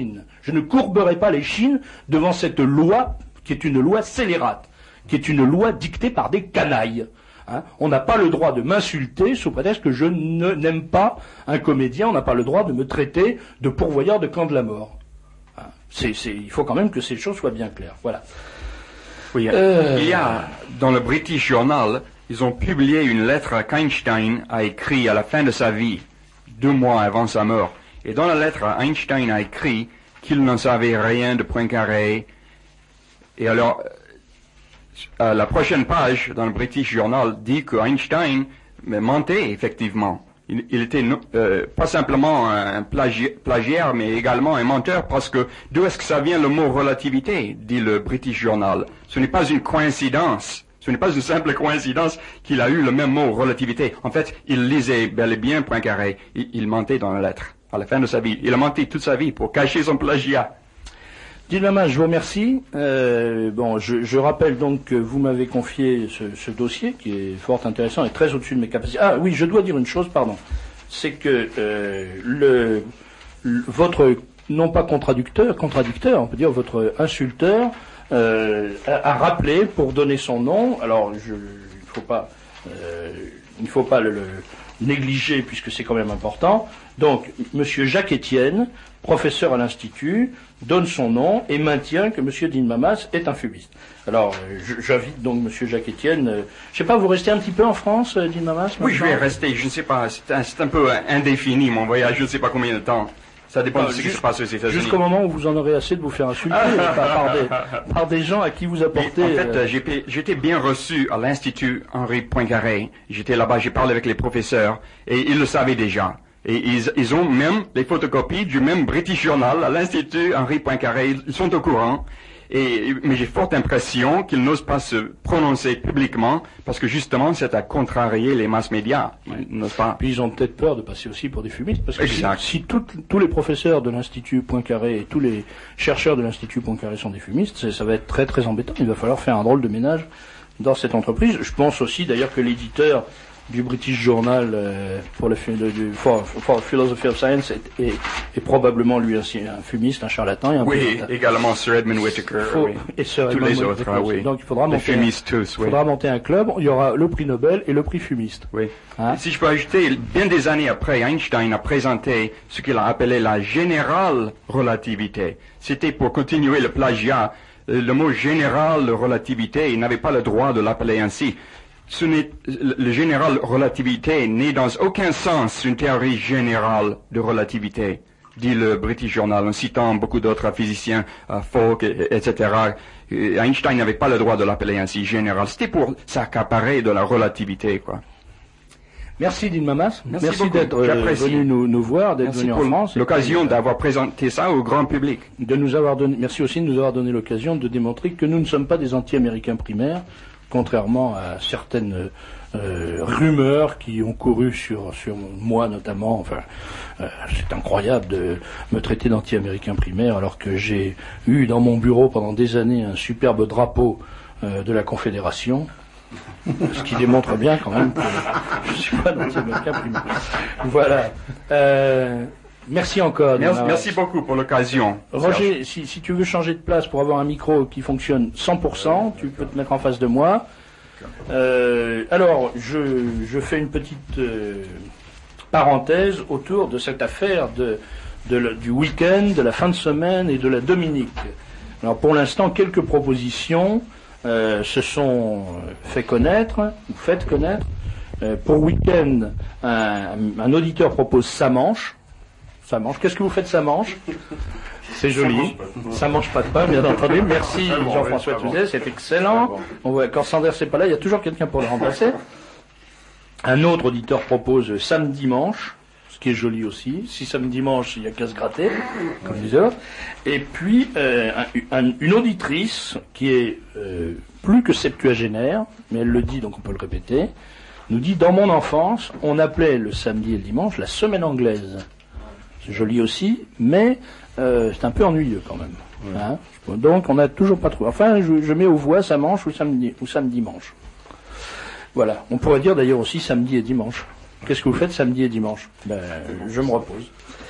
chines. Je ne courberai pas les chines devant cette loi qui est une loi scélérate, qui est une loi dictée par des canailles. Hein, on n'a pas le droit de m'insulter sous prétexte que je ne, n'aime pas un comédien, on n'a pas le droit de me traiter de pourvoyeur de camp de la mort. Hein, c'est, c'est, il faut quand même que ces choses soient bien claires. Voilà. Oui, euh... il y a, dans le British Journal, ils ont publié une lettre qu'Einstein a écrite à la fin de sa vie, deux mois avant sa mort. Et dans la lettre, Einstein a écrit qu'il n'en savait rien de Poincaré. Et alors, euh, la prochaine page dans le British Journal dit que Einstein mentait effectivement. Il, il était euh, pas simplement un plagi- plagiaire, mais également un menteur, parce que d'où est-ce que ça vient le mot relativité, dit le British Journal. Ce n'est pas une coïncidence. Ce n'est pas une simple coïncidence qu'il a eu le même mot relativité. En fait, il lisait bel et bien Poincaré. Il, il mentait dans la lettre à la fin de sa vie. Il a menti toute sa vie pour cacher son plagiat. Dean Mamash, je vous remercie. Euh, bon, je, je rappelle donc que vous m'avez confié ce, ce dossier qui est fort intéressant et très au-dessus de mes capacités. Ah oui, je dois dire une chose, pardon. C'est que euh, le, le votre non pas contradicteur, contradicteur, on peut dire votre insulteur euh, a, a rappelé pour donner son nom. Alors, je, il ne faut pas, euh, il ne faut pas le, le négliger puisque c'est quand même important. Donc, Monsieur Jacques Étienne, professeur à l'Institut, donne son nom et maintient que Monsieur Dean Mamash est un fumiste. Alors, euh, j'invite donc Monsieur Jacques Étienne. Euh, je sais pas, vous restez un petit peu en France, euh, Dean Mamash? Oui, je vais rester. Je ne sais pas. C'est un, c'est un peu indéfini mon voyage. Je ne sais pas combien de temps. Ça dépend ah, de ce qui se passe aux États-Unis. Jusqu'au moment où vous en aurez assez de vous faire insulter par, des, par des gens à qui vous apportez. Mais en fait, euh... j'ai, j'étais bien reçu à l'Institut Henri Poincaré. J'étais là-bas. J'ai parlé avec les professeurs et ils le savaient déjà. Et ils, ils ont même les photocopies du même British Journal à l'Institut Henri Poincaré. Ils sont au courant. Et, mais j'ai forte impression qu'ils n'osent pas se prononcer publiquement parce que justement c'est à contrarier les masses médias. Ils n'osent pas. Puis ils ont peut-être peur de passer aussi pour des fumistes parce que si, si tout, tous les professeurs de l'Institut Poincaré et tous les chercheurs de l'Institut Poincaré sont des fumistes, ça va être très très embêtant. Il va falloir faire un drôle de ménage dans cette entreprise. Je pense aussi d'ailleurs que l'éditeur du British Journal euh, pour le du for, for Philosophy of Science est, est, est probablement lui aussi un fumiste, un charlatan et un oui, également Sir Edmund Whittaker oui. et Sir tous Edmund les autres. Ah, oui. Donc il faudra monter, un, tous, oui. faudra monter un club. Il y aura le prix Nobel et le prix fumiste. Oui. Hein? Si je peux ajouter, bien des années après, Einstein a présenté ce qu'il a appelé la générale relativité. C'était pour continuer le plagiat. Le mot général relativité, il n'avait pas le droit de l'appeler ainsi. Ce n'est, le général relativité n'est dans aucun sens une théorie générale de relativité, dit le British Journal en citant beaucoup d'autres physiciens, uh, Fock, et cetera. Einstein n'avait pas le droit de l'appeler ainsi général. C'était pour s'accaparer de la relativité, quoi. Merci Dean Mamash. Merci, Merci d'être euh, venu nous, nous voir, d'être merci venu en France. L'occasion et, d'avoir présenté ça au grand public. De nous avoir donné, merci aussi de nous avoir donné l'occasion de démontrer que nous ne sommes pas des anti-américains primaires, contrairement à certaines euh, rumeurs qui ont couru sur sur moi notamment. Enfin, euh, c'est incroyable de me traiter d'anti-américain primaire alors que j'ai eu dans mon bureau pendant des années un superbe drapeau euh, de la Confédération. Ce qui démontre bien quand même que je ne suis pas d'anti-américain primaire. Voilà. Euh, merci encore. Merci, merci beaucoup pour l'occasion. Roger, si, si tu veux changer de place pour avoir un micro qui fonctionne cent pour cent, tu peux te mettre en face de moi. Euh, alors, je, je fais une petite euh, parenthèse autour de cette affaire de, de, du week-end, de la fin de semaine et de la Dominique. Alors, pour l'instant, quelques propositions euh, se sont fait connaître, ou faites connaître. Euh, pour week-end, un, un auditeur propose Samanche. Samanche. Qu'est-ce que vous faites Samanche? C'est joli. Ça mange pas de pain, bien entendu. Merci Jean-François Touzet, c'est excellent. On voit, quand Sanders n'est pas là, il y a toujours quelqu'un pour le remplacer. Un autre auditeur propose samedi-dimanche, ce qui est joli aussi. Si samedi-dimanche, il n'y a qu'à se gratter, comme disait l'autre. Et puis, euh, un, un, une auditrice qui est euh, plus que septuagénaire, mais elle le dit, donc on peut le répéter, nous dit, dans mon enfance, on appelait le samedi et le dimanche la semaine anglaise. C'est joli aussi, mais euh, c'est un peu ennuyeux quand même. Ouais. Hein, donc on n'a toujours pas trouvé. Enfin, je, je mets aux voix samedi ou samedi ou samedi dimanche. Voilà. On pourrait dire d'ailleurs aussi samedi et dimanche. Qu'est-ce que vous faites samedi et dimanche? Ben, je me repose.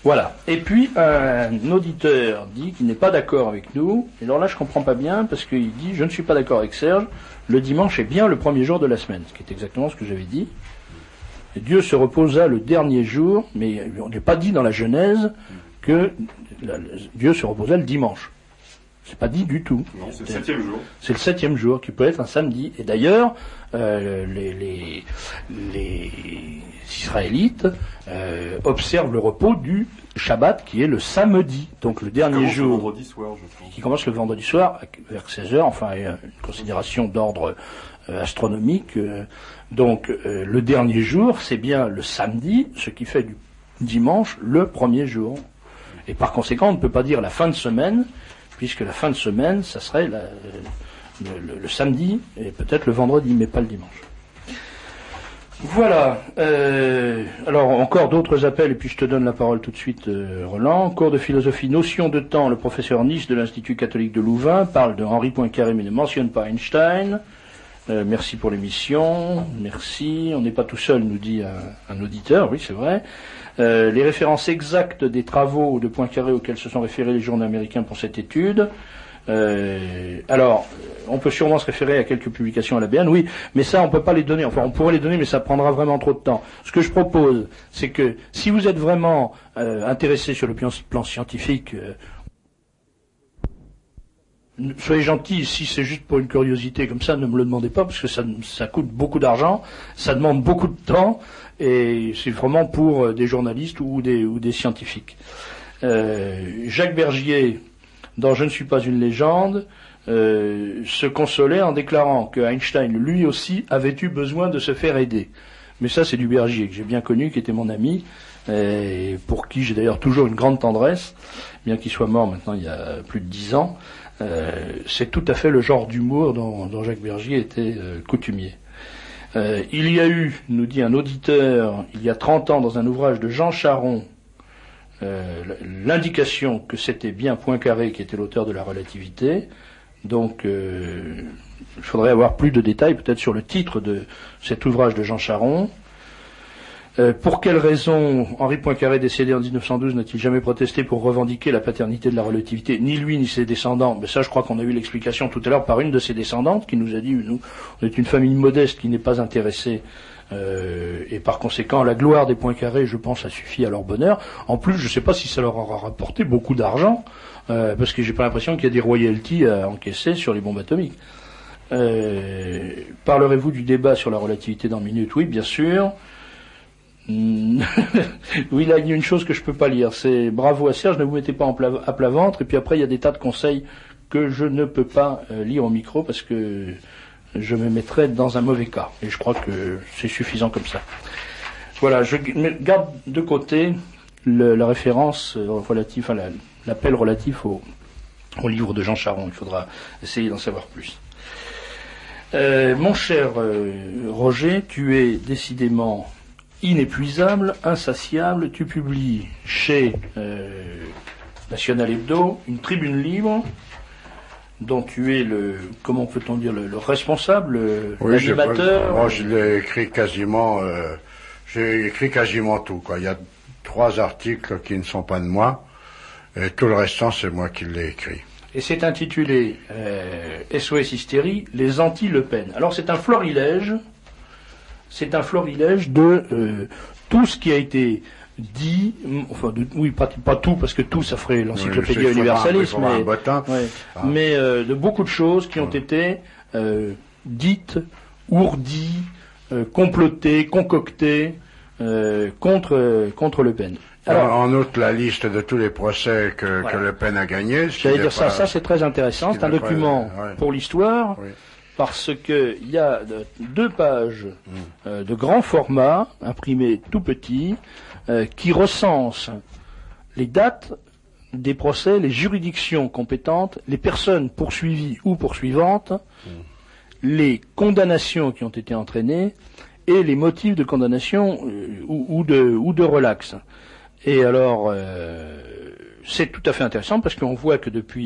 Voilà. Et puis, un auditeur dit qu'il n'est pas d'accord avec nous. Et alors là, je comprends pas bien, parce qu'il dit, je ne suis pas d'accord avec Serge, le dimanche est bien le premier jour de la semaine. Ce qui est exactement ce que j'avais dit. Et Dieu se reposa le dernier jour, mais on n'est pas dit dans la Genèse que la, la, Dieu se reposa le dimanche. C'est pas dit du tout. Non, c'est le septième jour. C'est le septième jour, qui peut être un samedi. Et d'ailleurs, euh, les, les, les Israélites euh, observent le repos du Shabbat, qui est le samedi, donc le dernier jour. Le vendredi soir, je pense. Qui commence le vendredi soir, vers seize heures, enfin, une considération d'ordre euh, astronomique. Euh, donc, euh, le dernier jour, c'est bien le samedi, ce qui fait du dimanche le premier jour. Et par conséquent, on ne peut pas dire la fin de semaine, puisque la fin de semaine, ça serait la, le, le, le samedi et peut-être le vendredi, mais pas le dimanche. Voilà. Euh, alors, encore d'autres appels, et puis je te donne la parole tout de suite, euh, Roland. Cours de philosophie, notion de temps. Le professeur Nice de l'Institut catholique de Louvain parle de Henri Poincaré, mais ne mentionne pas Einstein. Euh, merci pour l'émission. Merci. On n'est pas tout seul, nous dit un, un auditeur. Oui, c'est vrai. Euh, les références exactes des travaux de Poincaré auxquels se sont référés les journaux américains pour cette étude. Euh, alors, on peut sûrement se référer à quelques publications à la B N, oui, mais ça, on peut pas les donner. Enfin, on pourrait les donner, mais ça prendra vraiment trop de temps. Ce que je propose, c'est que si vous êtes vraiment euh, intéressé sur le plan, plan scientifique, euh, soyez gentils, si c'est juste pour une curiosité comme ça, ne me le demandez pas, parce que ça, ça coûte beaucoup d'argent, ça demande beaucoup de temps, et c'est vraiment pour des journalistes ou des, ou des scientifiques. Euh, Jacques Bergier, dans Je ne suis pas une légende, euh, se consolait en déclarant que Einstein, lui aussi, avait eu besoin de se faire aider. Mais ça, c'est du Bergier, que j'ai bien connu, qui était mon ami, et pour qui j'ai d'ailleurs toujours une grande tendresse, bien qu'il soit mort maintenant il y a plus de dix ans. Euh, c'est tout à fait le genre d'humour dont, dont Jacques Bergier était euh, coutumier. Euh, il y a eu, nous dit un auditeur, il y a trente ans, dans un ouvrage de Jean Charron, euh, l'indication que c'était bien Poincaré qui était l'auteur de la relativité. Donc, euh, il faudrait avoir plus de détails, peut-être sur le titre de cet ouvrage de Jean Charron. Euh, pour quelle raison Henri Poincaré, décédé en dix-neuf cent douze, n'a-t-il jamais protesté pour revendiquer la paternité de la relativité? Ni lui, ni ses descendants. Mais ça, je crois qu'on a eu l'explication tout à l'heure par une de ses descendantes qui nous a dit, nous, on est une famille modeste qui n'est pas intéressée, euh, et par conséquent, la gloire des Poincaré, je pense, a suffi à leur bonheur. En plus, je ne sais pas si ça leur aura rapporté beaucoup d'argent, euh, parce que j'ai pas l'impression qu'il y a des royalties à encaisser sur les bombes atomiques. Euh, parlerez-vous du débat sur la relativité dans Minute? Oui, bien sûr. Oui, là, il y a une chose que je peux pas lire, c'est bravo à Serge, ne vous mettez pas en pla- à plat ventre, et puis après il y a des tas de conseils que je ne peux pas euh, lire au micro parce que je me mettrais dans un mauvais cas, et je crois que c'est suffisant comme ça. Voilà, je garde de côté le, la référence relative, enfin la, l'appel relatif au, au livre de Jean Charron, il faudra essayer d'en savoir plus. Euh, mon cher euh, Roger, tu es décidément inépuisable, insatiable. Tu publies chez euh, National Hebdo une tribune libre dont tu es le, comment peut-on dire, le, le responsable, oui, l'animateur. Moi, je l'ai écrit quasiment, euh, j'ai écrit quasiment tout, quoi. Il y a trois articles qui ne sont pas de moi, et tout le restant, c'est moi qui l'ai écrit. Et c'est intitulé euh, S O S Hystérie, les anti-Le Pen. Alors c'est un florilège. C'est un florilège de euh, tout ce qui a été dit, enfin, de, oui, pas, pas tout, parce que tout, ça ferait l'encyclopédie oui, universaliste, mais, ouais, ah. mais euh, de beaucoup de choses qui ont ouais. été euh, dites, ourdies, euh, complotées, concoctées euh, contre, euh, contre Le Pen. Alors, en outre, la liste de tous les procès que, voilà. que Le Pen a gagnés. J'allais dire ça, pas, ça c'est très intéressant, c'est un document pas, ouais. pour l'histoire. Oui. Parce que il y a deux pages euh, de grand format, imprimées tout petit, euh, qui recensent les dates des procès, les juridictions compétentes, les personnes poursuivies ou poursuivantes, mmh. les condamnations qui ont été entraînées et les motifs de condamnation euh, ou, ou de ou de relax. Et alors, euh, c'est tout à fait intéressant parce qu'on voit que depuis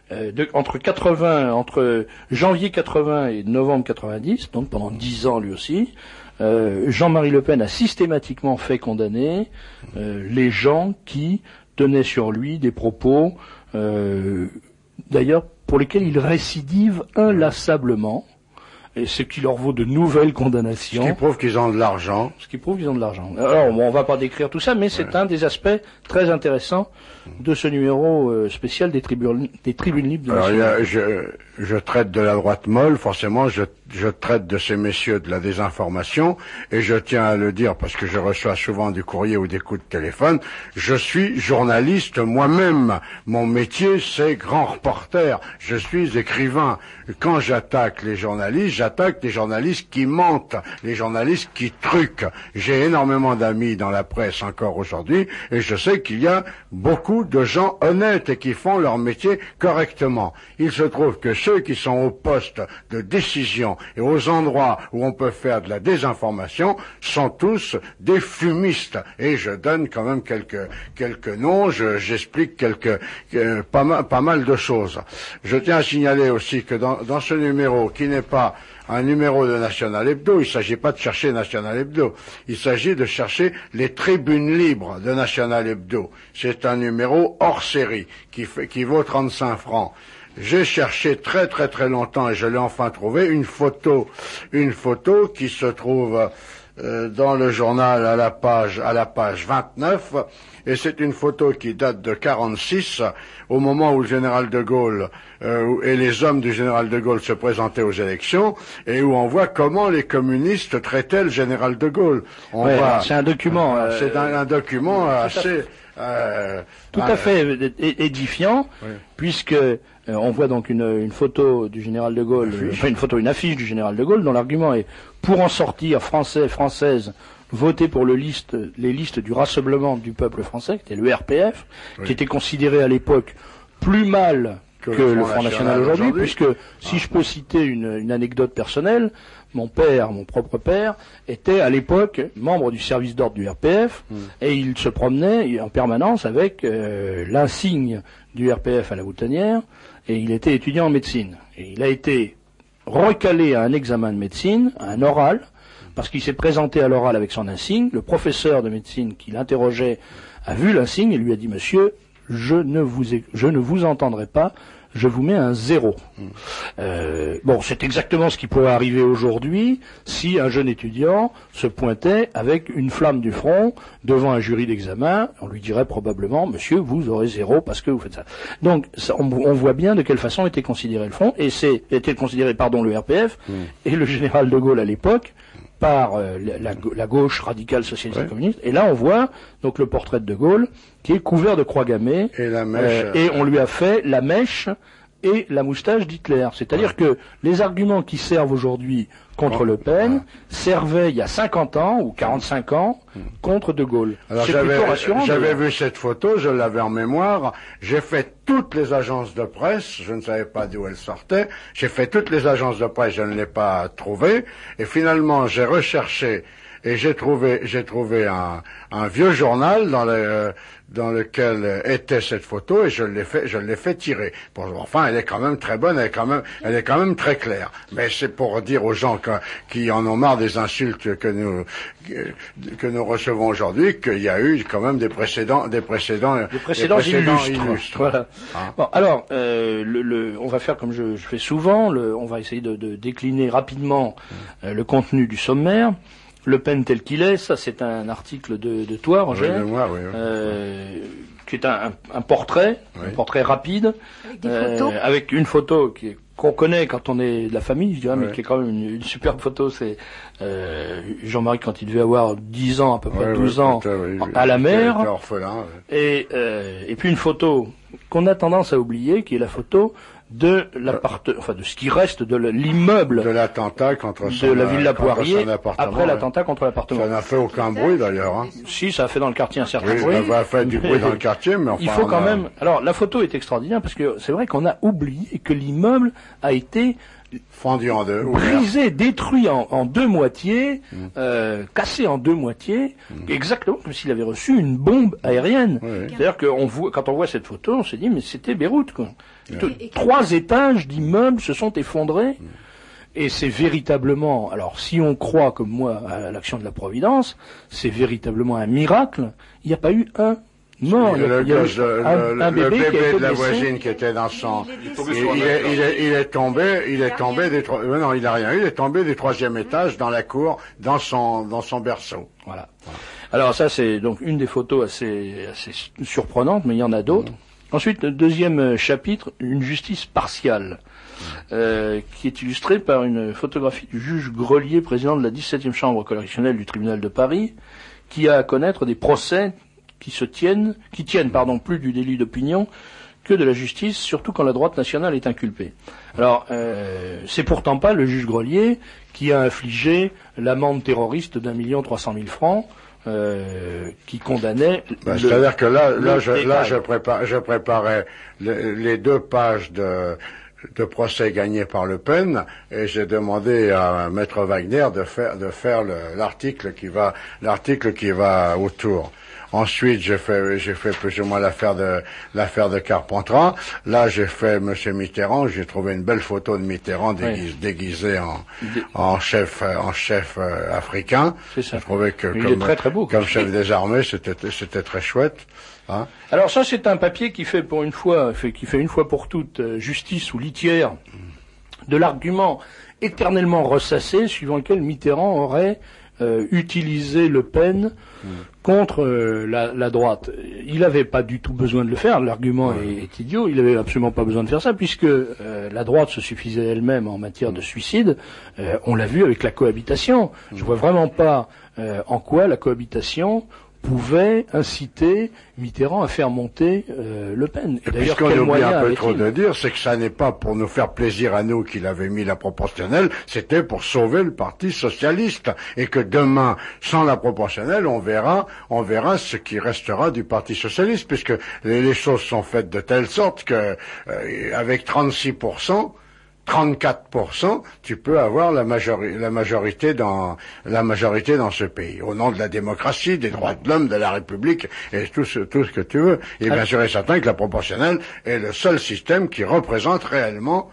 euh, de, entre quatre-vingts, entre janvier quatre-vingts et novembre quatre-vingt-dix, donc pendant dix ans lui aussi, euh, Jean-Marie Le Pen a systématiquement fait condamner euh, les gens qui tenaient sur lui des propos, euh, d'ailleurs pour lesquels il récidive inlassablement. Et ce qui leur vaut de nouvelles condamnations. Ce qui prouve qu'ils ont de l'argent. Ce qui prouve qu'ils ont de l'argent. Alors, bon, on va pas décrire tout ça, mais c'est ouais. un des aspects très intéressants de ce numéro euh, spécial des tribunes, des tribunes libres de Alors, il y a, je, je traite de la droite molle, forcément, je, je traite de ces messieurs de la désinformation, et je tiens à le dire parce que je reçois souvent du courrier ou des coups de téléphone, je suis journaliste moi-même. Mon métier, c'est grand reporter. Je suis écrivain. Quand j'attaque les journalistes, j'attaque les journalistes qui mentent, les journalistes qui truquent. J'ai énormément d'amis dans la presse encore aujourd'hui, et je sais qu'il y a beaucoup de gens honnêtes et qui font leur métier correctement. Il se trouve que ceux qui sont au poste de décision et aux endroits où on peut faire de la désinformation sont tous des fumistes. Et je donne quand même quelques quelques noms, je, j'explique quelques euh, pas mal pas mal de choses. Je tiens à signaler aussi que dans, dans ce numéro, qui n'est pas un numéro de National Hebdo, il ne s'agit pas de chercher National Hebdo, il s'agit de chercher les tribunes libres de National Hebdo. C'est un numéro hors série qui fait, qui vaut trente-cinq francs. J'ai cherché très très très longtemps et je l'ai enfin trouvé, une photo, une photo qui se trouve euh, dans le journal à la page à la page vingt-neuf, et c'est une photo qui date de quarante-six, au moment où le général de Gaulle euh, et les hommes du général de Gaulle se présentaient aux élections, et où on voit comment les communistes traitaient le général de Gaulle. On ouais, voit, c'est un document. Euh, c'est un, un document euh, assez euh, tout à fait édifiant, oui. puisque euh, on voit donc une, une photo du général de Gaulle, une, enfin une photo, une affiche du général de Gaulle, dont l'argument est pour en sortir, Français, Françaises, voter pour le liste, les listes du Rassemblement du peuple français, qui était le R P F, oui. qui était considéré à l'époque plus mal que, que le Front National aujourd'hui, aujourd'hui, puisque ah. si je peux citer une, une anecdote personnelle, mon père, mon propre père, était à l'époque membre du service d'ordre du R P F, mmh. et il se promenait en permanence avec euh, l'insigne du R P F à la boutonnière, et il était étudiant en médecine. Et il a été recalé à un examen de médecine, à un oral, parce qu'il s'est présenté à l'oral avec son insigne. Le professeur de médecine qui l'interrogeait a vu l'insigne et lui a dit « Monsieur, je ne vous, ai, je ne vous entendrai pas, je vous mets un zéro. Mmh. » euh, Bon, c'est exactement ce qui pourrait arriver aujourd'hui si un jeune étudiant se pointait avec une flamme du front devant un jury d'examen. On lui dirait probablement « Monsieur, vous aurez zéro parce que vous faites ça. » Donc, ça, on, on voit bien de quelle façon était considéré le front, et c'est était considéré, pardon, le R P F, mmh. et le général de Gaulle à l'époque, par euh, la, la gauche radicale socialiste ouais. et communiste. Et là, on voit donc le portrait de De Gaulle qui est couvert de croix gammées. Et la mèche. Euh, et on lui a fait la mèche et la moustache d'Hitler. C'est-à-dire ouais. que les arguments qui servent aujourd'hui contre ouais. Le Pen ouais. servaient il y a cinquante ans ou quarante-cinq ans mmh. contre De Gaulle. Alors j'avais, j'avais vu cette photo, je l'avais en mémoire, j'ai fait toutes les agences de presse, je ne savais pas d'où elle sortait, j'ai fait toutes les agences de presse, je ne l'ai pas trouvée, et finalement j'ai recherché et j'ai trouvé j'ai trouvé un, un vieux journal dans le euh, dans lequel était cette photo, et je l'ai fait je l'ai fait tirer. Bon, enfin, elle est quand même très bonne, elle est quand même elle est quand même très claire. Mais c'est pour dire aux gens que, qui en ont marre des insultes que nous que, que nous recevons aujourd'hui qu'il y a eu quand même des précédents des précédents des précédents, des précédents illustres. illustres. Voilà. Hein? Bon, alors euh, le, le, on va faire comme je, je fais souvent, le, on va essayer de, de décliner rapidement euh, le contenu du sommaire. Le Pen tel qu'il est, ça c'est un article de, de toi, Roger, oui, de moi, oui, oui. Euh, qui est un, un portrait, oui. un portrait rapide, avec, des photos. Euh, avec une photo qui est, qu'on connaît quand on est de la famille, je dirais, oui. mais qui est quand même une, une superbe photo. C'est euh, Jean-Marie quand il devait avoir dix ans, à peu près oui, douze oui, ans, oui, oui, à la mer, orphelin, oui. et, euh, et puis une photo qu'on a tendance à oublier, qui est la photo de l'appart, enfin de ce qui reste de l'immeuble de l'attentat contre son, de la Villa Poirier après ouais. l'attentat contre l'appartement. Ça n'a fait aucun bruit d'ailleurs. Hein. Si, ça a fait dans le quartier un certain oui, bruit. Ça a fait du bruit dans le quartier, mais enfin. Il faut quand a... même. Alors la photo est extraordinaire parce que c'est vrai qu'on a oublié que l'immeuble a été Fendu en deux. Brisé, détruit en, en deux moitiés, mmh. euh, cassé en deux moitiés, mmh. exactement comme s'il avait reçu une bombe aérienne. Oui. C'est-à-dire que on voit, quand on voit cette photo, on s'est dit mais c'était Beyrouth, quoi. Et, et, Trois et... étages d'immeubles se sont effondrés. Mmh. Et c'est véritablement, alors si on croit comme moi à l'action de la Providence, c'est véritablement un miracle. Il n'y a pas eu un mort. Il y a, il y a eu le, un, un bébé, le bébé de la voisine qui était dans son, il, il, il, est, il, est, il est tombé, il est tombé des trois, non, il a rien eu, il est tombé du troisième étage dans la cour, dans son, dans son berceau. Voilà. Alors ça c'est donc une des photos assez, assez surprenantes, mais il y en a d'autres. Mmh. Ensuite, le deuxième chapitre, une justice partiale. Euh, qui est illustré par une photographie du juge Grelier, président de la dix-septième chambre correctionnelle du tribunal de Paris, qui a à connaître des procès qui se tiennent, qui tiennent, pardon, plus du délit d'opinion que de la justice, surtout quand la droite nationale est inculpée. Alors, euh, c'est pourtant pas le juge Grelier qui a infligé l'amende terroriste d'un million trois cent mille francs. Euh, qui condamnait. Ben, c'est-à-dire que là, là, je, là, je, prépare, je préparais les, les deux pages de, de procès gagnés par Le Pen, et j'ai demandé à Maître Wagner de faire, de faire le, l'article qui va, l'article qui va autour. Ensuite, j'ai fait, j'ai fait plus ou moins l'affaire de, l'affaire de Carpentras. Là, j'ai fait Monsieur Mitterrand. J'ai trouvé une belle photo de Mitterrand déguisé, oui. déguisé en, en chef, en chef euh, africain. C'est ça. Je trouvais que, il comme, est très, très beau, comme chef des armées, c'était, c'était très chouette. Hein. Alors ça, c'est un papier qui fait pour une fois, fait, qui fait une fois pour toutes euh, justice ou litière de l'argument éternellement ressassé suivant lequel Mitterrand aurait euh, utilisé Le Pen mmh. contre euh, la, la droite. Il n'avait pas du tout besoin de le faire, l'argument mmh. est, est idiot, il n'avait absolument pas besoin de faire ça, puisque euh, la droite se suffisait elle-même en matière de suicide, euh, on l'a vu avec la cohabitation. Mmh. Je vois vraiment pas euh, en quoi la cohabitation pouvait inciter Mitterrand à faire monter euh, Le Pen. Et, et d'ailleurs, ce qu'on oublie un peu trop de dire, c'est que ça n'est pas pour nous faire plaisir à nous qu'il avait mis la proportionnelle, c'était pour sauver le Parti socialiste. Et que demain, sans la proportionnelle, on verra, on verra ce qui restera du Parti socialiste, puisque les, les choses sont faites de telle sorte que, euh, avec trente-six pour cent, trente-quatre pour cent, tu peux avoir la, majori- la majorité dans la majorité dans ce pays, au nom de la démocratie, des droits de l'homme, de la République et tout ce tout ce que tu veux. Et bien sûr et certain que la proportionnelle est le seul système qui représente réellement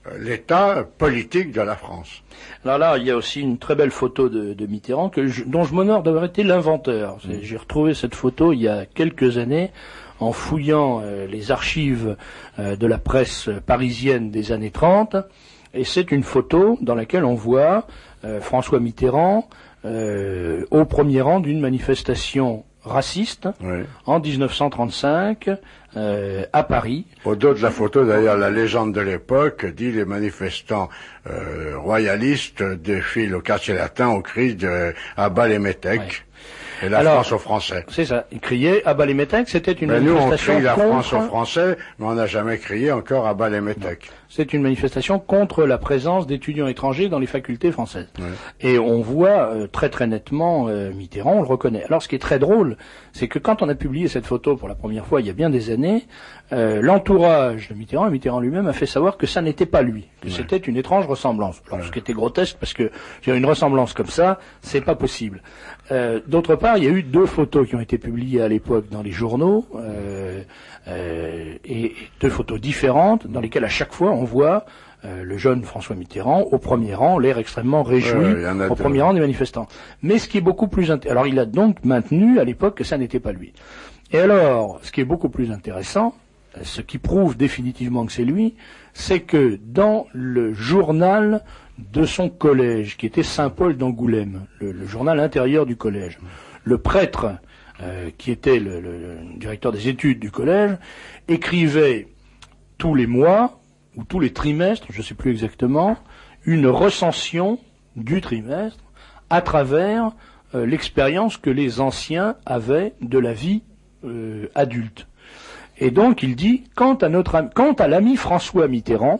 l'état politique de la France. Alors là, il y a aussi une très belle photo de, de Mitterrand que je, dont je m'honore d'avoir été l'inventeur. Mmh. J'ai retrouvé cette photo il y a quelques années en fouillant euh, les archives euh, de la presse parisienne des années trente, et c'est une photo dans laquelle on voit euh, François Mitterrand euh, au premier rang d'une manifestation raciste oui. en dix-neuf cent trente-cinq euh, à Paris. Au dos de la photo, d'ailleurs, la légende de l'époque dit les manifestants euh, royalistes défilent au quartier latin au cri de « à bas les métèques oui. ». Et la Alors, France aux Français. C'est ça. Ils criaient à bas les métèques, c'était une mais manifestation nous, on crie la contre... France aux Français, mais on n'a jamais crié encore à bas les métèques. C'est une manifestation contre la présence d'étudiants étrangers dans les facultés françaises. Oui. Et on voit euh, très très nettement euh, Mitterrand, on le reconnaît. Alors ce qui est très drôle, c'est que quand on a publié cette photo pour la première fois il y a bien des années, euh, l'entourage de Mitterrand, et Mitterrand lui-même a fait savoir que ça n'était pas lui, que oui. c'était une étrange ressemblance. Alors oui. ce qui était grotesque, parce que une ressemblance comme ça, c'est pas possible. Euh, d'autre part, il y a eu deux photos qui ont été publiées à l'époque dans les journaux, euh, euh, et deux photos différentes, dans lesquelles à chaque fois on voit euh, le jeune François Mitterrand au premier rang, l'air extrêmement réjoui, ouais, au premier rang des manifestants. Mais ce qui est beaucoup plus int... alors il a donc maintenu à l'époque que ça n'était pas lui. Et alors, ce qui est beaucoup plus intéressant, ce qui prouve définitivement que c'est lui, c'est que dans le journal de son collège, qui était Saint-Paul d'Angoulême, le, le journal intérieur du collège, le prêtre, euh, qui était le, le, le directeur des études du collège, écrivait tous les mois, ou tous les trimestres, je ne sais plus exactement, une recension du trimestre à travers euh, l'expérience que les anciens avaient de la vie euh, adulte. Et donc il dit, quant à notre ami, quant à l'ami François Mitterrand,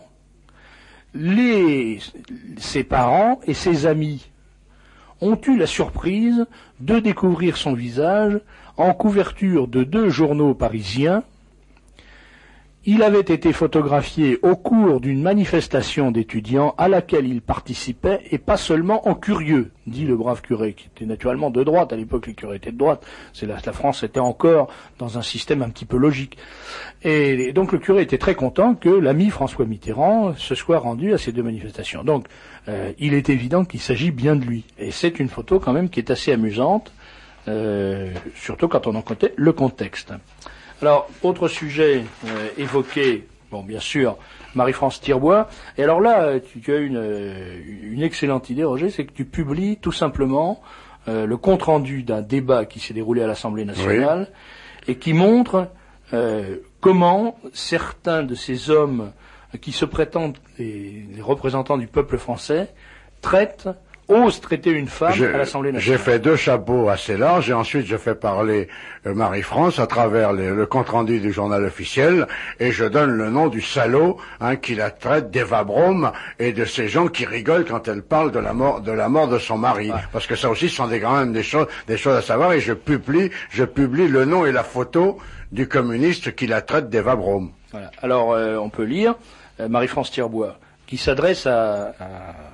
les, ses parents et ses amis ont eu la surprise de découvrir son visage en couverture de deux journaux parisiens. il avait été photographié au cours d'une manifestation d'étudiants à laquelle il participait, et pas seulement en curieux, dit le brave curé, qui était naturellement de droite. À l'époque, les curés étaient de droite. C'est la, la France était encore dans un système un petit peu logique. Et, et donc le curé était très content que l'ami François Mitterrand se soit rendu à ces deux manifestations. Donc euh, il est évident qu'il s'agit bien de lui. Et c'est une photo quand même qui est assez amusante, euh, surtout quand on en connaît le contexte. Alors, autre sujet euh, évoqué, bon, bien sûr, Marie-France Tirbois. Et alors là, tu, tu as une, une excellente idée, Roger, c'est que tu publies tout simplement euh, le compte-rendu d'un débat qui s'est déroulé à l'Assemblée nationale, oui, et qui montre euh, comment certains de ces hommes qui se prétendent les, les représentants du peuple français traitent ose traiter une femme je, à l'Assemblée nationale. J'ai fait deux chapeaux assez larges et ensuite je fais parler euh, Marie-France à travers les, le compte-rendu du journal officiel et je donne le nom du salaud hein, qui la traite d'Eva Braun et de ces gens qui rigolent quand elle parle de la mort de la mort de son mari. Ouais. Parce que ça aussi ce sont des, quand même des choses, des choses à savoir et je publie, je publie le nom et la photo du communiste qui la traite d'Eva Braun. Voilà. Alors euh, on peut lire euh, Marie-France Tirbois qui s'adresse à, à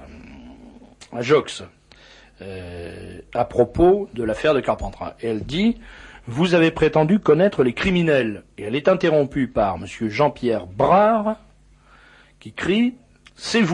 à Jox, euh, à propos de l'affaire de Carpentras. Et elle dit « Vous avez prétendu connaître les criminels ». Et elle est interrompue par M. Jean-Pierre Brard, qui crie « C'est vous ».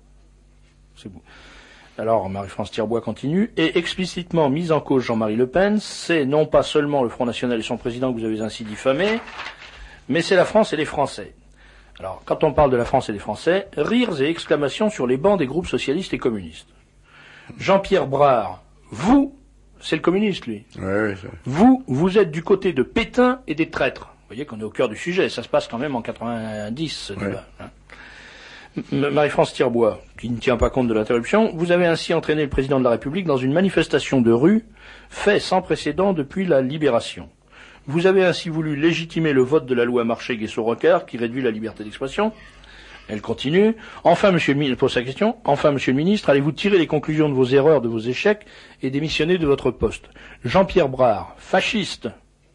C'est vous. Alors Marie-France Tirbois continue « Et explicitement mise en cause Jean-Marie Le Pen, c'est non pas seulement le Front National et son président que vous avez ainsi diffamé, mais c'est la France et les Français. » Alors, quand on parle de la France et des Français, rires et exclamations sur les bancs des groupes socialistes et communistes. Jean-Pierre Brard, vous, c'est le communiste, lui. Oui, oui, ça. Vous, vous êtes du côté de Pétain et des traîtres. Vous voyez qu'on est au cœur du sujet, ça se passe quand même en quatre-vingt-dix, ce oui. débat. Hein. Marie-France Tirbois, qui ne tient pas compte de l'interruption, vous avez ainsi entraîné le président de la République dans une manifestation de rue, fait sans précédent depuis la Libération. Vous avez ainsi voulu légitimer le vote de la loi Marchais-Guessot-Rocard qui réduit la liberté d'expression. Elle continue. Enfin, monsieur le ministre, pose sa question. Enfin, monsieur le ministre, allez-vous tirer les conclusions de vos erreurs, de vos échecs et démissionner de votre poste? Jean-Pierre Brard, fasciste.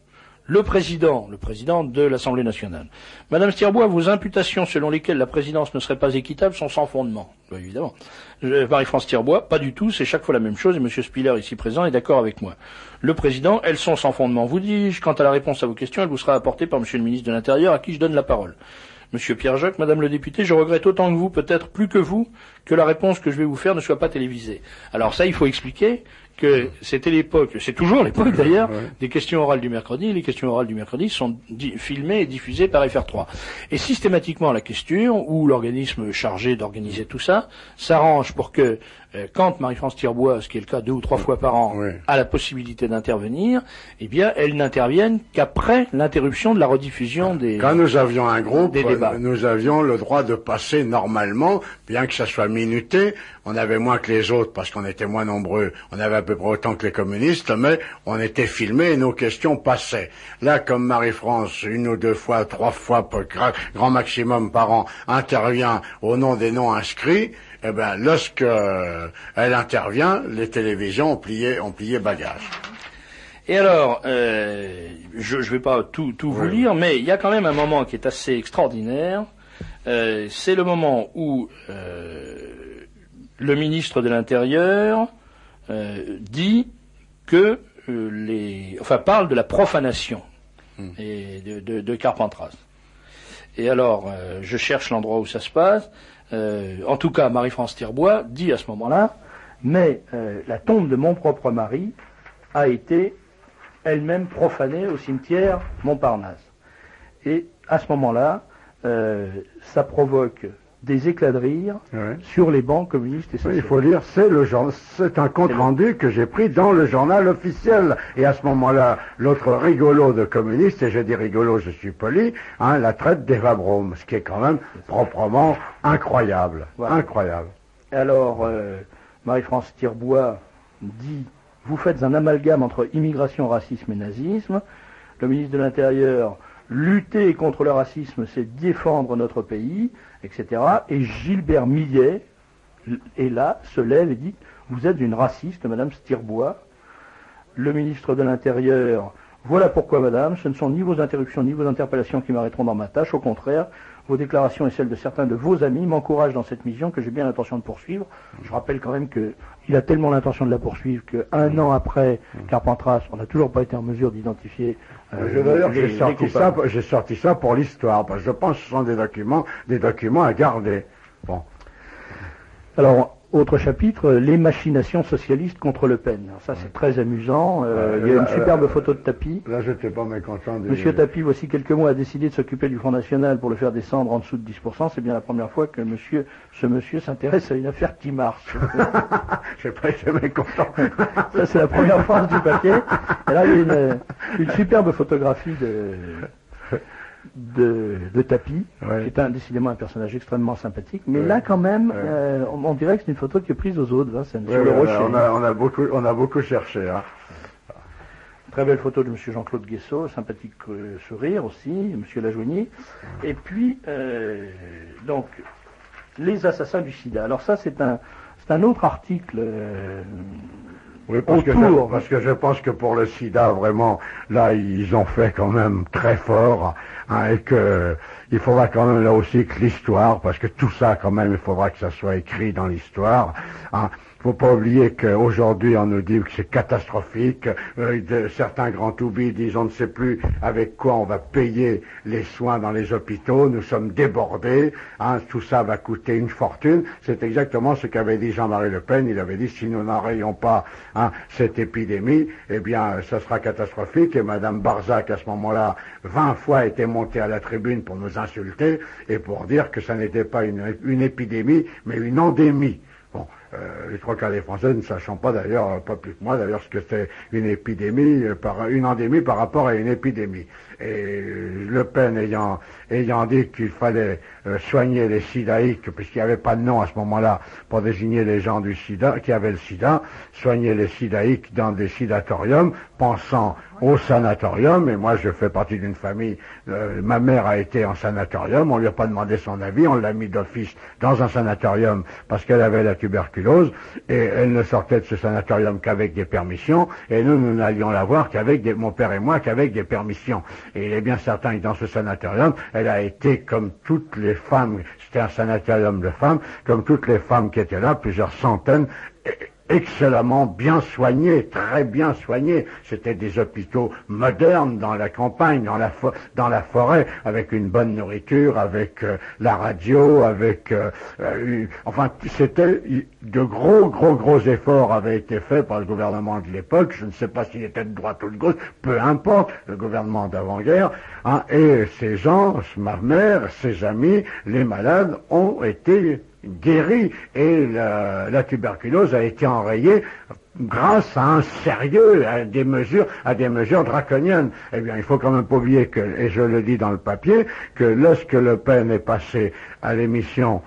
Le président, le président de l'Assemblée nationale. Madame Tirbois, vos imputations selon lesquelles la présidence ne serait pas équitable sont sans fondement. Oui, évidemment. Marie-France Tirbois, pas du tout, c'est chaque fois la même chose et monsieur Spiller, ici présent, est d'accord avec moi. Le président, elles sont sans fondement, vous dis-je. Quant à la réponse à vos questions, elle vous sera apportée par monsieur le ministre de l'Intérieur, à qui je donne la parole. Monsieur Pierre Jacques, madame le député, je regrette autant que vous, peut-être plus que vous, que la réponse que je vais vous faire ne soit pas télévisée. Alors ça, il faut expliquer que c'était l'époque, c'est toujours l'époque d'ailleurs, ouais. des questions orales du mercredi. Les questions orales du mercredi sont filmées et diffusées par F R trois. Et systématiquement, la question, ou l'organisme chargé d'organiser tout ça, s'arrange pour que, euh, quand Marie-France Tirbois, ce qui est le cas deux ou trois fois par an, ouais. a la possibilité d'intervenir, eh bien, elle n'intervienne qu'après l'interruption de la rediffusion des Quand nous avions un groupe, des débats. Nous avions le droit de passer normalement, bien que ça soit minuté. On avait moins que les autres parce qu'on était moins nombreux. On avait à peu près autant que les communistes, mais on était filmés et nos questions passaient. Là, comme Marie-France, une ou deux fois, trois fois, grand maximum par an, intervient au nom des noms inscrits, eh ben, lorsque euh, elle intervient, les télévisions ont plié, ont plié bagage. Et alors, euh, je ne vais pas tout, tout vous oui. lire, mais il y a quand même un moment qui est assez extraordinaire. Euh, c'est le moment où euh, le ministre de l'Intérieur euh, dit que euh, les, enfin parle de la profanation hum. et de, de, de Carpentras. Et alors, euh, je cherche l'endroit où ça se passe. Euh, en tout cas, Marie-France Tirbois dit à ce moment-là, mais euh, la tombe de mon propre mari a été elle-même profanée au cimetière Montparnasse. Et à ce moment-là, euh, ça provoque des éclats de rire ouais. sur les bancs communistes et socialistes. Oui, il faut dire, c'est le genre, c'est un compte rendu que j'ai pris dans le journal officiel. Et à ce moment-là, l'autre rigolo de communiste, et je dis rigolo, je suis poli, hein, la traite d'Eva Braun, ce qui est quand même proprement incroyable. Voilà. Incroyable. Alors, euh, Marie-France Tirbois dit, vous faites un amalgame entre immigration, racisme et nazisme. Le ministre de l'Intérieur, lutter contre le racisme, c'est défendre notre pays, et cetera. Et Gilbert Millet, est là, se lève et dit, vous êtes une raciste, madame Tirbois. Le ministre de l'Intérieur Voilà pourquoi, madame, ce ne sont ni vos interruptions ni vos interpellations qui m'arrêteront dans ma tâche. Au contraire, vos déclarations et celles de certains de vos amis m'encouragent dans cette mission que j'ai bien l'intention de poursuivre. Je rappelle quand même qu'il a tellement l'intention de la poursuivre qu'un an après Carpentras, on n'a toujours pas été en mesure d'identifier euh, je veux dire, j'ai sorti ça, j'ai sorti ça pour l'histoire, parce que je pense que ce sont des documents, des documents à garder. Bon. Alors, autre chapitre, les machinations socialistes contre Le Pen. Alors ça, c'est très amusant. Euh, euh, il y a une superbe photo de Tapie. Là, je n'étais pas mécontent. De... Monsieur Tapie, voici quelques mois, a décidé de s'occuper du Front National pour le faire descendre en dessous de dix pour cent. C'est bien la première fois que monsieur, ce monsieur s'intéresse à une affaire qui marche. Je n'ai pas été mécontent. Ça, c'est la première phrase du papier. Et là, il y a une, une superbe photographie de... De, de Tapie, ouais. qui est un, décidément un personnage extrêmement sympathique, mais ouais. là quand même, ouais. euh, on, on dirait que c'est une photo qui est prise aux autres, hein, c'est ouais, sur le ouais, rocher. On a, on, a beaucoup, on a beaucoup cherché. Hein. Très belle photo de monsieur Jean-Claude Guessot, sympathique euh, sourire aussi, monsieur Lajoigny. Et puis, euh, donc, les assassins du sida. Alors ça, c'est un, c'est un autre article... Euh, Oui, parce que, je, parce que je pense que pour le sida, vraiment, là, ils ont fait quand même très fort, hein, et que il faudra quand même là aussi que l'histoire, parce que tout ça, quand même, il faudra que ça soit écrit dans l'histoire, hein. Faut pas oublier qu'aujourd'hui, on nous dit que c'est catastrophique. Euh, de, certains grands toubis disent on ne sait plus avec quoi on va payer les soins dans les hôpitaux. Nous sommes débordés. Hein, tout ça va coûter une fortune. C'est exactement ce qu'avait dit Jean-Marie Le Pen. Il avait dit si nous n'arrêtons pas hein, cette épidémie, eh bien, ça sera catastrophique. Et Madame Barzac, à ce moment-là, vingt fois était montée à la tribune pour nous insulter et pour dire que ça n'était pas une, une épidémie, mais une endémie. Bon, euh, les trois quarts des Français ne sachant pas d'ailleurs, pas plus que moi d'ailleurs, ce que c'est une épidémie, euh, par, une endémie par rapport à une épidémie. Et Le Pen ayant, ayant dit qu'il fallait euh, soigner les sidaïques, puisqu'il n'y avait pas de nom à ce moment-là pour désigner les gens du sida, qui avaient le sida, soigner les sidaïques dans des sidatoriums, pensant au sanatorium, et moi je fais partie d'une famille, euh, ma mère a été en sanatorium, on lui a pas demandé son avis, on l'a mis d'office dans un sanatorium parce qu'elle avait la tuberculose, et elle ne sortait de ce sanatorium qu'avec des permissions, et nous, nous n'allions la voir qu'avec des, mon père et moi, qu'avec des permissions. Et il est bien certain que dans ce sanatorium, elle a été comme toutes les femmes, c'était un sanatorium de femmes, comme toutes les femmes qui étaient là, plusieurs centaines, excellemment bien soignés, très bien soignés. C'était des hôpitaux modernes dans la campagne, dans la, fo- dans la forêt, avec une bonne nourriture, avec euh, la radio, avec... Euh, euh, enfin, c'était... De gros, gros, gros efforts avaient été faits par le gouvernement de l'époque. Je ne sais pas s'il était de droite ou de gauche, peu importe, le gouvernement d'avant-guerre. Hein, et ces gens, ma mère, ses amis, les malades, ont été... guéri, et la, la tuberculose a été enrayée grâce à un sérieux, à des mesures, à des mesures draconiennes. Eh bien, il faut quand même pas oublier que, et je le dis dans le papier, que lorsque Le Pen est passé à l'émission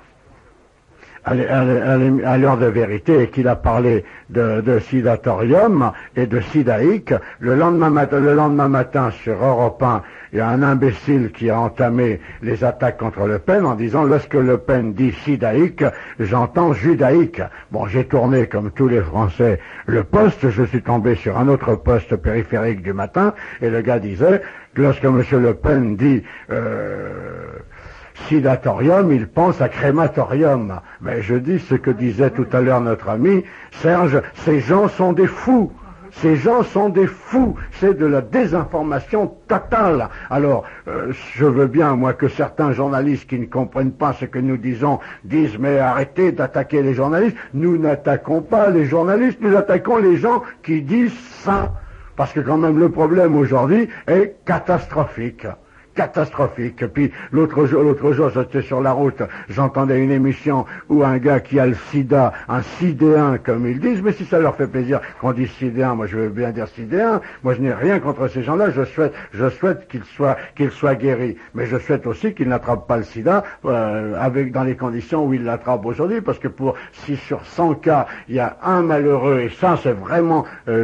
à l'heure de vérité et qu'il a parlé de, de sidatorium et de sidaïque, le lendemain matin, le lendemain matin sur Europe un, il y a un imbécile qui a entamé les attaques contre Le Pen en disant lorsque Le Pen dit sidaïque, j'entends judaïque. Bon, j'ai tourné comme tous les Français le poste, je suis tombé sur un autre poste périphérique du matin et le gars disait lorsque M. Le Pen dit euh, sidatorium, il pense à crématorium. Mais je dis ce que disait tout à l'heure notre ami Serge, ces gens sont des fous. Ces gens sont des fous. C'est de la désinformation totale. Alors, euh, je veux bien, moi, que certains journalistes qui ne comprennent pas ce que nous disons disent, mais arrêtez d'attaquer les journalistes. Nous n'attaquons pas les journalistes, nous attaquons les gens qui disent ça. Parce que quand même, le problème aujourd'hui est catastrophique. Catastrophique. Puis l'autre jour, l'autre jour, j'étais sur la route, j'entendais une émission où un gars qui a le sida, un sidéen comme ils disent, mais si ça leur fait plaisir qu'on dise sidéen, moi je veux bien dire sidéen, moi je n'ai rien contre ces gens-là, je souhaite, je souhaite qu'ils soient, qu'ils soient guéris, mais je souhaite aussi qu'ils n'attrapent pas le sida euh, avec dans les conditions où ils l'attrapent aujourd'hui, parce que pour si sur cent cas il y a un malheureux, et ça c'est vraiment euh,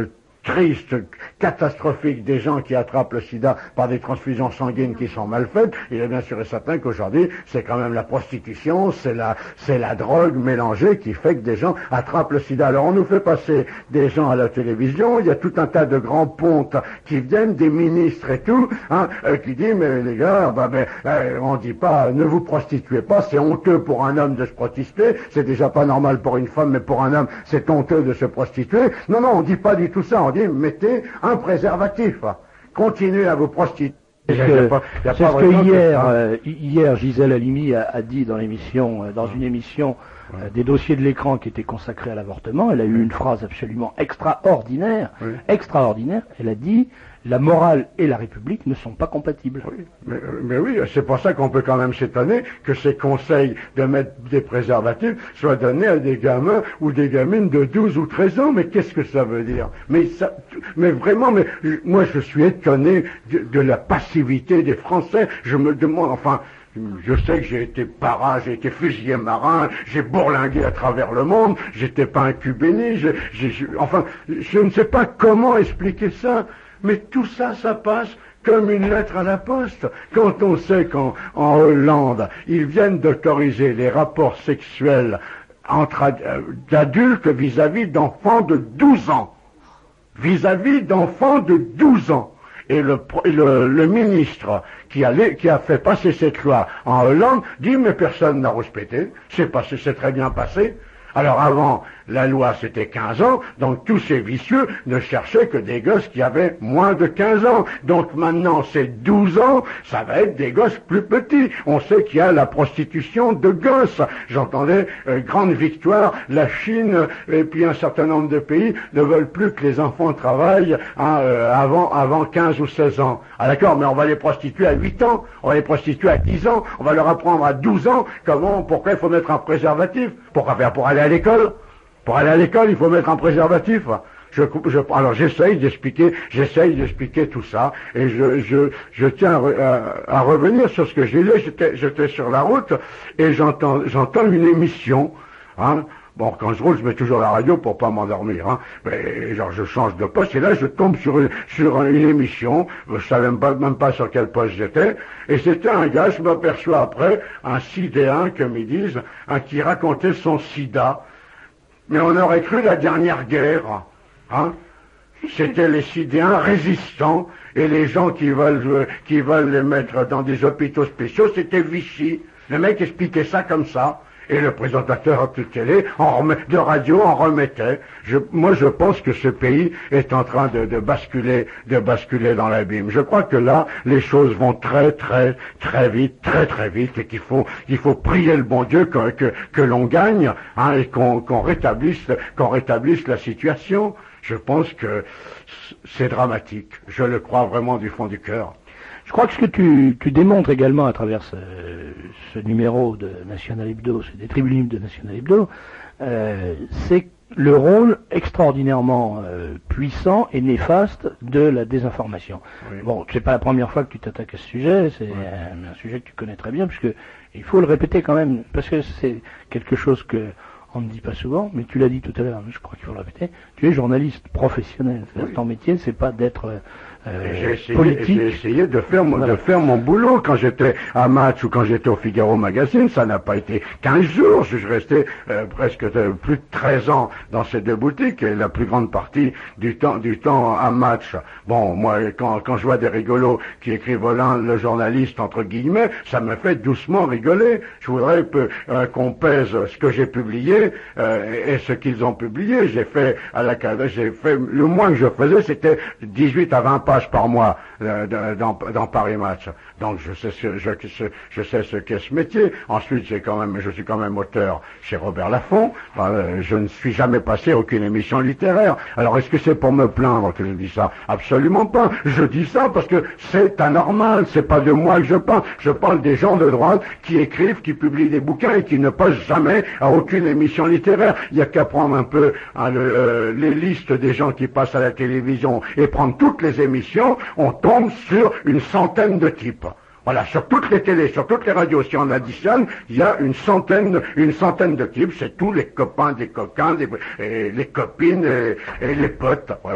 triste, catastrophique des gens qui attrapent le sida par des transfusions sanguines qui sont mal faites, il est bien sûr et certain qu'aujourd'hui, c'est quand même la prostitution, c'est la, c'est la drogue mélangée qui fait que des gens attrapent le sida. Alors on nous fait passer des gens à la télévision, il y a tout un tas de grands pontes qui viennent, des ministres et tout, hein, euh, qui disent, mais les gars, bah, ben, euh, on dit pas, ne vous prostituez pas, c'est honteux pour un homme de se prostituer, c'est déjà pas normal pour une femme, mais pour un homme, c'est honteux de se prostituer. Non, non, on dit pas du tout ça, on dit, mettez un préservatif, continuez à vous prostituer. C'est ce que, c'est ce que hier, euh, hier Gisèle Halimi a, a dit dans l'émission, euh, dans une émission euh, des dossiers de l'écran qui était consacrée à l'avortement. Elle a eu une phrase absolument extraordinaire, oui. extraordinaire. Elle a dit: la morale et la République ne sont pas compatibles. Oui, mais, mais oui, c'est pour ça qu'on peut quand même s'étonner que ces conseils de mettre des préservatifs soient donnés à des gamins ou des gamines de douze ou treize ans. Mais qu'est-ce que ça veut dire? Mais ça, mais vraiment, mais moi je suis étonné de, de la passivité des Français. Je me demande, enfin, je sais que j'ai été parrain, j'ai été fusilier marin, j'ai bourlingué à travers le monde, j'étais pas un cul béni, je, je, je, enfin, je ne sais pas comment expliquer ça. Mais tout ça, ça passe comme une lettre à la poste. Quand on sait qu'en en Hollande, ils viennent d'autoriser les rapports sexuels entre euh, d'adultes vis-à-vis d'enfants de douze ans. Vis-à-vis d'enfants de douze ans. Et le, le, le ministre qui a, qui a fait passer cette loi en Hollande dit, mais personne n'a respecté, c'est passé, c'est très bien passé. Alors avant, la loi c'était quinze ans, donc tous ces vicieux ne cherchaient que des gosses qui avaient moins de quinze ans. Donc maintenant c'est douze ans, ça va être des gosses plus petits. On sait qu'il y a la prostitution de gosses. J'entendais, euh, grande victoire, la Chine et puis un certain nombre de pays ne veulent plus que les enfants travaillent hein, euh, avant, avant quinze ou seize ans. Ah d'accord, mais on va les prostituer à huit ans, on va les prostituer à dix ans, on va leur apprendre à douze ans comment, pourquoi il faut mettre un préservatif. Pourquoi faire? Pour aller à l'école? Pour aller à l'école, il faut mettre un préservatif. Je, je, alors j'essaye d'expliquer, j'essaye d'expliquer tout ça, et je, je, je tiens à, à revenir sur ce que j'ai lu. J'étais, j'étais sur la route et j'entends, j'entends une émission. Hein, bon, quand je roule, je mets toujours la radio pour pas m'endormir. Hein, mais genre je change de poste et là je tombe sur une, sur une émission. Je savais même pas, même pas sur quel poste j'étais. Et c'était un gars, je m'aperçois après, un sidéen, comme ils disent, hein, qui racontait son sida. Mais on aurait cru la dernière guerre, hein. C'était les sidéens résistants, et les gens qui veulent, qui veulent les mettre dans des hôpitaux spéciaux, c'était Vichy. Le mec expliquait ça comme ça. Et le présentateur de télé, en remet, de radio, en remettait. Je, moi, je pense que ce pays est en train de, de basculer, de basculer dans l'abîme. Je crois que là, les choses vont très, très, très vite, très, très vite, et qu'il faut, il faut prier le bon Dieu que, que, que l'on gagne, hein, et qu'on, qu'on rétablisse, qu'on rétablisse la situation. Je pense que c'est dramatique. Je le crois vraiment du fond du cœur. Je crois que ce que tu, tu démontres également à travers ce, ce numéro de National Hebdo, des tribunes de National Hebdo, euh, c'est le rôle extraordinairement euh, puissant et néfaste de la désinformation. Oui. Bon, c'est pas la première fois que tu t'attaques à ce sujet, c'est oui. un, un sujet que tu connais très bien, puisque il faut le répéter quand même, parce que c'est quelque chose que on ne dit pas souvent, mais tu l'as dit tout à l'heure, je crois qu'il faut le répéter, tu es journaliste professionnel. Oui. Ton métier, c'est pas d'être euh, j'ai essayé, politique. J'ai essayé de faire, mon, voilà. de faire mon boulot. Quand j'étais à Match ou quand j'étais au Figaro Magazine, ça n'a pas été quinze jours. Je suis resté euh, presque de, plus de treize ans dans ces deux boutiques, et la plus grande partie du temps, du temps à Match. Bon, moi, quand, quand je vois des rigolos qui écrivent Hollande, le journaliste, entre guillemets, ça me fait doucement rigoler. Je voudrais peu, euh, qu'on pèse ce que j'ai publié Euh, et ce qu'ils ont publié. J'ai fait à la j'ai fait le moins que je faisais, c'était dix-huit à vingt pages par mois euh, dans, dans Paris Match. Donc je sais ce, je, je sais ce qu'est ce métier. Ensuite, j'ai quand même, je suis quand même auteur chez Robert Laffont. Enfin, euh, je ne suis jamais passé à aucune émission littéraire. Alors est-ce que c'est pour me plaindre que je dis ça? Absolument pas. Je dis ça parce que c'est anormal. C'est pas de moi que je parle. Je parle des gens de droite qui écrivent, qui publient des bouquins et qui ne passent jamais à aucune émission littéraire. Il n'y a qu'à prendre un peu hein, le, euh, les listes des gens qui passent à la télévision et prendre toutes les émissions. On tombe sur une centaine de types. Voilà, sur toutes les télés, sur toutes les radios, si on additionne, il y a une centaine, une centaine de types. C'est tous les copains des coquins, des, et les copines et, et les potes. Voilà.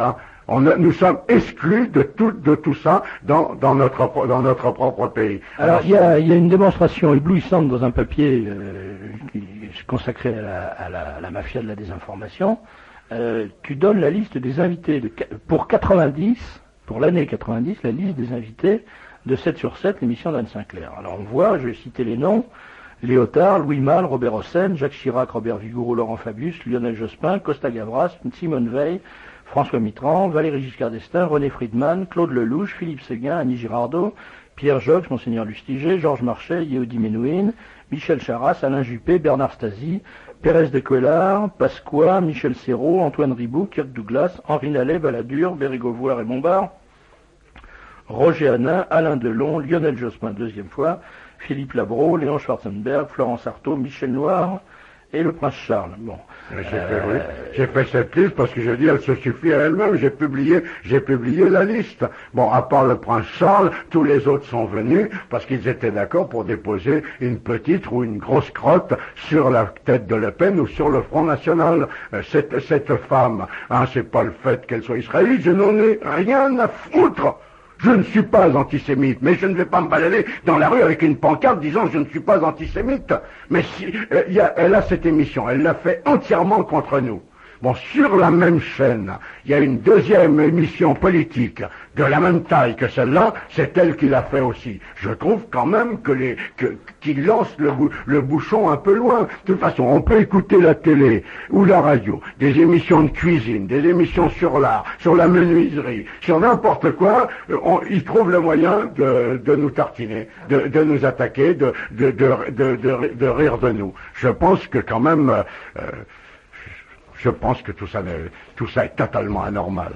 On a, nous sommes exclus de tout, de tout ça dans, dans, notre, dans notre propre pays. Alors, il y a, il y a une démonstration éblouissante dans un papier euh, qui est consacré à la, à, la, à la mafia de la désinformation. Euh, tu donnes la liste des invités de, pour quatre-vingt-dix, pour l'année quatre-vingt-dix, la liste des invités de sept sur sept, l'émission d'Anne Sinclair. Alors on voit, je vais citer les noms, Léotard, Louis Malle, Robert Hossein, Jacques Chirac, Robert Vigouroux, Laurent Fabius, Lionel Jospin, Costa Gavras, Simone Veil, François Mitterrand, Valéry Giscard d'Estaing, René Friedman, Claude Lelouch, Philippe Séguin, Annie Girardot, Pierre Jox, Monseigneur Lustiger, Georges Marchais, Yehudi Menuhin, Michel Charras, Alain Juppé, Bernard Stasi, Pérez de Cuéllar, Pasqua, Michel Serrault, Antoine Riboud, Kirk Douglas, Henri Nallet, Balladur, Bérégovoire et Montbard, Roger Hanin, Alain Delon, Lionel Jospin deuxième fois, Philippe Labro, Léon Schwarzenberg, Florence Artaud, Michel Noir et le Prince Charles. Bon. J'ai fait, oui. J'ai fait cette liste parce que je dis elle se suffit à elle-même. J'ai publié, j'ai publié la liste. Bon, à part le Prince Charles, tous les autres sont venus parce qu'ils étaient d'accord pour déposer une petite ou une grosse crotte sur la tête de Le Pen ou sur le Front National. Cette, cette femme, hein, c'est pas le fait qu'elle soit israélite, je n'en ai rien à foutre. Je ne suis pas antisémite, mais je ne vais pas me balader dans la rue avec une pancarte disant je ne suis pas antisémite. Mais si, euh, y a, elle a cette émission, elle l'a fait entièrement contre nous. Bon, sur la même chaîne, il y a une deuxième émission politique de la même taille que celle-là, c'est elle qui l'a fait aussi. Je trouve quand même que les, que, qu'il lance le, bou, le bouchon un peu loin. De toute façon, on peut écouter la télé ou la radio, des émissions de cuisine, des émissions sur l'art, sur la menuiserie, sur n'importe quoi, on, ils trouvent le moyen de, de nous tartiner, de, de nous attaquer, de, de, de, de, de, de rire de nous. Je pense que quand même, euh, je pense que tout ça, tout ça est totalement anormal.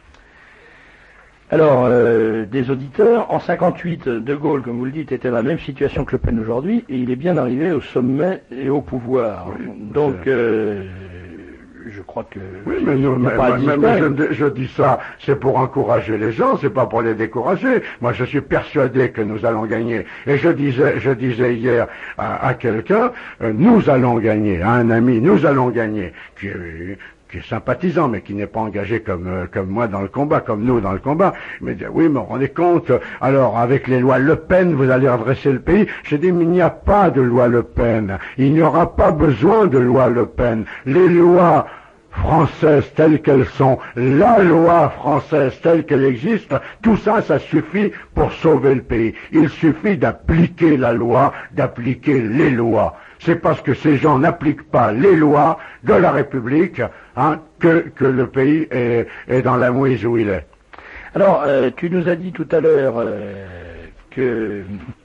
Alors, euh, des auditeurs, en cinquante-huit, De Gaulle, comme vous le dites, était dans la même situation que Le Pen aujourd'hui, et il est bien arrivé au sommet et au pouvoir. Oui, donc, euh, je crois que... Oui, mais, nous, mais, mais, mais je, je dis ça, c'est pour encourager les gens, c'est pas pour les décourager. Moi, je suis persuadé que nous allons gagner. Et je disais, je disais hier à, à quelqu'un, euh, nous allons gagner, à un ami, nous allons gagner, qui est, qui est sympathisant, mais qui n'est pas engagé comme euh, comme moi dans le combat, comme nous dans le combat. Il me dit, oui, mais on rendez compte, alors avec les lois Le Pen, vous allez redresser le pays. Je dis, mais il n'y a pas de loi Le Pen. Il n'y aura pas besoin de loi Le Pen. Les lois françaises telles qu'elles sont, la loi française telle qu'elle existe, tout ça, ça suffit pour sauver le pays. Il suffit d'appliquer la loi, d'appliquer les lois. C'est parce que ces gens n'appliquent pas les lois de la République hein, que, que le pays est, est dans la mouise où il est. Alors, euh, tu nous as dit tout à l'heure euh, que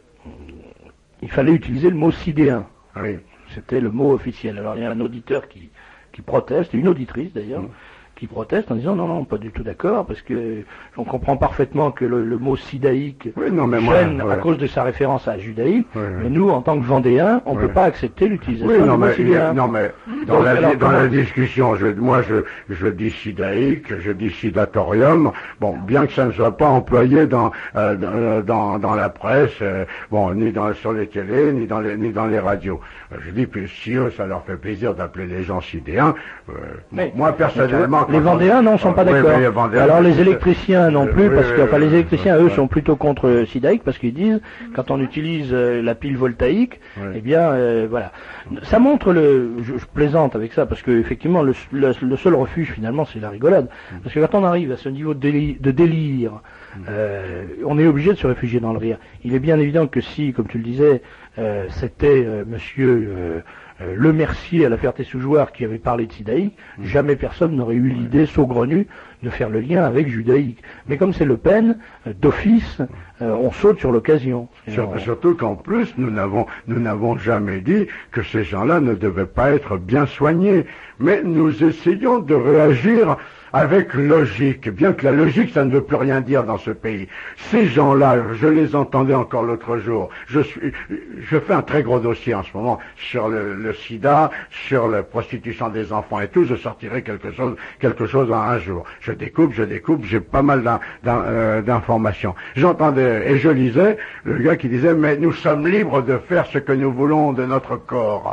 il fallait utiliser le mot sidéen. Oui. C'était le mot officiel. Alors, il y a un auditeur qui qui proteste, une auditrice d'ailleurs, mmh. qui proteste en disant non, non, pas du tout d'accord, parce que on comprend parfaitement que le, le mot sidaïque oui, non, mais gêne moi, ouais. à cause de sa référence à judaïque, oui, oui. mais nous, en tant que Vendéens, on ne oui. peut pas accepter l'utilisation oui, non, du mot mais, sidéen. Non, mais dans, Donc, la, alors, dans la discussion, je, moi je, je dis sidaïque, je dis sidatorium, bon, bien que ça ne soit pas employé dans, euh, dans, dans la presse, euh, bon, ni dans, sur les télés, ni dans les, ni dans les radios. Je dis, puis si eux, ça leur fait plaisir d'appeler les gens sidéens, euh, mais, moi personnellement... Les Vendéens n'en sont pas oui, d'accord. Oui, les Vendéens, alors les électriciens non plus, oui, parce que oui, enfin, les électriciens, oui, eux, oui. sont plutôt contre sidaïque, parce qu'ils disent, quand on utilise euh, la pile voltaïque, oui. eh bien, euh, voilà. Ça montre le... Je, je plaisante avec ça, parce que effectivement, le, le, le seul refuge, finalement, c'est la rigolade. Parce que quand on arrive à ce niveau de délire, de délire euh, on est obligé de se réfugier dans le rire. Il est bien évident que si, comme tu le disais, euh, c'était euh, monsieur... Euh, Euh, Le Mercier à la Ferté-sous-Jouarre qui avait parlé de sidaïque, mmh. jamais personne n'aurait eu l'idée saugrenue de faire le lien avec judaïque. Mais comme c'est Le Pen, euh, d'office, euh, on saute sur l'occasion. Sur, on... Surtout qu'en plus, nous n'avons nous n'avons jamais dit que ces gens-là ne devaient pas être bien soignés. Mais nous essayons de réagir avec logique, bien que la logique, ça ne veut plus rien dire dans ce pays. Ces gens-là, je les entendais encore l'autre jour. Je suis, je fais un très gros dossier en ce moment sur le, le sida, sur la prostitution des enfants et tout. Je sortirai quelque chose, quelque chose en un jour. Je découpe, je découpe, j'ai pas mal d'in, d'in, euh, d'informations. J'entendais, et je lisais, le gas qui disait, mais nous sommes libres de faire ce que nous voulons de notre corps.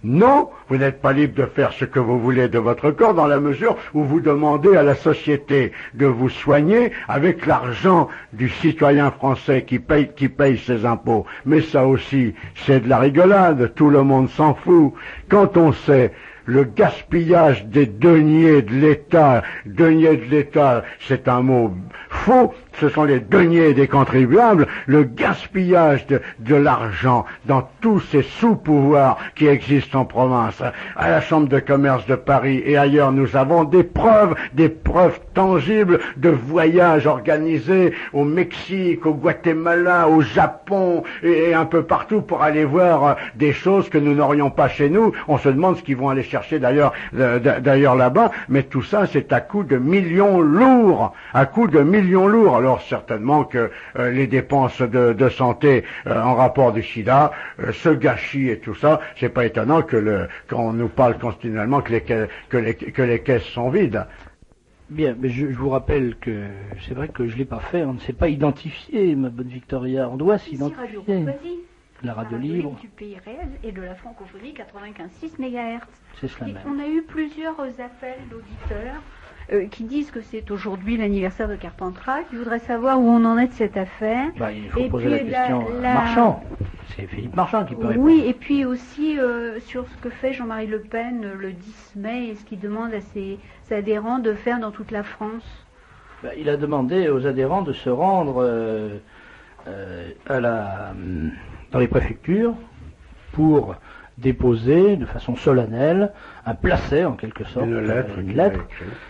Non, vous n'êtes pas libre de faire ce que vous voulez de votre corps dans la mesure où vous demandez à la société de vous soigner avec l'argent du citoyen français qui paye, qui paye ses impôts. Mais ça aussi, c'est de la rigolade, tout le monde s'en fout. Quand on sait le gaspillage des deniers de l'État, deniers de l'État, c'est un mot faux, ce sont les deniers des contribuables, le gaspillage de, de l'argent dans tous ces sous-pouvoirs qui existent en province. À la Chambre de commerce de Paris et ailleurs, nous avons des preuves, des preuves tangibles de voyages organisés au Mexique, au Guatemala, au Japon et, et un peu partout pour aller voir des choses que nous n'aurions pas chez nous. On se demande ce qu'ils vont aller chercher d'ailleurs, d'ailleurs là-bas, mais tout ça c'est à coût de millions lourds, à coût de millions lourds. Alors certainement que euh, les dépenses de, de santé euh, en rapport du sida, euh, ce gâchis et tout ça, c'est pas étonnant que le, qu'on nous parle continuellement que les, que les, que les caisses sont vides. Bien, mais je, je vous rappelle que c'est vrai que je l'ai pas fait, on ne s'est pas identifié, ma bonne Victoria, on doit s'identifier. La radio libre du pays réel et de la francophonie quatre-vingt-quinze virgule six mégahertz. C'est cela même. On a eu plusieurs appels d'auditeurs euh, qui disent que c'est aujourd'hui l'anniversaire de Carpentras, qui voudraient savoir où on en est de cette affaire. Bah, il faut et poser puis la question la, à la... Marchand. C'est Philippe Marchand qui peut répondre. Oui, et puis aussi euh, sur ce que fait Jean-Marie Le Pen euh, le dix mai et ce qu'il demande à ses, ses adhérents de faire dans toute la France. Bah, il a demandé aux adhérents de se rendre euh, euh, à la, dans les préfectures pour déposer de façon solennelle un placet en quelque sorte, une lettre, une qu'il lettre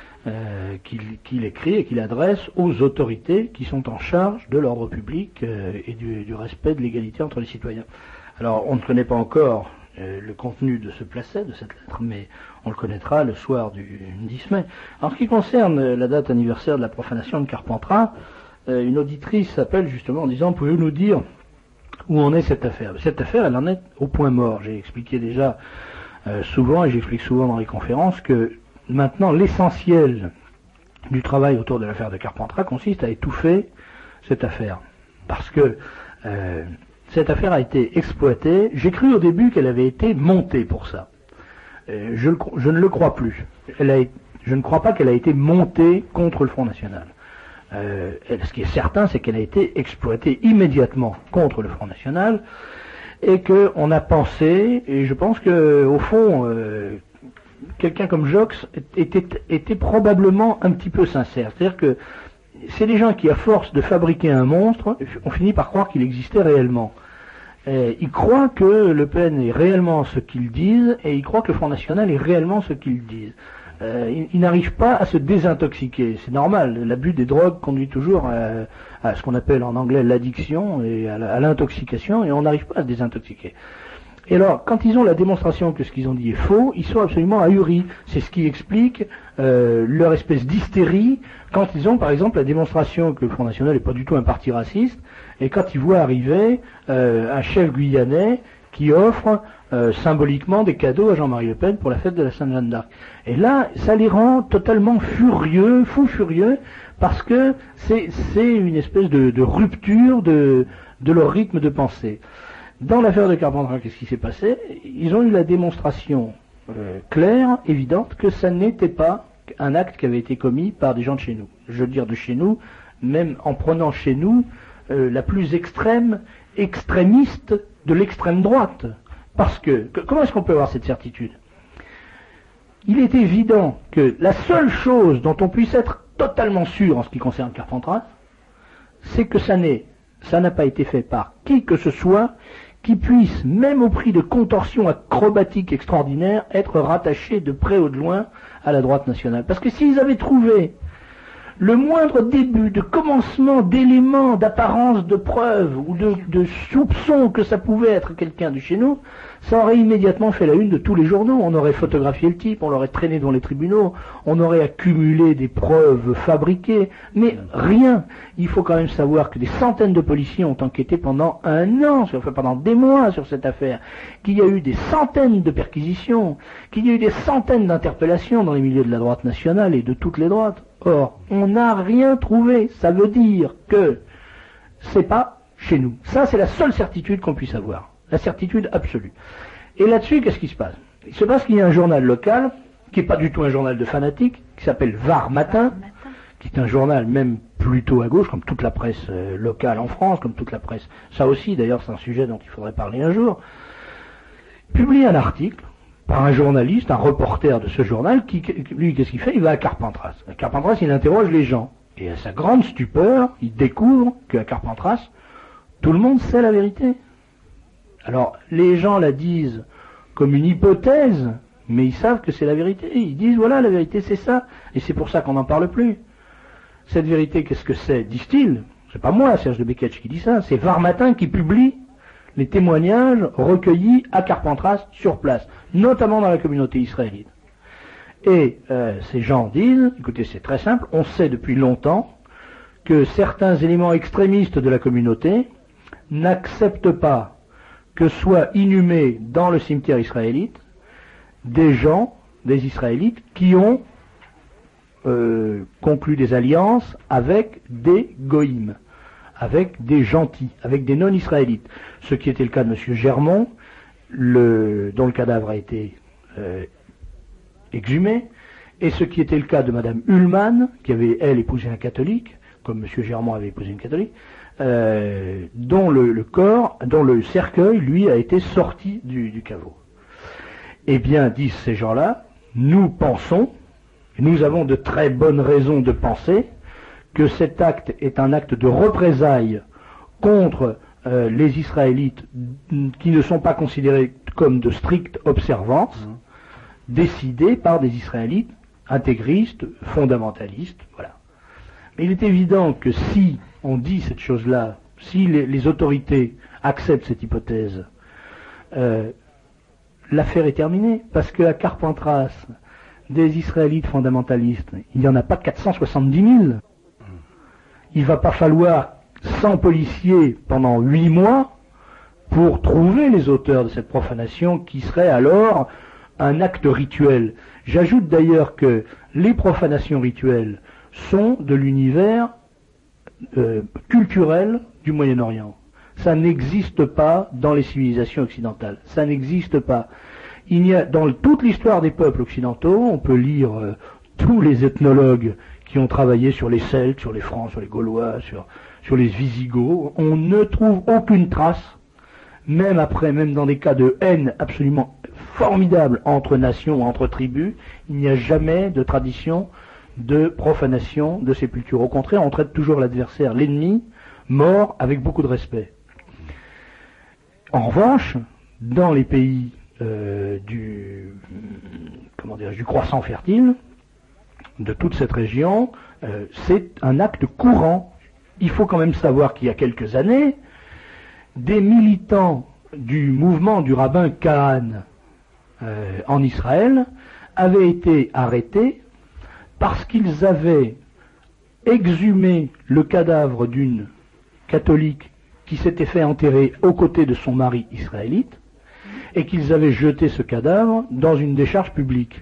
euh, qu'il qu'il écrit et qu'il adresse aux autorités qui sont en charge de l'ordre public euh, et du, du respect de l'égalité entre les citoyens. Alors on ne connaît pas encore euh, le contenu de ce placet, de cette lettre, mais on le connaîtra le soir du dix mai. En ce qui concerne la date anniversaire de la profanation de Carpentras, euh, une auditrice s'appelle justement en disant « Pouvez-vous nous dire où en est cette affaire ?» Cette affaire, elle en est au point mort. J'ai expliqué déjà euh, souvent, et j'explique souvent dans les conférences, que maintenant l'essentiel du travail autour de l'affaire de Carpentras consiste à étouffer cette affaire. Parce que euh, cette affaire a été exploitée. J'ai cru au début qu'elle avait été montée pour ça. Euh, je, je ne le crois plus. Elle a, je ne crois pas qu'elle a été montée contre le Front National. Euh, ce qui est certain, c'est qu'elle a été exploitée immédiatement contre le Front National et qu'on a pensé, et je pense que au fond, euh, quelqu'un comme Jox était, était probablement un petit peu sincère. C'est-à-dire que c'est des gens qui, à force de fabriquer un monstre, ont fini par croire qu'il existait réellement. Et ils croient que Le Pen est réellement ce qu'ils disent et ils croient que le Front National est réellement ce qu'ils disent. Euh, ils, ils n'arrivent pas à se désintoxiquer. C'est normal. L'abus des drogues conduit toujours à, à ce qu'on appelle en anglais l'addiction et à l'intoxication, et on n'arrive pas à se désintoxiquer. Et alors, quand ils ont la démonstration que ce qu'ils ont dit est faux, ils sont absolument ahuris. C'est ce qui explique euh, leur espèce d'hystérie quand ils ont, par exemple, la démonstration que le Front National n'est pas du tout un parti raciste, et quand ils voient arriver euh, un chef guyanais qui offre euh, symboliquement des cadeaux à Jean-Marie Le Pen pour la fête de la Sainte-Jeanne d'Arc. Et là, ça les rend totalement furieux, fous furieux, parce que c'est une espèce de, de rupture de, de leur rythme de pensée. Dans l'affaire de Carpentras, qu'est-ce qui s'est passé? Ils ont eu la démonstration euh, claire, évidente, que ça n'était pas un acte qui avait été commis par des gens de chez nous. Je veux dire de chez nous, même en prenant chez nous euh, la plus extrême extrémiste de l'extrême droite. Parce que, que comment est-ce qu'on peut avoir cette certitude? Il est évident que la seule chose dont on puisse être totalement sûr en ce qui concerne Carpentras, c'est que ça n'est, ça n'a pas été fait par qui que ce soit qui puisse, même au prix de contorsions acrobatiques extraordinaires, être rattaché de près ou de loin à la droite nationale. Parce que s'ils avaient trouvé le moindre début de commencement d'éléments, d'apparence, de preuves ou de, de soupçons que ça pouvait être quelqu'un de chez nous, ça aurait immédiatement fait la une de tous les journaux. On aurait photographié le type, on l'aurait traîné devant les tribunaux, on aurait accumulé des preuves fabriquées, mais rien. Il faut quand même savoir que des centaines de policiers ont enquêté pendant un an, enfin pendant des mois sur cette affaire, qu'il y a eu des centaines de perquisitions, qu'il y a eu des centaines d'interpellations dans les milieux de la droite nationale et de toutes les droites. Or, on n'a rien trouvé. Ça veut dire que c'est pas chez nous. Ça, c'est la seule certitude qu'on puisse avoir. La certitude absolue. Et là-dessus, qu'est-ce qui se passe? Il se passe qu'il y a un journal local, qui n'est pas du tout un journal de fanatiques, qui s'appelle Var Matin, qui est un journal même plutôt à gauche, comme toute la presse euh, locale en France, comme toute la presse. Ça aussi, d'ailleurs, c'est un sujet dont il faudrait parler un jour. Publie un article par un journaliste, un reporter de ce journal, qui, lui, qu'est-ce qu'il fait? Il va à Carpentras. À Carpentras, il interroge les gens. Et à sa grande stupeur, il découvre qu'à Carpentras, tout le monde sait la vérité. Alors, les gens la disent comme une hypothèse, mais ils savent que c'est la vérité. Ils disent, voilà, la vérité, c'est ça. Et c'est pour ça qu'on n'en parle plus. Cette vérité, qu'est-ce que c'est, disent-ils? C'est pas moi, Serge de Beketch, qui dit ça. C'est Var Matin qui publie les témoignages recueillis à Carpentras sur place, notamment dans la communauté israélite. Et euh, ces gens disent, écoutez, c'est très simple, on sait depuis longtemps que certains éléments extrémistes de la communauté n'acceptent pas que soient inhumés dans le cimetière israélite des gens, des Israélites, qui ont euh, conclu des alliances avec des goïms, avec des gentils, avec des non-israélites. Ce qui était le cas de M. Germont, le, dont le cadavre a été euh, exhumé, et ce qui était le cas de Mme Ullmann, qui avait, elle, épousé un catholique, comme M. Germont avait épousé une catholique, euh, dont le, le corps, dont le cercueil, lui, a été sorti du, du caveau. Eh bien, disent ces gens-là, nous pensons, et nous avons de très bonnes raisons de penser, que cet acte est un acte de représailles contre euh, les Israélites qui ne sont pas considérés comme de stricte observance, mmh. décidé par des Israélites intégristes, fondamentalistes, voilà. Mais il est évident que si on dit cette chose-là, si les, les autorités acceptent cette hypothèse, euh, l'affaire est terminée, parce qu'à Carpentras, des Israélites fondamentalistes, il n'y en a pas quatre cent soixante-dix mille. Il ne va pas falloir cent policiers pendant huit mois pour trouver les auteurs de cette profanation qui serait alors un acte rituel. J'ajoute d'ailleurs que les profanations rituelles sont de l'univers euh, culturel du Moyen-Orient. Ça n'existe pas dans les civilisations occidentales. Ça n'existe pas. Il y a, dans toute l'histoire des peuples occidentaux, on peut lire euh, tous les ethnologues qui ont travaillé sur les Celtes, sur les Francs, sur les Gaulois, sur, sur les Visigoths, on ne trouve aucune trace, même après, même dans des cas de haine absolument formidable entre nations, entre tribus, il n'y a jamais de tradition de profanation de sépultures. Au contraire, on traite toujours l'adversaire, l'ennemi, mort avec beaucoup de respect. En revanche, dans les pays euh, du, comment dire, du croissant fertile, de toute cette région, euh, c'est un acte courant. Il faut quand même savoir qu'il y a quelques années, des militants du mouvement du rabbin Kahan euh, en Israël avaient été arrêtés parce qu'ils avaient exhumé le cadavre d'une catholique qui s'était fait enterrer aux côtés de son mari israélite et qu'ils avaient jeté ce cadavre dans une décharge publique.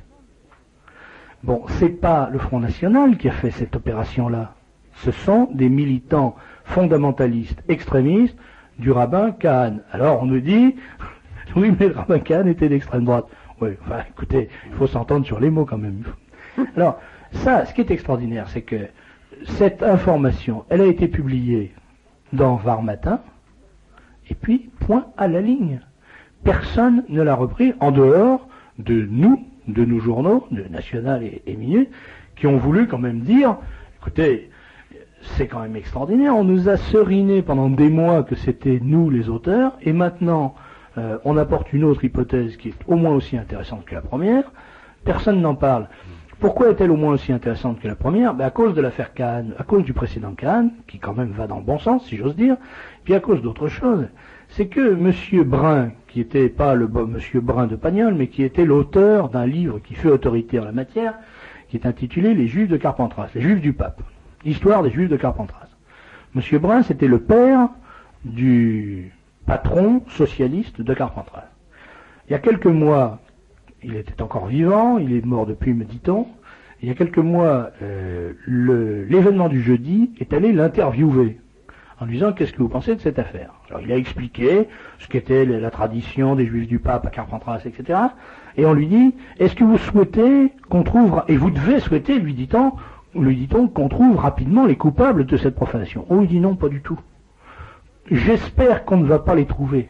Bon, c'est pas le Front National qui a fait cette opération-là. Ce sont des militants fondamentalistes, extrémistes du rabbin Kahan. Alors on nous dit, oui, mais le rabbin Kahan était d'extrême droite. Oui, enfin, écoutez, il faut s'entendre sur les mots quand même. Alors, ça, ce qui est extraordinaire, c'est que cette information, elle a été publiée dans Var Matin, et puis, point à la ligne. Personne ne l'a repris en dehors de nous, de nos journaux, de National et, et Minute, qui ont voulu quand même dire, écoutez, c'est quand même extraordinaire, on nous a seriné pendant des mois que c'était nous les auteurs, et maintenant euh, on apporte une autre hypothèse qui est au moins aussi intéressante que la première, personne n'en parle. Pourquoi est-elle au moins aussi intéressante que la première? Ben à cause de l'affaire Kahan, à cause du précédent Kahan, qui quand même va dans le bon sens, si j'ose dire, puis à cause d'autre chose. C'est que M. Brun, qui était pas le bon M. Brun de Pagnol, mais qui était l'auteur d'un livre qui fait autorité en la matière, qui est intitulé Les Juifs de Carpentras, les Juifs du Pape, histoire des Juifs de Carpentras. M. Brun, c'était le père du patron socialiste de Carpentras. Il y a quelques mois, il était encore vivant, il est mort depuis, me dit-on, il y a quelques mois, euh, le, l'événement du jeudi est allé l'interviewer, en lui disant, qu'est-ce que vous pensez de cette affaire? Alors il a expliqué ce qu'était la tradition des Juifs du Pape à Carpentras, et cetera. Et on lui dit, est-ce que vous souhaitez qu'on trouve, et vous devez souhaiter, lui dit-on, lui dit-on, qu'on trouve rapidement les coupables de cette profanation. On lui dit non, pas du tout. J'espère qu'on ne va pas les trouver.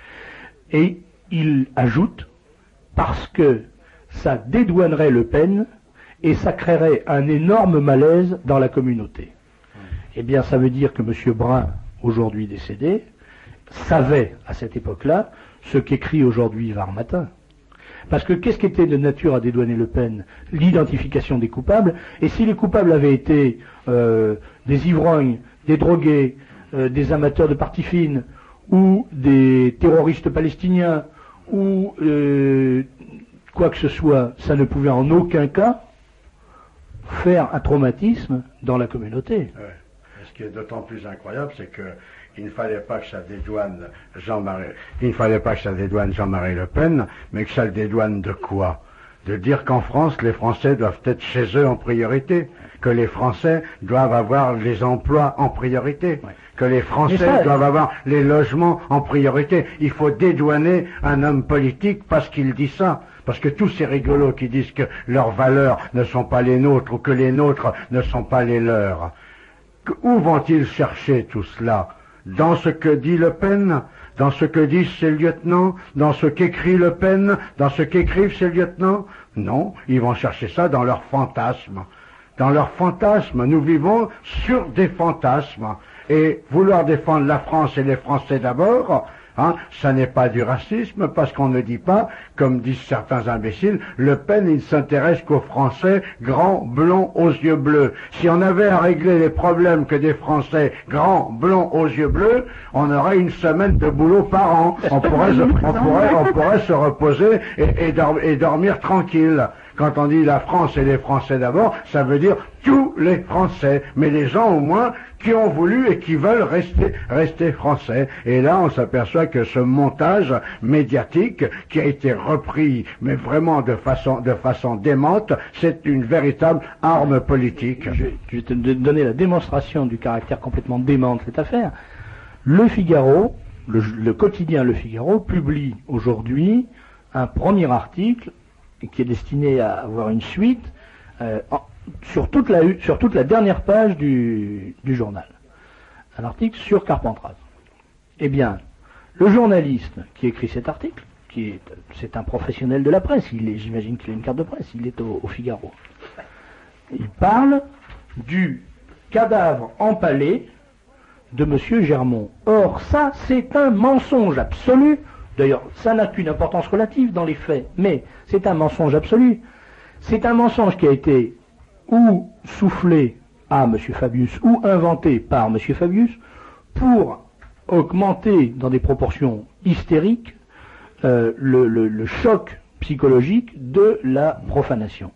Et il ajoute, parce que ça dédouanerait Le Pen et ça créerait un énorme malaise dans la communauté. Eh bien, ça veut dire que M. Brun, aujourd'hui décédé, savait à cette époque-là ce qu'écrit aujourd'hui Var Matin. Parce que qu'est-ce qui était de nature à dédouaner Le Pen? L'identification des coupables. Et si les coupables avaient été euh, des ivrognes, des drogués, euh, des amateurs de parties fines, ou des terroristes palestiniens, ou euh, quoi que ce soit, ça ne pouvait en aucun cas faire un traumatisme dans la communauté. Ouais. Ce qui est d'autant plus incroyable, c'est que il ne fallait pas que ça dédouane Jean-Marie, il ne fallait pas que ça dédouane Jean-Marie Le Pen, mais que ça le dédouane de quoi? De dire qu'en France, les Français doivent être chez eux en priorité, que les Français doivent avoir les emplois en priorité, ouais. que les Français ça, doivent avoir les logements en priorité. Il faut dédouaner un homme politique parce qu'il dit ça. Parce que tous ces rigolos qui disent que leurs valeurs ne sont pas les nôtres ou que les nôtres ne sont pas les leurs, où vont-ils chercher tout cela? Dans ce que dit Le Pen, dans ce que disent ses lieutenants, dans ce qu'écrit Le Pen, dans ce qu'écrivent ses lieutenants? Non, ils vont chercher ça dans leurs fantasmes. Dans leurs fantasmes, nous vivons sur des fantasmes. Et vouloir défendre la France et les Français d'abord, hein, ça n'est pas du racisme, parce qu'on ne dit pas, comme disent certains imbéciles, Le Pen, il s'intéresse qu'aux Français grands, blonds, aux yeux bleus. Si on avait à régler les problèmes que des Français grands, blonds, aux yeux bleus, on aurait une semaine de boulot par an. On pourrait, se, on pourrait, on pourrait se reposer et, et, dor- et dormir tranquille. Quand on dit la France et les Français d'abord, ça veut dire tous les Français, mais les gens au moins qui ont voulu et qui veulent rester, rester français. Et là, on s'aperçoit que ce montage médiatique qui a été repris, mais vraiment de façon, de façon démente, c'est une véritable arme politique. Je, je vais te donner la démonstration du caractère complètement dément de cette affaire. Le Figaro, le, le quotidien Le Figaro, publie aujourd'hui un premier article qui est destiné à avoir une suite euh, en, sur, toute la, sur toute la dernière page du, du journal. Un article sur Carpentras. Eh bien, le journaliste qui écrit cet article, qui est, c'est un professionnel de la presse, il est, j'imagine qu'il a une carte de presse, il est au, au Figaro. Il parle du cadavre empalé de M. Germont. Or, ça, c'est un mensonge absolu. D'ailleurs, ça n'a qu'une importance relative dans les faits, mais c'est un mensonge absolu. C'est un mensonge qui a été ou soufflé à M. Fabius ou inventé par M. Fabius pour augmenter dans des proportions hystériques euh, le, le, le choc psychologique de la profanation.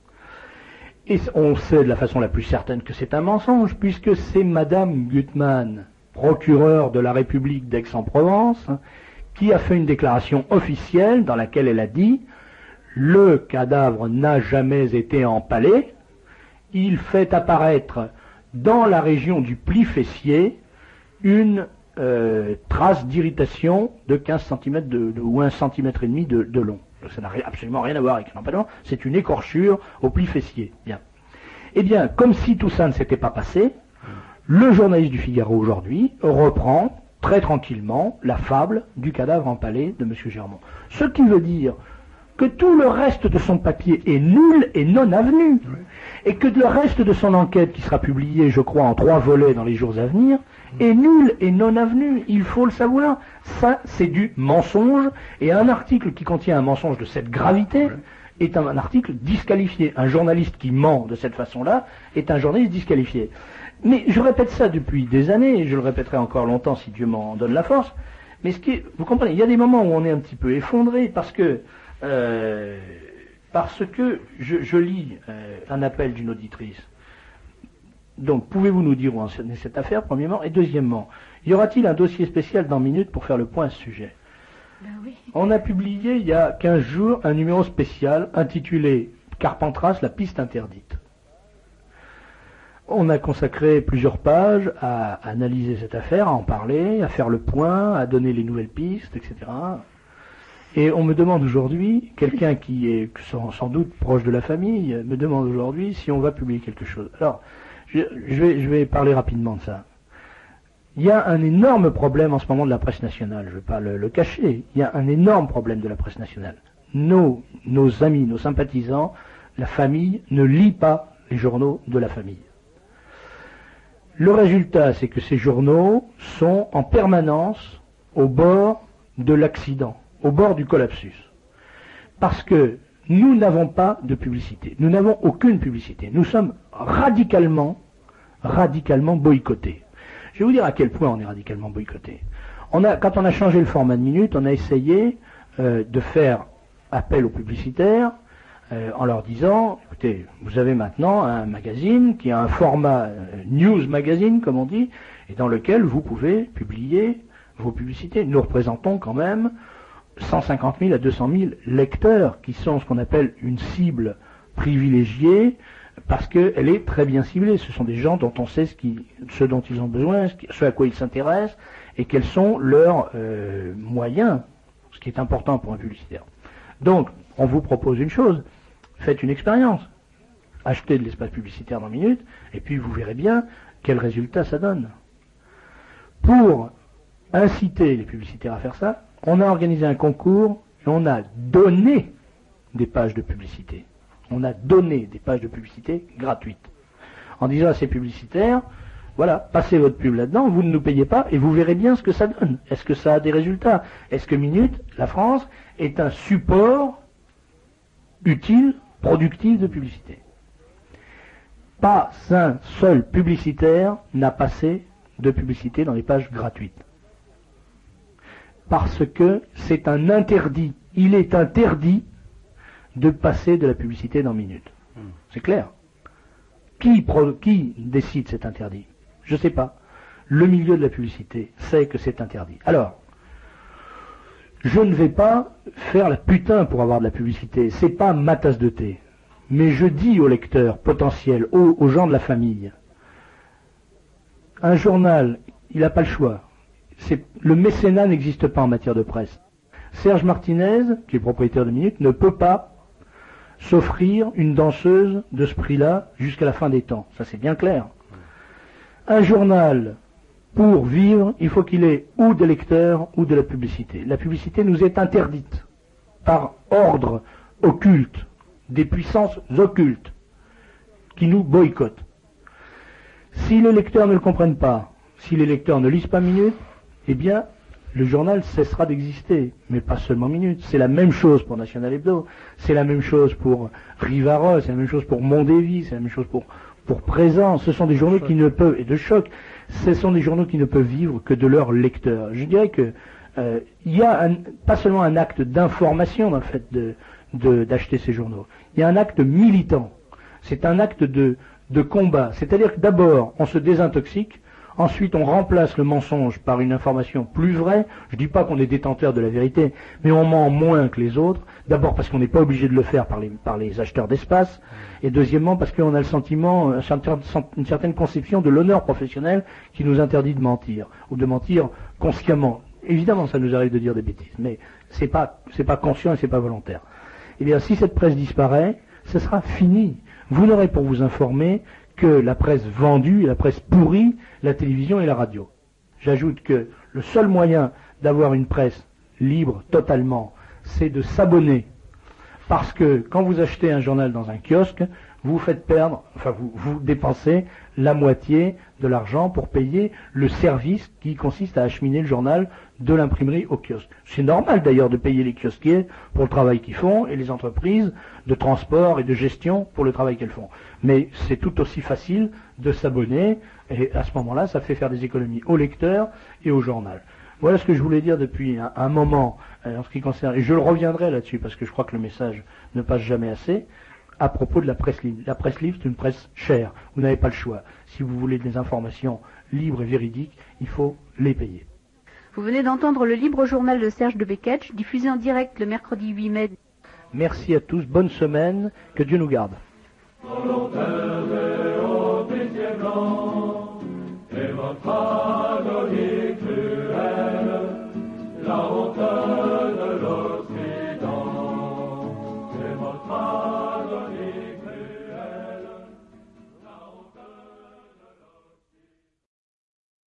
Et on sait de la façon la plus certaine que c'est un mensonge, puisque c'est Madame Gutmann, procureure de la République d'Aix-en-Provence, qui a fait une déclaration officielle dans laquelle elle a dit « Le cadavre n'a jamais été empalé, il fait apparaître dans la région du pli fessier une euh, trace d'irritation de quinze centimètres de, de, ou un centimètre et demi de, de long. » Ça n'a absolument rien à voir avec un empalement, c'est une écorchure au pli fessier. Bien. Eh bien, comme si tout ça ne s'était pas passé, le journaliste du Figaro aujourd'hui reprend très tranquillement la fable du cadavre empalé de M. Germont. Ce qui veut dire que tout le reste de son papier est nul et non avenu, oui. Et que le reste de son enquête, qui sera publiée, je crois, en trois volets dans les jours à venir, est nul et non avenu. Il faut le savoir. Ça, c'est du mensonge, et un article qui contient un mensonge de cette gravité oui. est un, un article disqualifié. Un journaliste qui ment de cette façon-là est un journaliste disqualifié. Mais je répète ça depuis des années, et je le répéterai encore longtemps si Dieu m'en donne la force. Mais ce qui est, vous comprenez, il y a des moments où on est un petit peu effondré parce que euh, parce que je, je lis euh, un appel d'une auditrice. Donc, pouvez-vous nous dire où en est cette affaire, premièrement, et deuxièmement, y aura-t-il un dossier spécial dans Minute pour faire le point à ce sujet? Ben oui. On a publié il y a quinze jours un numéro spécial intitulé Carpentras, la piste interdite. On a consacré plusieurs pages à analyser cette affaire, à en parler, à faire le point, à donner les nouvelles pistes, et cetera. Et on me demande aujourd'hui, quelqu'un qui est sans, sans doute proche de la famille, me demande aujourd'hui si on va publier quelque chose. Alors, je, je, vais, je vais parler rapidement de ça. Il y a un énorme problème en ce moment de la presse nationale, je ne vais pas le, le cacher. Il y a un énorme problème de la presse nationale. Nos, nos amis, nos sympathisants, la famille ne lit pas les journaux de la famille. Le résultat, c'est que ces journaux sont en permanence au bord de l'accident, au bord du collapsus. Parce que nous n'avons pas de publicité. Nous n'avons aucune publicité. Nous sommes radicalement, radicalement boycottés. Je vais vous dire à quel point on est radicalement boycottés. On a, quand on a changé le format de minute, on a essayé euh, de faire appel aux publicitaires euh, en leur disant, écoutez, vous avez maintenant un magazine qui a un format euh, news magazine, comme on dit, et dans lequel vous pouvez publier vos publicités. Nous représentons quand même cent cinquante mille à deux cent mille lecteurs qui sont ce qu'on appelle une cible privilégiée parce qu'elle est très bien ciblée. Ce sont des gens dont on sait ce, qui, ce dont ils ont besoin, ce, qui, ce à quoi ils s'intéressent et quels sont leurs euh, moyens, ce qui est important pour un publicitaire. Donc, on vous propose une chose, faites une expérience, achetez de l'espace publicitaire dans Minute et puis vous verrez bien quel résultat ça donne. Pour inciter les publicitaires à faire ça, on a organisé un concours et on a donné des pages de publicité. On a donné des pages de publicité gratuites. En disant à ces publicitaires, voilà, passez votre pub là-dedans, vous ne nous payez pas et vous verrez bien ce que ça donne. Est-ce que ça a des résultats? Est-ce que Minute, la France, est un support utile, productif de publicité? Pas un seul publicitaire n'a passé de publicité dans les pages gratuites. Parce que c'est un interdit. Il est interdit de passer de la publicité dans Minute. C'est clair. Qui, pro, qui décide cet interdit? Je ne sais pas. Le milieu de la publicité sait que c'est interdit. Alors, je ne vais pas faire la putain pour avoir de la publicité. C'est pas ma tasse de thé. Mais je dis aux lecteurs potentiels, aux, aux gens de la famille, un journal, il n'a pas le choix. C'est, le mécénat n'existe pas en matière de presse. Serge Martinez, qui est propriétaire de Minute, ne peut pas s'offrir une danseuse de ce prix-là jusqu'à la fin des temps. Ça, c'est bien clair. Un journal, pour vivre, il faut qu'il ait ou des lecteurs ou de la publicité. La publicité nous est interdite par ordre occulte, des puissances occultes qui nous boycottent. Si les lecteurs ne le comprennent pas, si les lecteurs ne lisent pas Minute, eh bien, le journal cessera d'exister, mais pas seulement Minute. C'est la même chose pour National Hebdo, c'est la même chose pour Rivara, c'est la même chose pour Mondévi, c'est la même chose pour, pour Présent. Ce sont des journaux qui ne peuvent, et de Choc, ce sont des journaux qui ne peuvent vivre que de leurs lecteurs. Je dirais que euh, il y a un, pas seulement un acte d'information dans le fait de, de, d'acheter ces journaux, il y a un acte militant. C'est un acte de, de combat. C'est-à-dire que d'abord, on se désintoxique. Ensuite, on remplace le mensonge par une information plus vraie. Je ne dis pas qu'on est détenteur de la vérité, mais on ment moins que les autres. D'abord parce qu'on n'est pas obligé de le faire par les, par les acheteurs d'espace. Et deuxièmement parce qu'on a le sentiment, une certaine conception de l'honneur professionnel qui nous interdit de mentir, ou de mentir consciemment. Évidemment, ça nous arrive de dire des bêtises, mais c'est pas, c'est pas conscient et c'est pas volontaire. Eh bien, si cette presse disparaît, ce sera fini. Vous n'aurez pour vous informer que la presse vendue, la presse pourrie, la télévision et la radio. J'ajoute que le seul moyen d'avoir une presse libre totalement, c'est de s'abonner. Parce que quand vous achetez un journal dans un kiosque, vous faites perdre, enfin vous, vous dépensez la moitié de l'argent pour payer le service qui consiste à acheminer le journal de l'imprimerie au kiosque. C'est normal d'ailleurs de payer les kiosquiers pour le travail qu'ils font et les entreprises de transport et de gestion pour le travail qu'elles font. Mais c'est tout aussi facile de s'abonner et à ce moment-là, ça fait faire des économies aux lecteurs et au journal. Voilà ce que je voulais dire depuis un, un moment euh, en ce qui concerne, et je le reviendrai là-dessus parce que je crois que le message ne passe jamais assez, à propos de la presse libre. La presse libre, c'est une presse chère. Vous n'avez pas le choix. Si vous voulez des informations libres et véridiques, il faut les payer. Vous venez d'entendre le libre journal de Serge de Beketch, diffusé en direct le mercredi huit mai. Merci à tous, bonne semaine, que Dieu nous garde. Volontaire et officier blanc, et votre